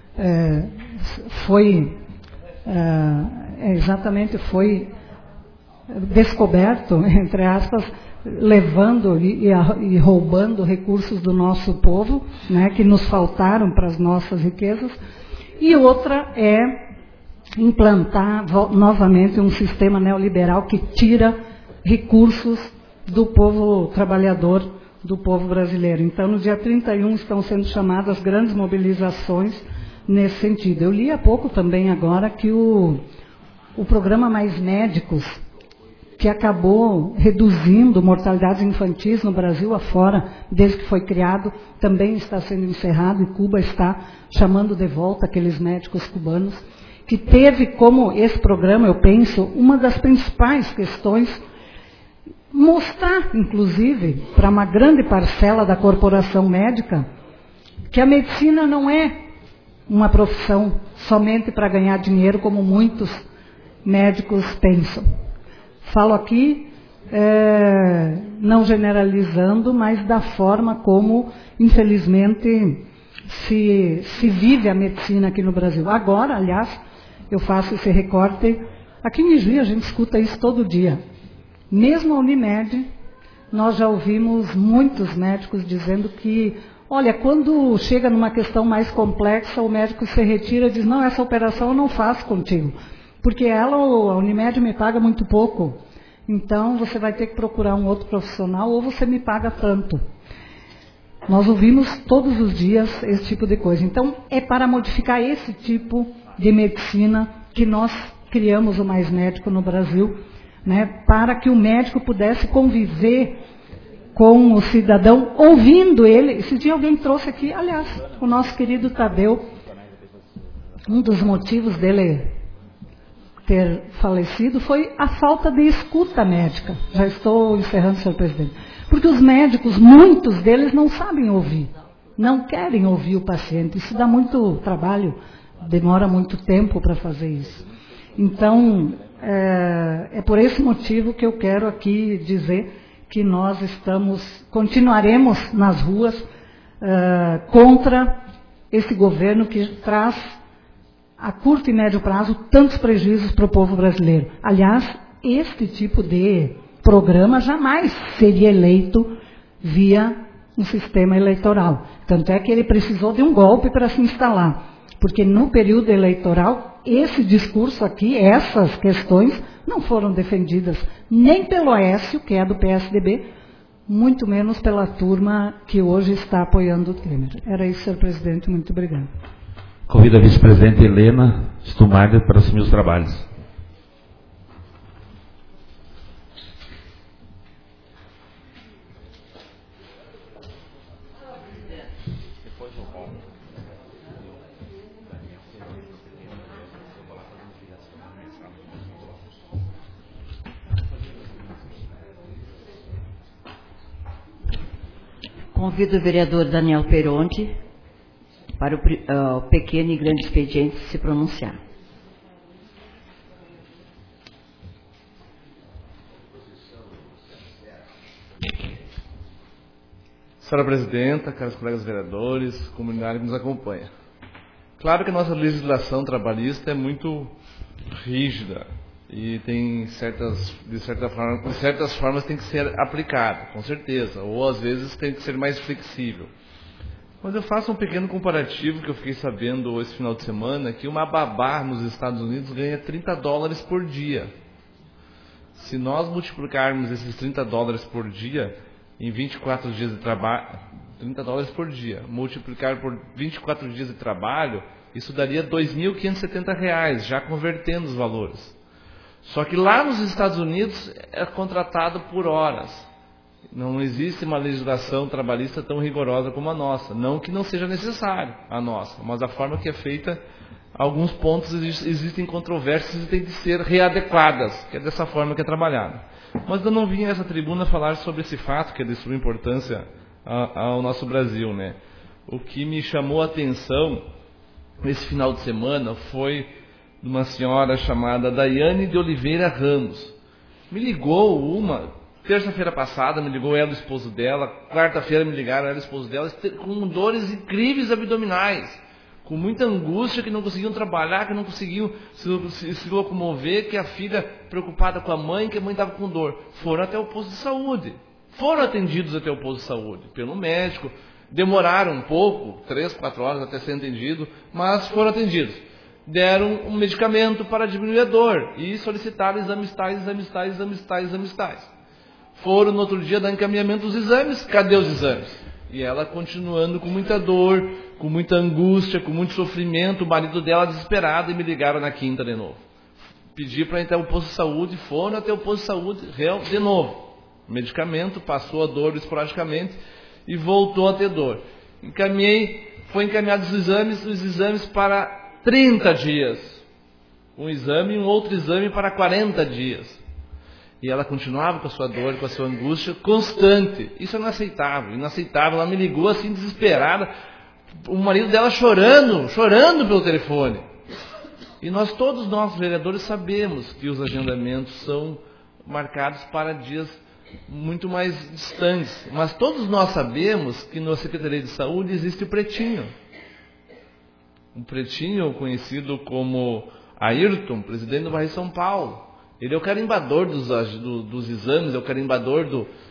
foi descoberto, entre aspas, levando e roubando recursos do nosso povo, né, que nos faltaram para as nossas riquezas. E outra é implantar novamente um sistema neoliberal que tira recursos do povo trabalhador, do povo brasileiro. Então, no dia 31 estão sendo chamadas grandes mobilizações nesse sentido. Eu li há pouco também agora que o programa Mais Médicos, que acabou reduzindo mortalidades infantis no Brasil afora, desde que foi criado, também está sendo encerrado e Cuba está chamando de volta aqueles médicos cubanos, que teve como esse programa, eu penso, uma das principais questões, mostrar, inclusive, para uma grande parcela da corporação médica, que a medicina não é uma profissão somente para ganhar dinheiro, como muitos médicos pensam. Falo aqui, não generalizando, mas da forma como, infelizmente, se vive a medicina aqui no Brasil. Agora, aliás, eu faço esse recorte. Aqui em Juiz a gente escuta isso todo dia. Mesmo a Unimed, nós já ouvimos muitos médicos dizendo que, olha, quando chega numa questão mais complexa, o médico se retira e diz, não, essa operação eu não faço contigo. Porque a Unimed me paga muito pouco, então você vai ter que procurar um outro profissional ou você me paga tanto. Nós ouvimos todos os dias esse tipo de coisa. Então, é para modificar esse tipo de medicina que nós criamos o Mais Médico no Brasil, né, para que o médico pudesse conviver com o cidadão, ouvindo ele. Esse dia alguém trouxe aqui, aliás, o nosso querido Tadeu, um dos motivos dele ter falecido foi a falta de escuta médica. Já estou encerrando, senhor presidente. Porque os médicos, muitos deles não sabem ouvir, não querem ouvir o paciente. Isso dá muito trabalho, demora muito tempo para fazer isso. Então, é por esse motivo que eu quero aqui dizer que nós continuaremos nas ruas contra esse governo que traz a curto e médio prazo tantos prejuízos para o povo brasileiro. Aliás, este tipo de programa jamais seria eleito via um sistema eleitoral. Tanto é que ele precisou de um golpe para se instalar. Porque no período eleitoral, esse discurso aqui, essas questões, não foram defendidas nem pelo Aécio, que é do PSDB, muito menos pela turma que hoje está apoiando o Temer. Era isso, senhor presidente. Muito obrigado. Convido a vice-presidente Helena Stumager para assumir os trabalhos. Convido o vereador Daniel Peronti para o pequeno e grande expediente se pronunciar. Senhora Presidenta, caros colegas vereadores, comunidade que nos acompanha. Claro que a nossa legislação trabalhista é muito rígida e tem de certas formas tem que ser aplicada, com certeza, ou às vezes tem que ser mais flexível. Mas eu faço um pequeno comparativo que eu fiquei sabendo esse final de semana, que uma babá nos Estados Unidos ganha $30 por dia. Se nós multiplicarmos esses $30 por dia em 24 dias de trabalho, $30 por dia, multiplicar por 24 dias de trabalho, isso daria R$ 2.570, já convertendo os valores. Só que lá nos Estados Unidos é contratado por horas. Não existe uma legislação trabalhista tão rigorosa como a nossa. Não que não seja necessário a nossa, mas a forma que é feita, alguns pontos existem controvérsias e têm que ser readequadas, que é dessa forma que é trabalhado. Mas eu não vim a essa tribuna falar sobre esse fato, que é de suma importância ao nosso Brasil, né? O que me chamou a atenção nesse final de semana foi uma senhora chamada Daiane de Oliveira Ramos. Me ligou terça-feira passada, me ligou ela e o esposo dela, quarta-feira me ligaram ela e o esposo dela, com dores incríveis abdominais, com muita angústia, que não conseguiam trabalhar, que não conseguiam se locomover, que a filha preocupada com a mãe, que a mãe estava com dor. Foram até o posto de saúde, foram atendidos até o posto de saúde, pelo médico, demoraram um pouco, 3, 4 horas até ser atendido, mas foram atendidos. deram um medicamento para diminuir a dor e solicitaram exames tais. Foram no outro dia dar encaminhamento dos exames, cadê os exames? E ela continuando com muita dor, com muita angústia, com muito sofrimento, o marido dela desesperado, e me ligaram na quinta de novo. Pedi para entrar no posto de saúde, foram até o posto de saúde, de novo. Medicamento, passou a dor esporadicamente e voltou a ter dor. Foi encaminhado os exames para 30 dias. Um exame e um outro exame para 40 dias. E ela continuava com a sua dor, com a sua angústia constante. Isso é inaceitável. Ela me ligou assim desesperada. O marido dela chorando pelo telefone. E todos nós vereadores sabemos que os agendamentos são marcados para dias muito mais distantes. Mas todos nós sabemos que na Secretaria de Saúde existe o pretinho. Um pretinho conhecido como Ayrton, presidente do bairro de São Paulo. Ele é o carimbador dos exames, é o carimbador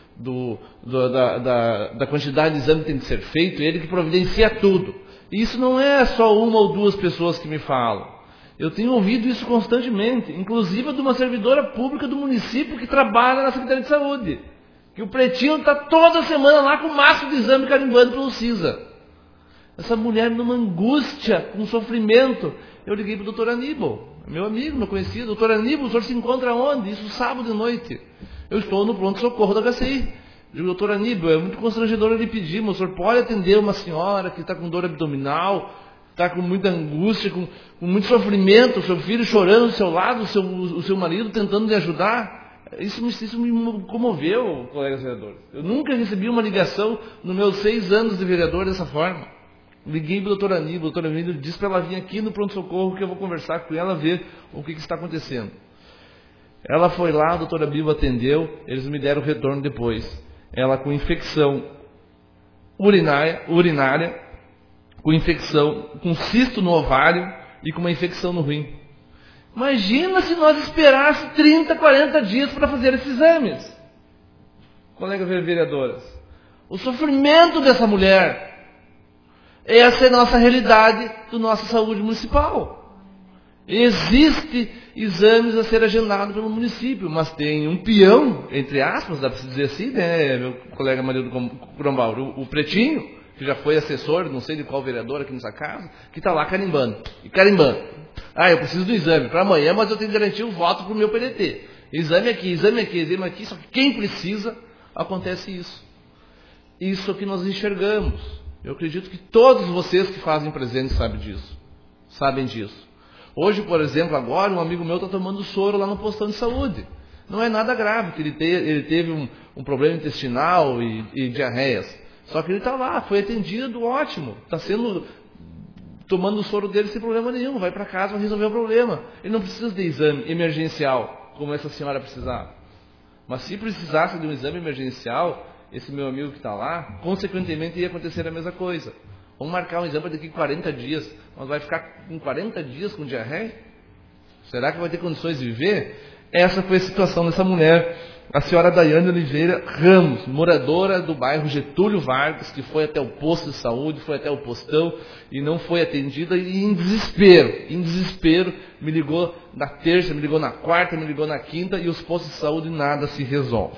da quantidade de exame que tem que ser feito, ele que providencia tudo. E isso não é só uma ou duas pessoas que me falam. Eu tenho ouvido isso constantemente, inclusive de uma servidora pública do município que trabalha na Secretaria de Saúde. Que o pretinho está toda semana lá com o maço de exame carimbando pelo CISA. Essa mulher numa angústia, com sofrimento. Eu liguei para o doutor Aníbal, meu amigo, meu conhecido. Doutor Aníbal, o senhor se encontra onde? Isso sábado de noite. Eu estou no pronto-socorro da HCI. Digo, doutor Aníbal, é muito constrangedor ele pedir, mas o senhor pode atender uma senhora que está com dor abdominal, está com muita angústia, com muito sofrimento, o seu filho chorando do seu lado, o seu marido tentando lhe ajudar? Isso me comoveu, colegas vereadores. Eu nunca recebi uma ligação nos meus 6 anos de vereador dessa forma. Liguei para o doutor Aníbal, disse para ela vir aqui no pronto-socorro que eu vou conversar com ela, ver o que está acontecendo. Ela foi lá, o doutor Aníbal atendeu, eles me deram o retorno depois. Ela com infecção urinária, com infecção, com cisto no ovário e com uma infecção no rim. Imagina se nós esperássemos 30, 40 dias para fazer esses exames. Colegas vereadoras, o sofrimento dessa mulher. Essa é a nossa realidade da nossa saúde municipal. Existe exames a ser agendado pelo município, mas tem um peão, entre aspas, dá para se dizer assim, né, meu colega Marildo Grombauro, o Pretinho, que já foi assessor, não sei de qual vereador aqui nessa casa, que está lá carimbando. Eu preciso do exame para amanhã, mas eu tenho que garantir o voto para o meu PDT. Exame aqui, só que quem precisa, acontece isso. Isso que nós enxergamos. Eu acredito que todos vocês que fazem presente sabem disso. Hoje, por exemplo, agora um amigo meu está tomando soro lá no postão de saúde. Não é nada grave, que ele teve um problema intestinal e diarreias. Só que ele está lá, foi atendido, ótimo. Está tomando o soro dele sem problema nenhum. Vai para casa, vai resolver o problema. Ele não precisa de exame emergencial, como essa senhora precisava. Mas se precisasse de um exame emergencial, esse meu amigo que está lá, consequentemente ia acontecer a mesma coisa. Vamos marcar um exame daqui a 40 dias, mas vai ficar com 40 dias com diarreia? Será que vai ter condições de viver? Essa foi a situação dessa mulher, a senhora Daiane Oliveira Ramos, moradora do bairro Getúlio Vargas, que foi até o posto de saúde, foi até o postão e não foi atendida, e em desespero, me ligou na terça, me ligou na quarta, me ligou na quinta, e os postos de saúde nada se resolve.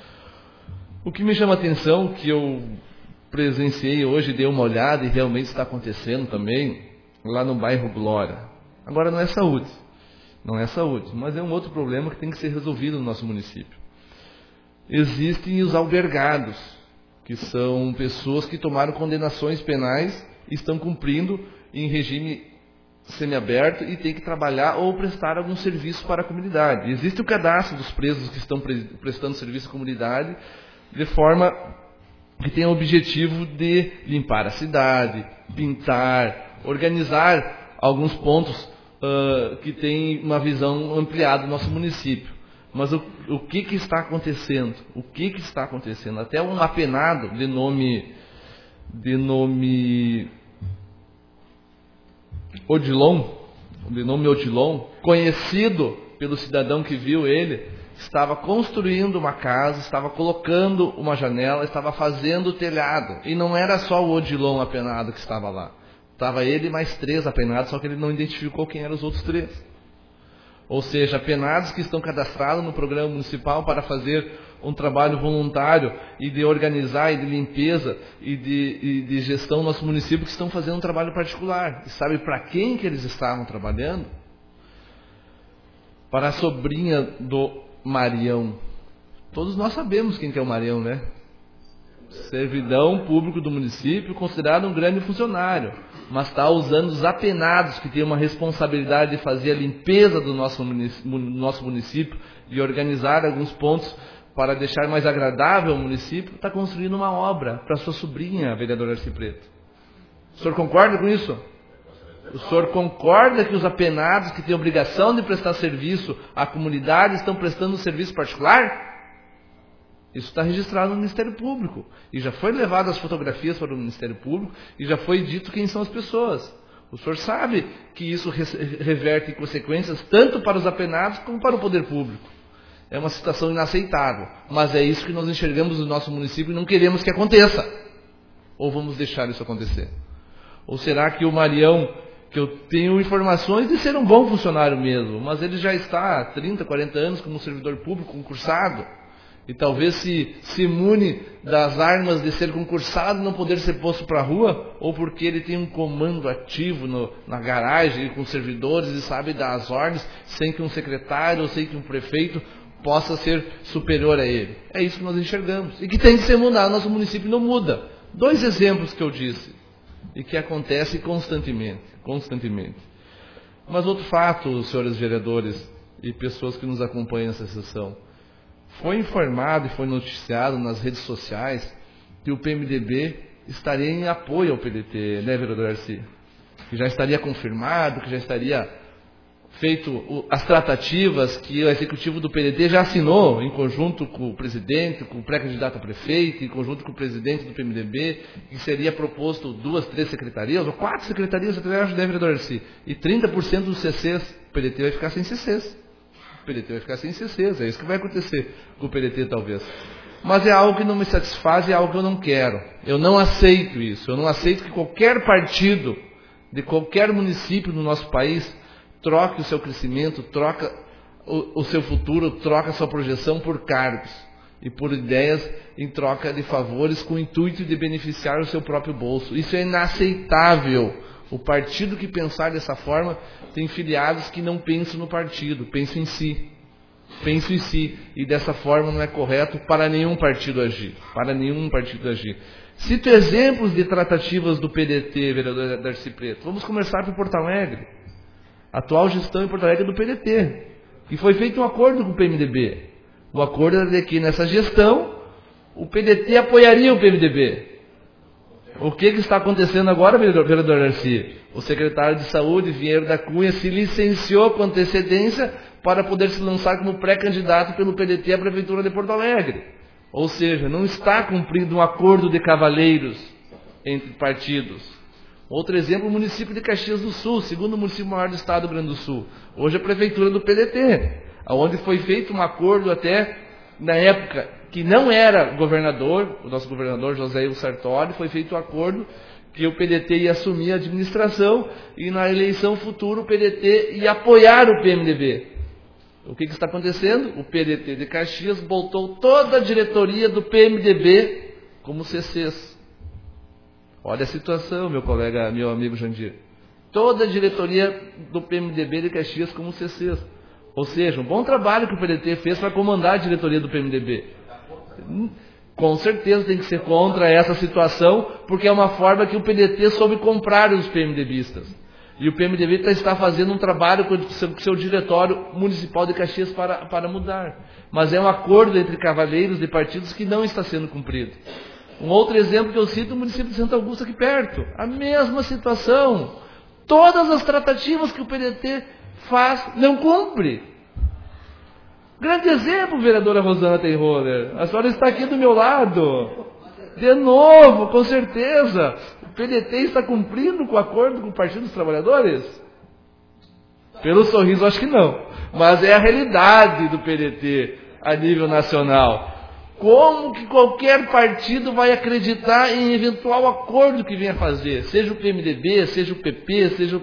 O que me chama a atenção, que eu presenciei hoje, dei uma olhada e realmente está acontecendo também, lá no bairro Glória. Agora não é saúde, mas é um outro problema que tem que ser resolvido no nosso município. Existem os albergados, que são pessoas que tomaram condenações penais e estão cumprindo em regime semiaberto e tem que trabalhar ou prestar algum serviço para a comunidade. Existe o cadastro dos presos que estão prestando serviço à comunidade, de forma que tem o objetivo de limpar a cidade, pintar, organizar alguns pontos que tem uma visão ampliada do nosso município. Mas o que está acontecendo? Até um apenado de nome Odilon, conhecido pelo cidadão que viu ele, estava construindo uma casa, estava colocando uma janela, estava fazendo o telhado. E não era só o Odilon apenado que estava lá. Estava ele e mais 3 apenados, só que ele não identificou quem eram os outros 3. Ou seja, apenados que estão cadastrados no programa municipal para fazer um trabalho voluntário e de organizar e de limpeza e de gestão no nosso município, que estão fazendo um trabalho particular. E sabe para quem que eles estavam trabalhando? Para a sobrinha do Marião. Todos nós sabemos quem que é o Marião, né? Servidão público do município, considerado um grande funcionário, mas está usando os apenados que têm uma responsabilidade de fazer a limpeza do nosso município, de organizar alguns pontos para deixar mais agradável o município, está construindo uma obra para sua sobrinha, a vereadora Arci Preto. O senhor concorda com isso? O senhor concorda que os apenados que têm obrigação de prestar serviço à comunidade estão prestando um serviço particular? Isso está registrado no Ministério Público. E já foi levado as fotografias para o Ministério Público e já foi dito quem são as pessoas. O senhor sabe que isso reverte em consequências tanto para os apenados como para o poder público. É uma situação inaceitável. Mas é isso que nós enxergamos no nosso município e não queremos que aconteça. Ou vamos deixar isso acontecer? Ou será que o Marião, que eu tenho informações de ser um bom funcionário mesmo, mas ele já está há 30, 40 anos como servidor público concursado, e talvez se imune das armas de ser concursado, não poder ser posto para a rua, ou porque ele tem um comando ativo na garagem com servidores e sabe dar as ordens, sem que um secretário ou sem que um prefeito possa ser superior a ele. É isso que nós enxergamos. E que tem que ser mudado. Nosso município não muda. 2 exemplos que eu disse. E que acontece constantemente. Mas outro fato, senhores vereadores e pessoas que nos acompanham nessa sessão. Foi informado e foi noticiado nas redes sociais que o PMDB estaria em apoio ao PDT, né, vereador Arci? Que já estaria confirmado, que já estaria feito as tratativas, que o executivo do PDT já assinou em conjunto com o presidente, com o pré-candidato a prefeito, em conjunto com o presidente do PMDB, que seria proposto 2, 3 secretarias, ou 4 secretarias, até acho, né, vereador Arci? E 30% dos CCs, o PDT vai ficar sem CCs. O PDT vai ficar sem CCs, é isso que vai acontecer com o PDT talvez. Mas é algo que não me satisfaz, é algo que eu não quero. Eu não aceito isso. Eu não aceito que qualquer partido de qualquer município no nosso país troque o seu crescimento, troca o seu futuro, troca a sua projeção por cargos e por ideias em troca de favores com o intuito de beneficiar o seu próprio bolso. Isso é inaceitável. O partido que pensar dessa forma tem filiados que não pensam no partido, pensam em si. Pensam em si. E dessa forma não é correto para nenhum partido agir. Cito exemplos de tratativas do PDT, vereador Darcy Preto. Vamos começar por Porto Alegre. A atual gestão em Porto Alegre é do PDT. E foi feito um acordo com o PMDB. O acordo era de que nessa gestão o PDT apoiaria o PMDB. O que está acontecendo agora, vereador Darcy? O secretário de Saúde, Vieira da Cunha, se licenciou com antecedência para poder se lançar como pré-candidato pelo PDT à Prefeitura de Porto Alegre. Ou seja, não está cumprindo um acordo de cavalheiros entre partidos. Outro exemplo, o município de Caxias do Sul, segundo município maior do estado do Rio Grande do Sul. Hoje a Prefeitura do PDT, onde foi feito um acordo até na época que não era governador, o nosso governador José Ivo Sartori, foi feito um acordo que o PDT ia assumir a administração e na eleição futura o PDT ia apoiar o PMDB. O que está acontecendo? O PDT de Caxias botou toda a diretoria do PMDB como CCs. Olha a situação, meu amigo Jandir. Toda a diretoria do PMDB de Caxias como CCs. Ou seja, um bom trabalho que o PDT fez para comandar a diretoria do PMDB. Com certeza tem que ser contra essa situação, porque é uma forma que o PDT soube comprar os PMDBistas. E o PMDB está fazendo um trabalho com o seu diretório municipal de Caxias para mudar. Mas é um acordo entre cavaleiros de partidos que não está sendo cumprido. Um outro exemplo que eu cito é o município de Santa Augusta, aqui perto. A mesma situação. Todas as tratativas que o PDT faz, não cumpre. Grande exemplo, vereadora Rosana Tenroller. A senhora está aqui do meu lado. De novo, com certeza. O PDT está cumprindo com o acordo com o Partido dos Trabalhadores? Pelo sorriso, acho que não. Mas é a realidade do PDT a nível nacional. Como que qualquer partido vai acreditar em eventual acordo que venha fazer? Seja o PMDB, seja o PP, seja o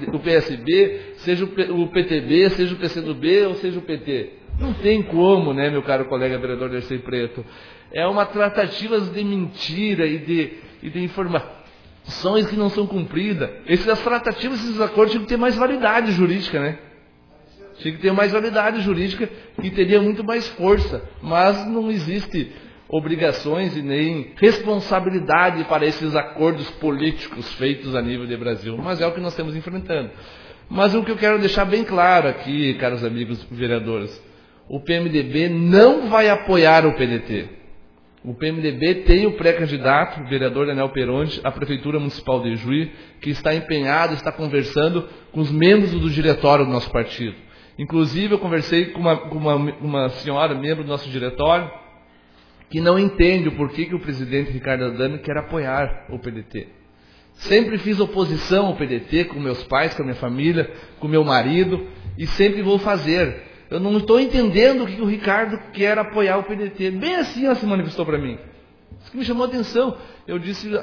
PSB, seja o PTB, seja o PCdoB ou seja o PT. Não tem como, né, meu caro colega vereador Dercy Preto? É uma tratativa de mentira e de informações que não são cumpridas. Essas tratativas, esses acordos tinham que ter mais validade jurídica, né? Tinha que ter mais validade jurídica e teria muito mais força. Mas não existe obrigações e nem responsabilidade para esses acordos políticos feitos a nível de Brasil. Mas é o que nós estamos enfrentando. Mas o que eu quero deixar bem claro aqui, caros amigos vereadores, o PMDB não vai apoiar o PDT. O PMDB tem o pré-candidato, o vereador Daniel Peronde, à Prefeitura Municipal de Juí, que está empenhado, está conversando com os membros do diretório do nosso partido. Inclusive, eu conversei com uma senhora, membro do nosso diretório, que não entende o porquê que o presidente Ricardo Adame quer apoiar o PDT. Sempre fiz oposição ao PDT com meus pais, com a minha família, com meu marido, e sempre vou fazer. Eu não estou entendendo o que o Ricardo quer apoiar o PDT. Bem assim ela se manifestou para mim. Isso que me chamou a atenção. Eu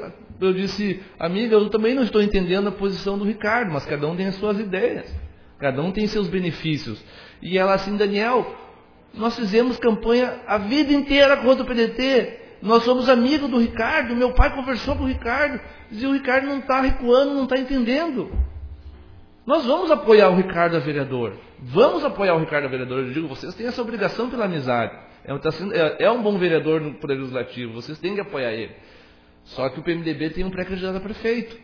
disse, amiga, eu também não estou entendendo a posição do Ricardo, mas cada um tem as suas ideias. Cada um tem seus benefícios. E ela assim, Daniel, nós fizemos campanha a vida inteira contra o PDT. Nós somos amigos do Ricardo. Meu pai conversou com o Ricardo. Dizia, o Ricardo não está recuando, não está entendendo. Nós vamos apoiar o Ricardo a vereador. Vamos apoiar o Ricardo a vereador. Eu digo, vocês têm essa obrigação pela amizade. É um bom vereador no Poder Legislativo. Vocês têm que apoiar ele. Só que o PMDB tem um pré-candidato a prefeito.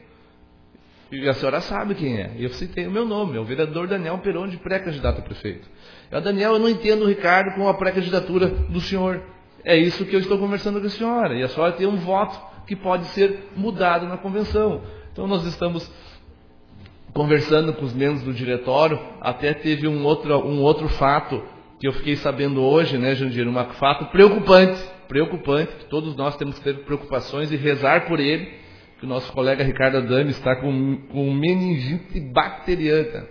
E a senhora sabe quem é. Eu citei o meu nome. É o vereador Daniel Peronde, pré-candidato a prefeito. Daniel, eu não entendo o Ricardo com a pré-candidatura do senhor. É isso que eu estou conversando com a senhora. E a senhora tem um voto que pode ser mudado na convenção. Então nós estamos conversando com os membros do diretório. Até teve um outro fato que eu fiquei sabendo hoje, né, Jandir? Um fato preocupante, que todos nós temos que ter preocupações e rezar por ele. Que o nosso colega Ricardo Adame está com meningite bacteriana.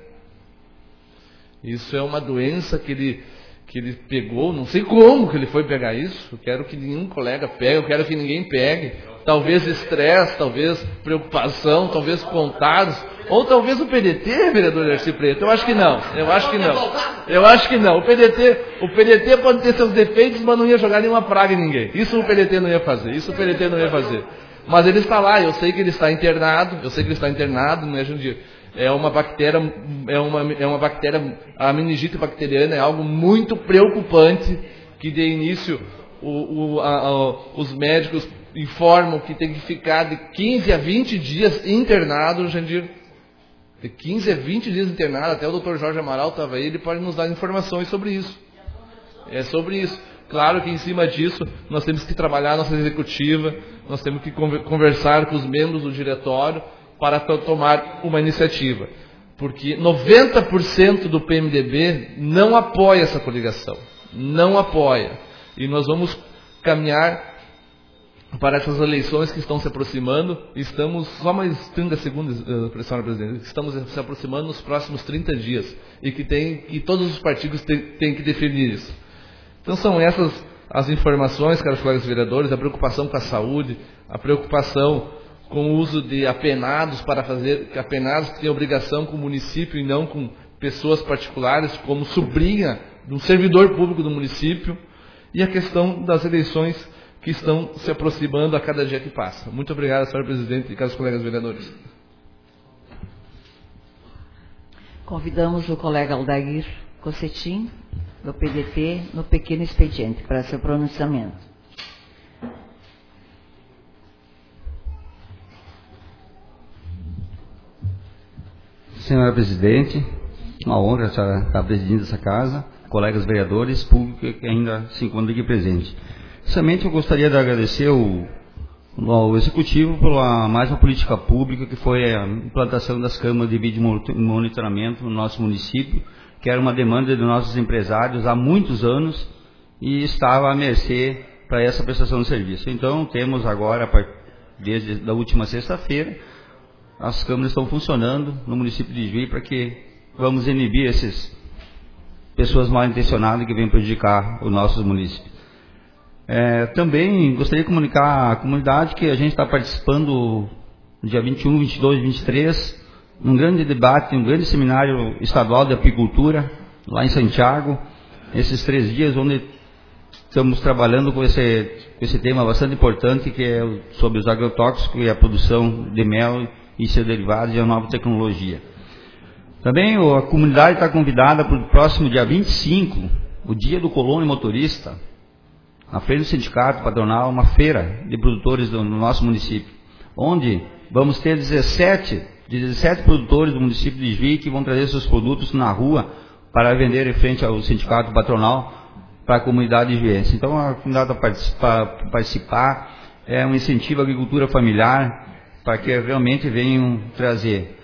Isso é uma doença que ele pegou, não sei como que ele foi pegar isso. Eu quero que nenhum colega pegue, eu quero que ninguém pegue. Talvez estresse, talvez preocupação, talvez contados, ou talvez o PDT, vereador Dercy Preto. Eu acho que não. O PDT pode ter seus defeitos, mas não ia jogar nenhuma praga em ninguém. Isso o PDT não ia fazer. Mas ele está lá, eu sei que ele está internado, não é, Jandir? É uma bactéria, a meningite bacteriana é algo muito preocupante, que de início os médicos informam que tem que ficar de 15 a 20 dias internado, Jandir. De 15 a 20 dias internado, até o Dr. Jorge Amaral estava aí, ele pode nos dar informações sobre isso. É sobre isso. Claro que em cima disso nós temos que trabalhar a nossa executiva, nós temos que conversar com os membros do diretório para tomar uma iniciativa. Porque 90% do PMDB não apoia essa coligação. Não apoia. E nós vamos caminhar para essas eleições que estão se aproximando. Estamos, só mais 30 segundos, senhora presidente, estamos se aproximando nos próximos 30 dias. E todos os partidos têm que definir isso. Então são essas as informações, caros colegas vereadores, a preocupação com a saúde, a preocupação com o uso de apenados apenados que têm obrigação com o município e não com pessoas particulares, como sobrinha de um servidor público do município, e a questão das eleições que estão se aproximando a cada dia que passa. Muito obrigado, senhor presidente e caros colegas vereadores. Convidamos o colega Aldair Cossetim, do PDT, no pequeno expediente, para seu pronunciamento. Senhora presidente, uma honra estar presidindo essa casa, colegas vereadores, público que ainda se encontra aqui presente. Inicialmente eu gostaria de agradecer ao Executivo por mais uma política pública que foi a implantação das câmaras de vídeo monitoramento no nosso município, que era uma demanda dos nossos empresários há muitos anos e estava à mercê para essa prestação de serviço. Então, temos agora, desde a última sexta-feira, as câmeras estão funcionando no município de Juí para que vamos inibir essas pessoas mal intencionadas que vêm prejudicar o nosso município. Também gostaria de comunicar à comunidade que a gente está participando no dia 21, 22 e 23 num grande debate, um grande seminário estadual de apicultura lá em Santiago, esses 3 dias onde estamos trabalhando com esse tema bastante importante, que é sobre os agrotóxicos e a produção de mel e seus derivados e a nova tecnologia. Também a comunidade está convidada para o próximo dia 25, o dia do colono e motorista, na frente do sindicato patronal, uma feira de produtores do nosso município, onde vamos ter 17 produtores do município de Juí que vão trazer seus produtos na rua para vender em frente ao sindicato patronal para a comunidade juiense. Então a comunidade para participar, é um incentivo à agricultura familiar para que realmente venham trazer.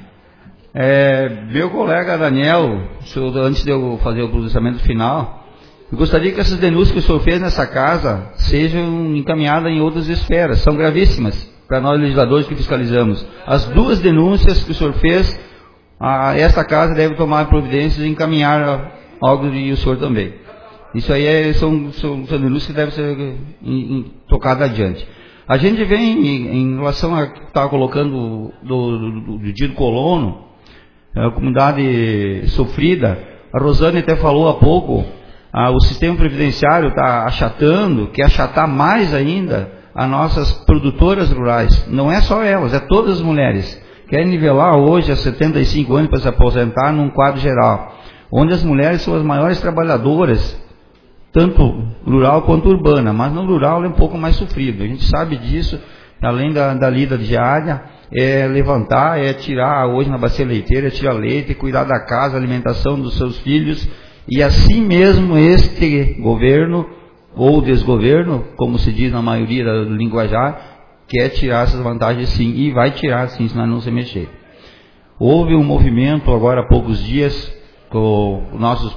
Meu colega Daniel, antes de eu fazer o pronunciamento final, eu gostaria que essas denúncias que o senhor fez nessa casa sejam encaminhadas em outras esferas, são gravíssimas para nós legisladores que fiscalizamos. As 2 denúncias que o senhor fez, esta casa deve tomar providências e encaminhar algo e o senhor também. Isso aí são denúncias que devem ser tocadas adiante. A gente vem, em relação a que estava colocando do dia do colono, a comunidade sofrida, a Rosane até falou há pouco, o sistema previdenciário está achatando, quer achatar mais ainda as nossas produtoras rurais. Não é só elas, é todas as mulheres. Quer nivelar hoje a 75 anos para se aposentar num quadro geral, onde as mulheres são as maiores trabalhadoras, tanto rural quanto urbana, mas no rural é um pouco mais sofrido. A gente sabe disso, além da lida diária, levantar, tirar hoje na bacia leiteira, tirar leite, cuidar da casa, alimentação dos seus filhos, e assim mesmo este governo, ou desgoverno, como se diz na maioria do linguajar, quer tirar essas vantagens sim, e vai tirar sim, se nós não se mexer. Houve um movimento agora há poucos dias, com os nossos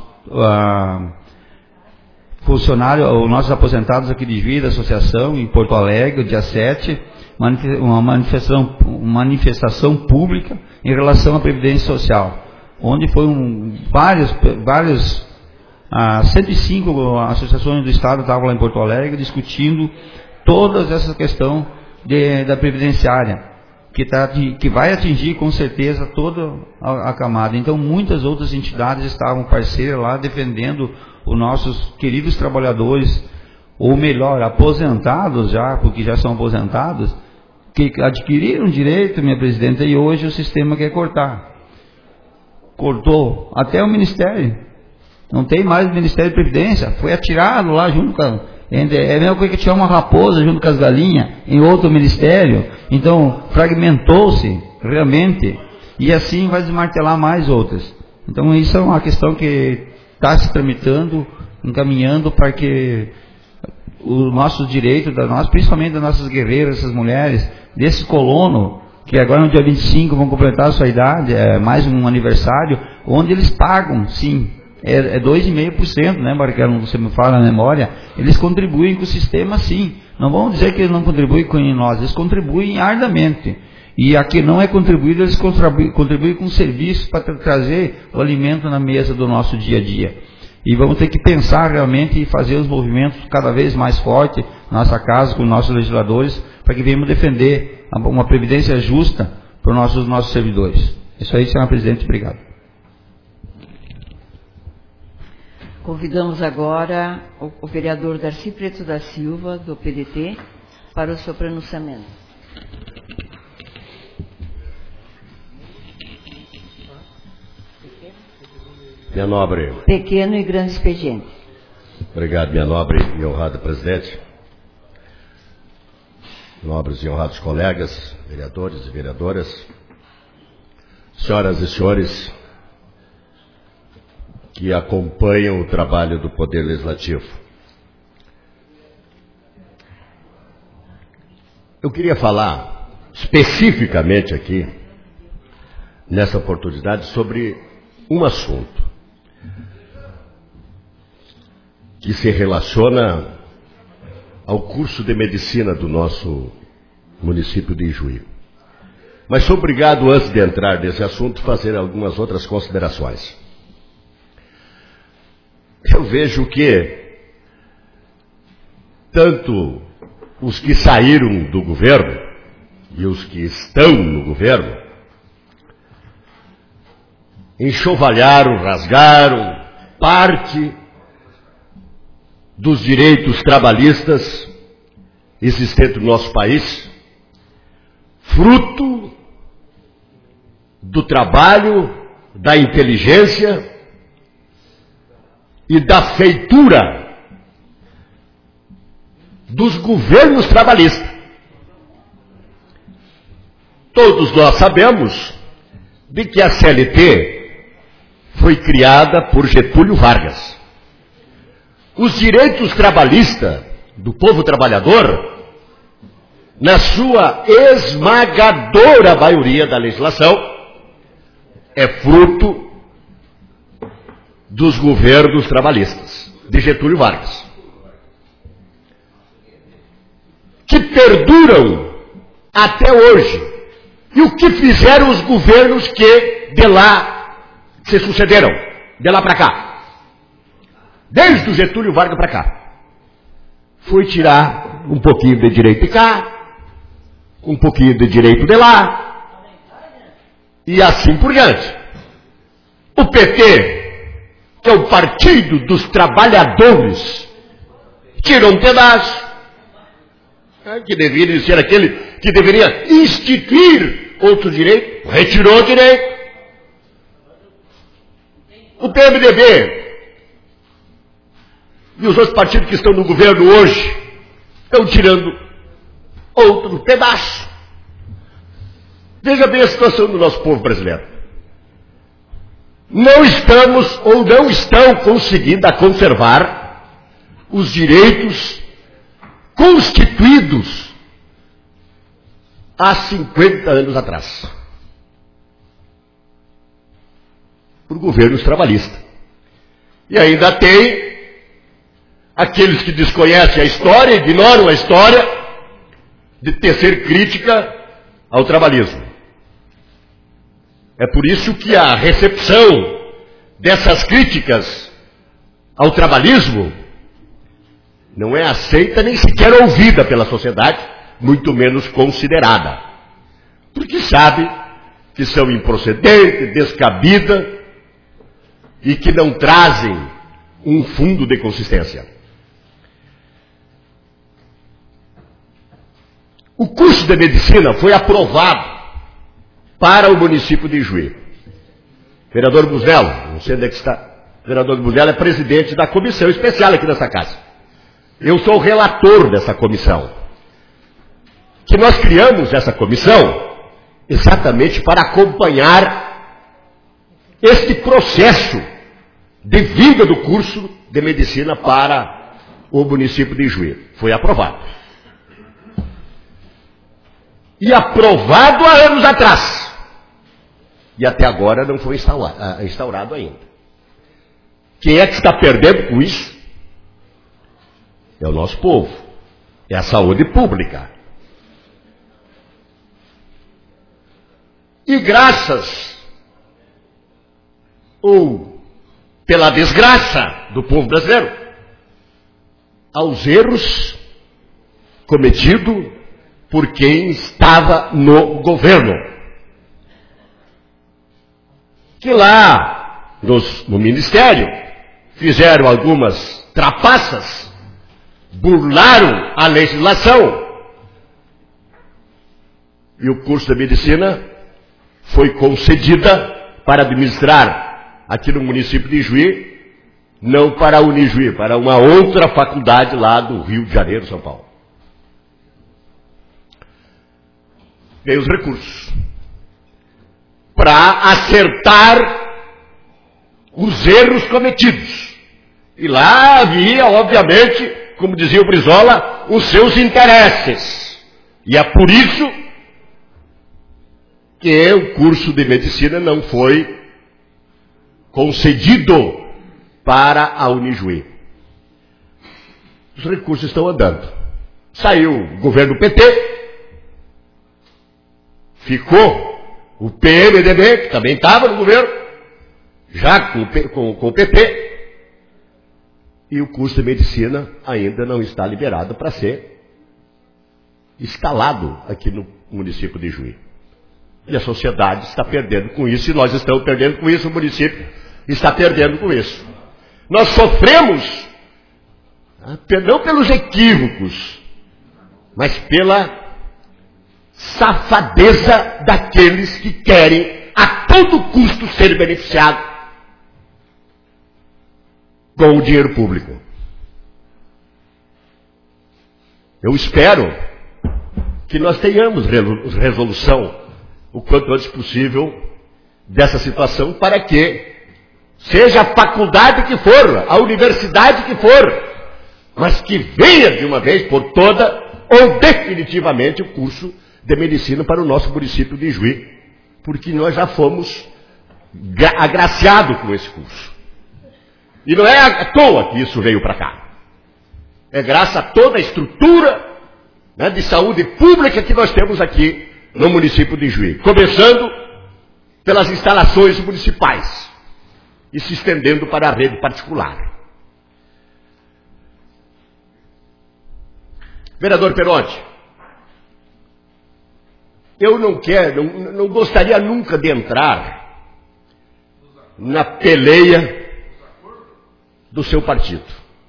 funcionários, os nossos aposentados aqui de Juí, da associação, em Porto Alegre, dia 7, uma manifestação pública em relação à Previdência Social, onde foi vários 105 associações do Estado estavam lá em Porto Alegre discutindo todas essas questões da previdenciária, que vai atingir com certeza toda a camada. Então muitas outras entidades estavam parceiras lá defendendo os nossos queridos trabalhadores, ou melhor, aposentados já, porque já são aposentados, que adquiriram direito, minha presidenta, e hoje o sistema quer cortar. Cortou até o Ministério. Não tem mais o Ministério de Previdência. Foi atirado lá junto com é a mesma coisa que tirar uma raposa junto com as galinhas em outro ministério. Então, fragmentou-se realmente. E assim vai desmartelar mais outras. Então, isso é uma questão que está se tramitando, encaminhando para que os nossos direitos, principalmente das nossas guerreiras, essas mulheres, desse colono, que agora no dia 25 vão completar a sua idade, mais um aniversário, onde eles pagam, sim, 2,5%, né, Marcelo, você me fala na memória, eles contribuem com o sistema, sim. Não vamos dizer que eles não contribuem com nós, eles contribuem ardamente. E a que não é contribuído, eles contribuem com serviço para trazer o alimento na mesa do nosso dia a dia. E vamos ter que pensar realmente e fazer os movimentos cada vez mais fortes na nossa casa, com os nossos legisladores, para que venhamos defender uma previdência justa para os nossos servidores. Isso aí, senhora presidente, obrigado. Convidamos agora o vereador Darcy Preto da Silva, do PDT, para o seu pronunciamento. Minha nobre. Pequeno e grande expediente. Obrigado, minha nobre e honrada presidente. Nobres e honrados colegas, vereadores e vereadoras, senhoras e senhores que acompanham o trabalho do Poder Legislativo. Eu queria falar especificamente aqui, nessa oportunidade, sobre um assunto que se relaciona ao curso de medicina do nosso município de Ijuí. Mas sou obrigado, antes de entrar nesse assunto, fazer algumas outras considerações. Eu vejo que tanto os que saíram do governo e os que estão no governo enxovalharam, rasgaram parte dos direitos trabalhistas existentes no nosso país, fruto do trabalho, da inteligência e da feitura dos governos trabalhistas. Todos nós sabemos de que a CLT foi criada por Getúlio Vargas. Os direitos trabalhistas do povo trabalhador, na sua esmagadora maioria da legislação, é fruto dos governos trabalhistas de Getúlio Vargas, que perduram até hoje. E o que fizeram os governos que de lá se sucederam, de lá para cá? Desde o Getúlio Vargas para cá. Foi tirar um pouquinho de direito de cá, um pouquinho de direito de lá, e assim por diante. O PT, que é o Partido dos Trabalhadores, tirou um pedaço, que deveria ser aquele que deveria instituir outro direito, retirou o direito. O PMDB e os outros partidos que estão no governo hoje estão tirando outro pedaço. Veja bem a situação do nosso povo brasileiro. Não estamos ou não estão conseguindo conservar os direitos constituídos há 50 anos atrás por governos trabalhistas. E ainda tem aqueles que desconhecem a história, ignoram a história, de tecer crítica ao trabalhismo. É por isso que a recepção dessas críticas ao trabalhismo não é aceita nem sequer ouvida pela sociedade, muito menos considerada. Porque sabe que são improcedentes, descabidas e que não trazem um fundo de consistência. O curso de medicina foi aprovado para o município de Ijuí. Vereador Busnello, não sei onde é que está. Vereador Busnello é presidente da comissão especial aqui nessa casa. Eu sou o relator dessa comissão. Que nós criamos essa comissão exatamente para acompanhar este processo de vinda do curso de medicina para o município de Ijuí. Foi aprovado. E aprovado há anos atrás. E até agora não foi instaurado ainda. Quem é que está perdendo com isso? É o nosso povo. É a saúde pública. E graças, ou pela desgraça do povo brasileiro, aos erros cometidos por quem estava no governo. Que lá, no ministério, fizeram algumas trapaças, burlaram a legislação, e o curso de medicina foi concedida para administrar aqui no município de Ijuí, não para a Unijuí, para uma outra faculdade lá do Rio de Janeiro, São Paulo. Veio os recursos para acertar os erros cometidos. E lá havia, obviamente, como dizia o Brizola, os seus interesses. E é por isso que o curso de medicina não foi concedido para a Unijuí. Os recursos estão andando. Saiu o governo PT, ficou o PMDB, que também estava no governo, já com o PT, E o curso de medicina ainda não está liberado para ser instalado aqui no município de Juí. E a sociedade está perdendo com isso, e nós estamos perdendo com isso, o município está perdendo com isso. Nós sofremos, não pelos equívocos, mas pela safadeza daqueles que querem a todo custo ser beneficiados com o dinheiro público. Eu espero que nós tenhamos resolução o quanto antes possível dessa situação, para que seja a faculdade que for, a universidade que for, mas que venha de uma vez por toda ou definitivamente o curso de medicina para o nosso município de Juí, porque nós já fomos agraciados com esse curso. E não é à toa que isso veio para cá. É graças a toda a estrutura, né, de saúde pública que nós temos aqui no município de Juí. Começando pelas instalações municipais e se estendendo para a rede particular. Vereador Perotti, eu não gostaria nunca de entrar na peleia do seu partido,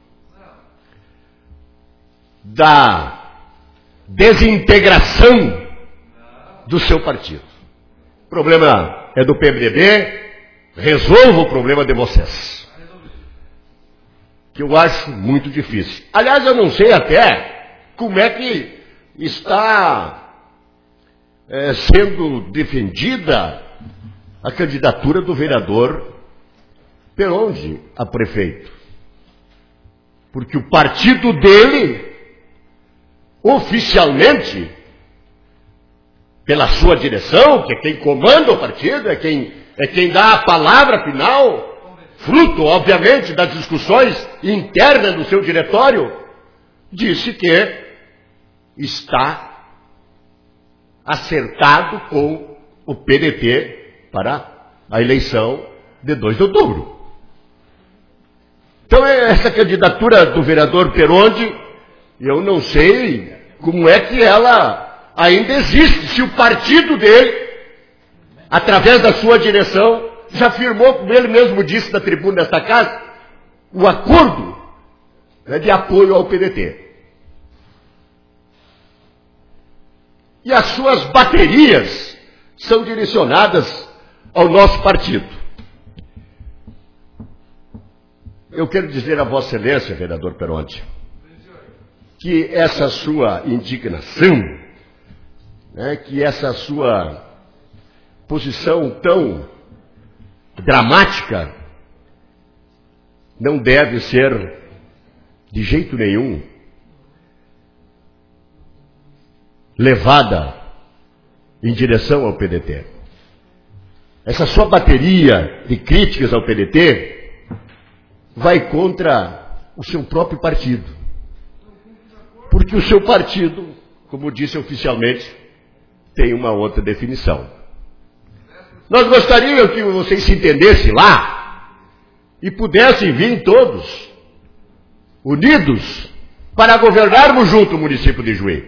da desintegração do seu partido. O problema é do PMDB, resolva o problema de vocês, que eu acho muito difícil. Aliás, eu não sei até como é que está sendo defendida a candidatura do vereador Peronde a prefeito. Porque o partido dele, oficialmente, pela sua direção, que é quem comanda o partido, é quem dá a palavra final, fruto, obviamente, das discussões internas do seu diretório, disse que está acertado com o PDT para a eleição de 2 de outubro. Então, essa candidatura do vereador Peronde, eu não sei como é que ela ainda existe, se o partido dele, através da sua direção, já firmou, como ele mesmo disse na tribuna desta casa, o acordo, né, de apoio ao PDT. E as suas baterias são direcionadas ao nosso partido. Eu quero dizer a Vossa Excelência, vereador Peronte, que essa sua indignação, né, que essa sua posição tão dramática não deve ser, de jeito nenhum, levada em direção ao PDT. Essa sua bateria de críticas ao PDT vai contra o seu próprio partido. Porque o seu partido, como disse oficialmente, tem uma outra definição. Nós gostaríamos que vocês se entendessem lá e pudessem vir todos unidos para governarmos junto o município de Juí.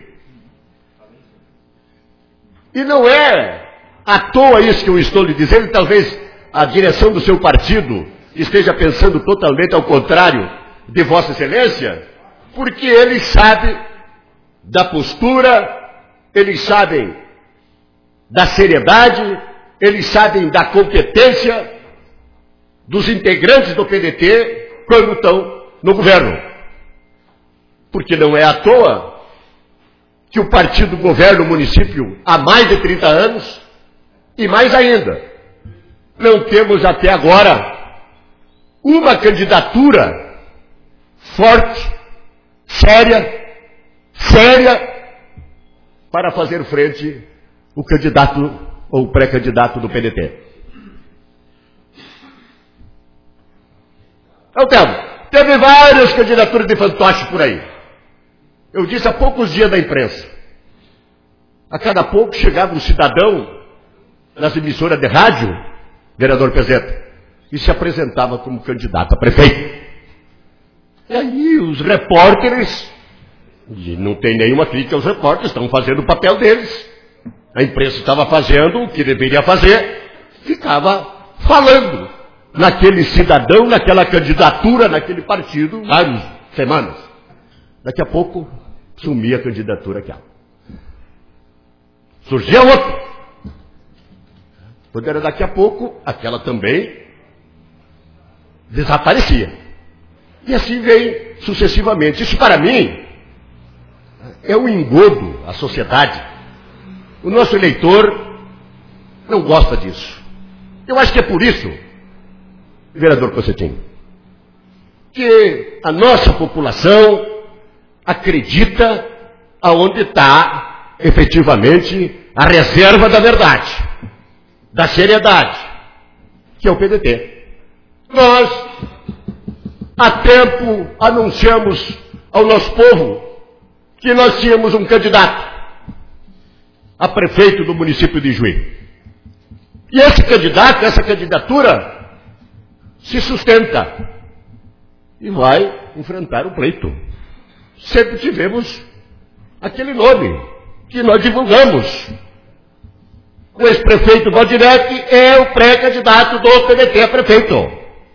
E não é à toa isso que eu estou lhe dizendo, talvez a direção do seu partido esteja pensando totalmente ao contrário de Vossa Excelência, porque eles sabem da postura, eles sabem da seriedade, eles sabem da competência dos integrantes do PDT quando estão no governo. Porque não é à toa que o partido governa o município há mais de 30 anos, e mais ainda, não temos até agora uma candidatura forte, séria, para fazer frente o candidato ou pré-candidato do PDT. Então, teve várias candidaturas de fantoche por aí. Eu disse há poucos dias na imprensa. A cada pouco chegava um cidadão nas emissoras de rádio, vereador Pezeta, e se apresentava como candidato a prefeito. E aí os repórteres, e não tem nenhuma crítica aos repórteres, estão fazendo o papel deles. A imprensa estava fazendo o que deveria fazer, ficava falando naquele cidadão, naquela candidatura, naquele partido, várias semanas. Daqui a pouco, sumia a candidatura aquela. Surgia outra. Quando era daqui a pouco, aquela também desaparecia. E assim vem sucessivamente. Isso para mim é um engodo à sociedade. O nosso eleitor não gosta disso. Eu acho que é por isso, vereador Cossetinho, que a nossa população acredita aonde está efetivamente a reserva da verdade, da seriedade, que é o PDT. Nós, há tempo, anunciamos ao nosso povo que nós tínhamos um candidato a prefeito do município de Juí. E esse candidato, essa candidatura, se sustenta e vai enfrentar o pleito. Sempre tivemos aquele nome que nós divulgamos. O ex-prefeito Valdinete é o pré-candidato do PDT a prefeito.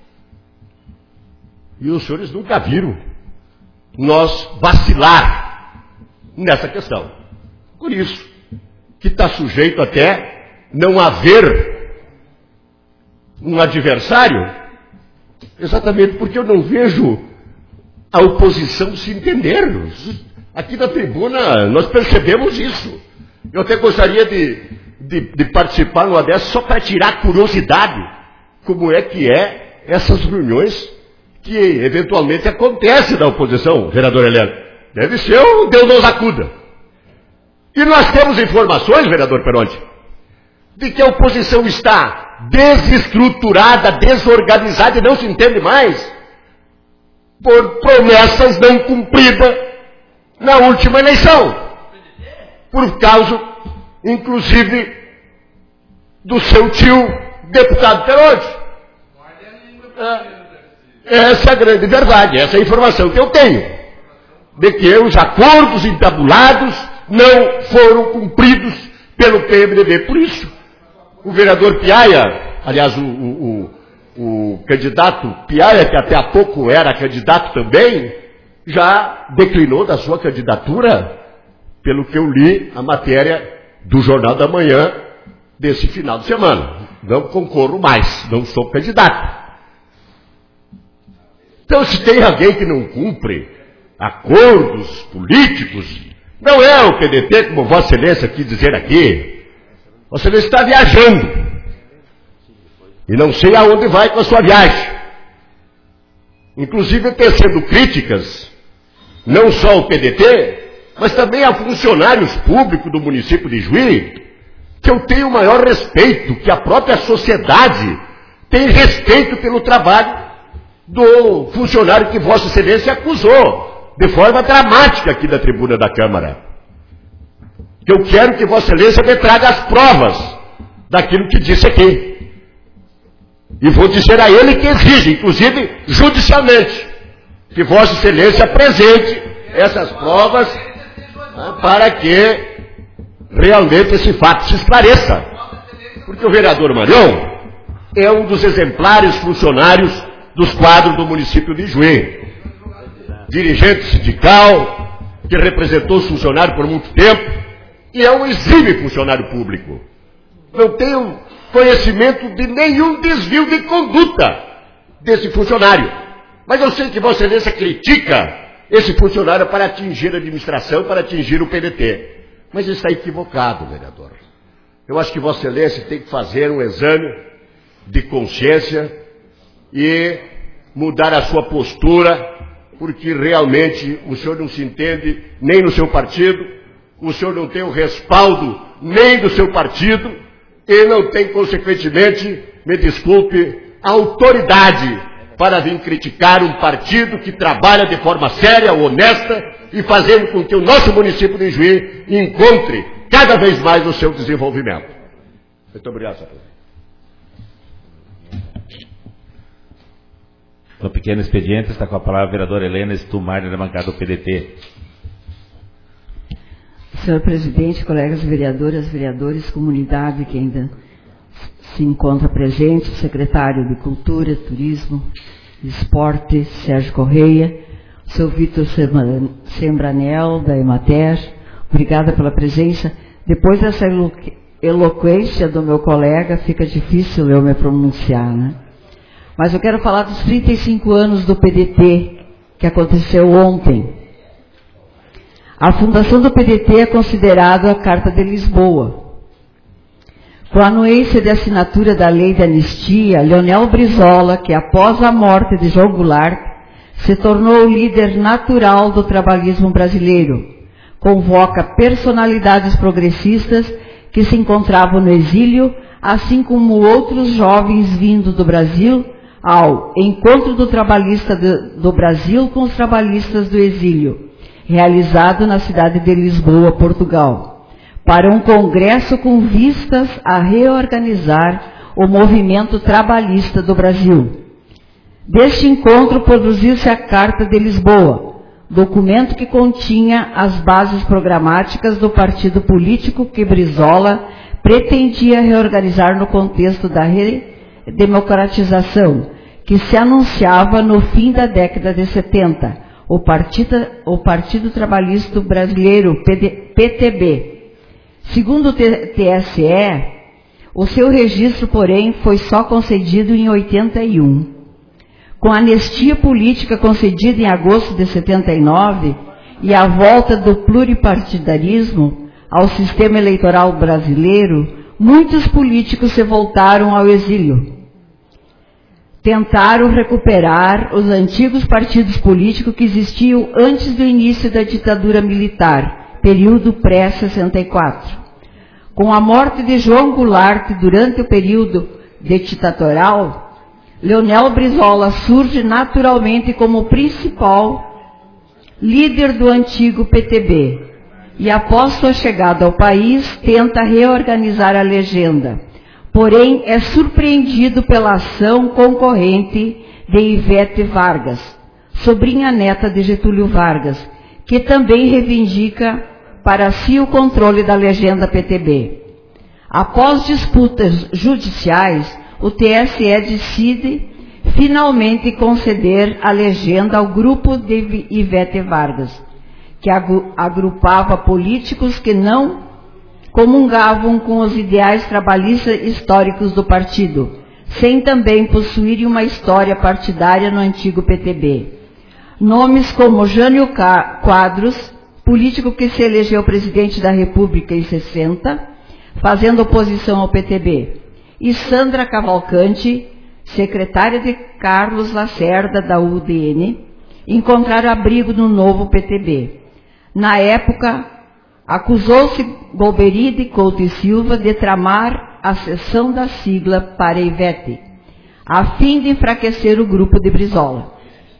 E os senhores nunca viram nós vacilar nessa questão. Por isso que está sujeito até não haver um adversário, exatamente porque eu não vejo a oposição se entender. Aqui na tribuna nós percebemos isso. Eu até gostaria de participar numa dessas só para tirar curiosidade como é que é essas reuniões que eventualmente acontecem da oposição, vereador Heleno. Deve ser o Deus nos acuda. E nós temos informações, vereador Peronte, de que a oposição está desestruturada, desorganizada e não se entende mais por promessas não cumpridas na última eleição. Por causa, inclusive, do seu tio, deputado Peronte. Essa é a grande verdade, essa é a informação que eu tenho. De que os acordos entabulados não foram cumpridos pelo PMDB. Por isso, o vereador Piaia, aliás, o candidato Piaia, que até há pouco era candidato também, já declinou da sua candidatura, pelo que eu li a matéria do Jornal da Manhã desse final de semana. Não concorro mais, não sou candidato. Então, se tem alguém que não cumpre acordos políticos, não é o PDT, como Vossa Excelência quis dizer aqui. Vossa Excelência está viajando. E não sei aonde vai com a sua viagem. Inclusive tecendo críticas, não só ao PDT, mas também a funcionários públicos do município de Juí, que eu tenho o maior respeito, que a própria sociedade tem respeito pelo trabalho do funcionário que Vossa Excelência acusou de forma dramática aqui da tribuna da Câmara. Eu quero que Vossa Excelência me traga as provas daquilo que disse aqui. E vou dizer a ele que exige, inclusive judicialmente, que Vossa Excelência apresente essas provas para que realmente esse fato se esclareça. Porque o vereador Marião é um dos exemplares funcionários dos quadros do município de Juí. Dirigente sindical, que representou os funcionários por muito tempo, e é um exímio funcionário público. Não tenho conhecimento de nenhum desvio de conduta desse funcionário. Mas eu sei que Vossa Excelência critica esse funcionário para atingir a administração, para atingir o PDT. Mas ele está equivocado, vereador. Eu acho que Vossa Excelência tem que fazer um exame de consciência e mudar a sua postura, porque realmente o senhor não se entende nem no seu partido, o senhor não tem o respaldo nem do seu partido e não tem, consequentemente, me desculpe, a autoridade para vir criticar um partido que trabalha de forma séria, honesta e fazendo com que o nosso município de Juí encontre cada vez mais o seu desenvolvimento. Muito obrigado, senhor. No pequeno expediente está com a palavra a vereadora Helena Stumar, da bancada do PDT. Senhor presidente, colegas vereadoras, vereadores, comunidade que ainda se encontra presente, o secretário de Cultura, Turismo e Esporte, Sérgio Correia, o seu Vitor Sembranel, da Emater, obrigada pela presença. Depois dessa eloquência do meu colega, fica difícil eu me pronunciar, né? Mas eu quero falar dos 35 anos do PDT, que aconteceu ontem. A fundação do PDT é considerada a Carta de Lisboa. Com a anuência de assinatura da Lei de Anistia, Leonel Brizola, que após a morte de João Goulart, se tornou o líder natural do trabalhismo brasileiro, convoca personalidades progressistas que se encontravam no exílio, assim como outros jovens vindos do Brasil, ao Encontro do Trabalhista do Brasil com os Trabalhistas do Exílio, realizado na cidade de Lisboa, Portugal, para um congresso com vistas a reorganizar o movimento trabalhista do Brasil. Deste encontro produziu-se a Carta de Lisboa, documento que continha as bases programáticas do partido político que Brizola pretendia reorganizar no contexto da redemocratização, que se anunciava no fim da década de 70, o Partido Trabalhista Brasileiro, PTB. Segundo o TSE, o seu registro, porém, foi só concedido em 81. Com a anistia política concedida em agosto de 79 e a volta do pluripartidarismo ao sistema eleitoral brasileiro, muitos políticos se voltaram ao exílio. Tentaram recuperar os antigos partidos políticos que existiam antes do início da ditadura militar, período pré-64. Com a morte de João Goulart durante o período ditatorial, Leonel Brizola surge naturalmente como principal líder do antigo PTB e, após sua chegada ao país, tenta reorganizar a legenda. Porém, é surpreendido pela ação concorrente de Ivete Vargas, sobrinha neta de Getúlio Vargas, que também reivindica para si o controle da legenda PTB. Após disputas judiciais, o TSE decide finalmente conceder a legenda ao grupo de Ivete Vargas, que agrupava políticos que não comungavam com os ideais trabalhistas históricos do partido, sem também possuírem uma história partidária no antigo PTB. Nomes como Jânio Quadros, político que se elegeu presidente da República em 60, fazendo oposição ao PTB, e Sandra Cavalcante, secretária de Carlos Lacerda, da UDN, encontraram abrigo no novo PTB. Na época, acusou-se Golbery Couto e Silva de tramar a cessão da sigla para Ivete, a fim de enfraquecer o grupo de Brizola.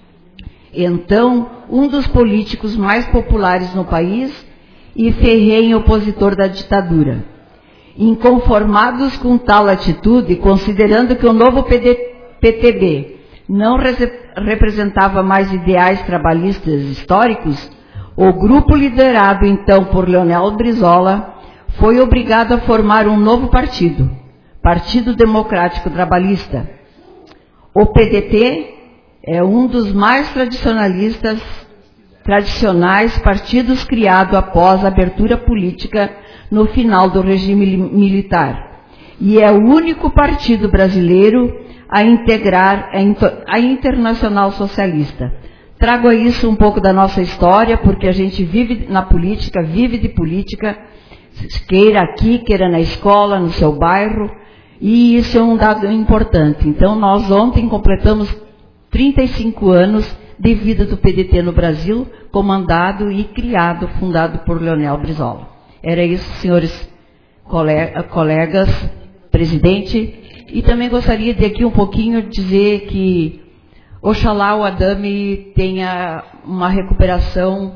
Então, um dos políticos mais populares no país e ferrenho opositor da ditadura. Inconformados com tal atitude, considerando que o novo PTB não representava mais ideais trabalhistas históricos, o grupo liderado então por Leonel Brizola foi obrigado a formar um novo partido, Partido Democrático Trabalhista. O PDT é um dos mais tradicionais partidos criados após a abertura política no final do regime militar, e é o único partido brasileiro a integrar a Internacional Socialista. Trago a isso um pouco da nossa história, porque a gente vive na política, vive de política, queira aqui, queira na escola, no seu bairro, e isso é um dado importante. Então, nós ontem completamos 35 anos de vida do PDT no Brasil, comandado e criado, fundado por Leonel Brizola. Era isso, senhores colegas, presidente, e também gostaria de aqui um pouquinho dizer que oxalá o Adame tenha uma recuperação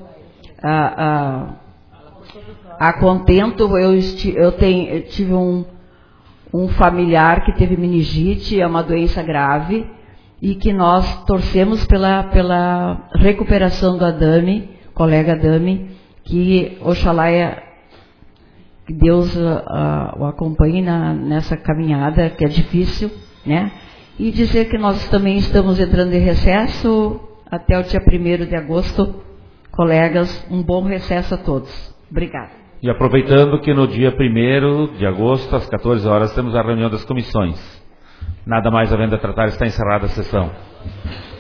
a contento. Eu tive um familiar que teve meningite, é uma doença grave, e que nós torcemos pela recuperação do Adame, colega Adame, que oxalá que Deus o acompanhe nessa caminhada que é difícil, né? E dizer que nós também estamos entrando em recesso até o dia 1º de agosto. Colegas, um bom recesso a todos. Obrigada. E aproveitando que no dia 1º de agosto, às 14 horas, temos a reunião das comissões. Nada mais havendo a tratar, está encerrada a sessão.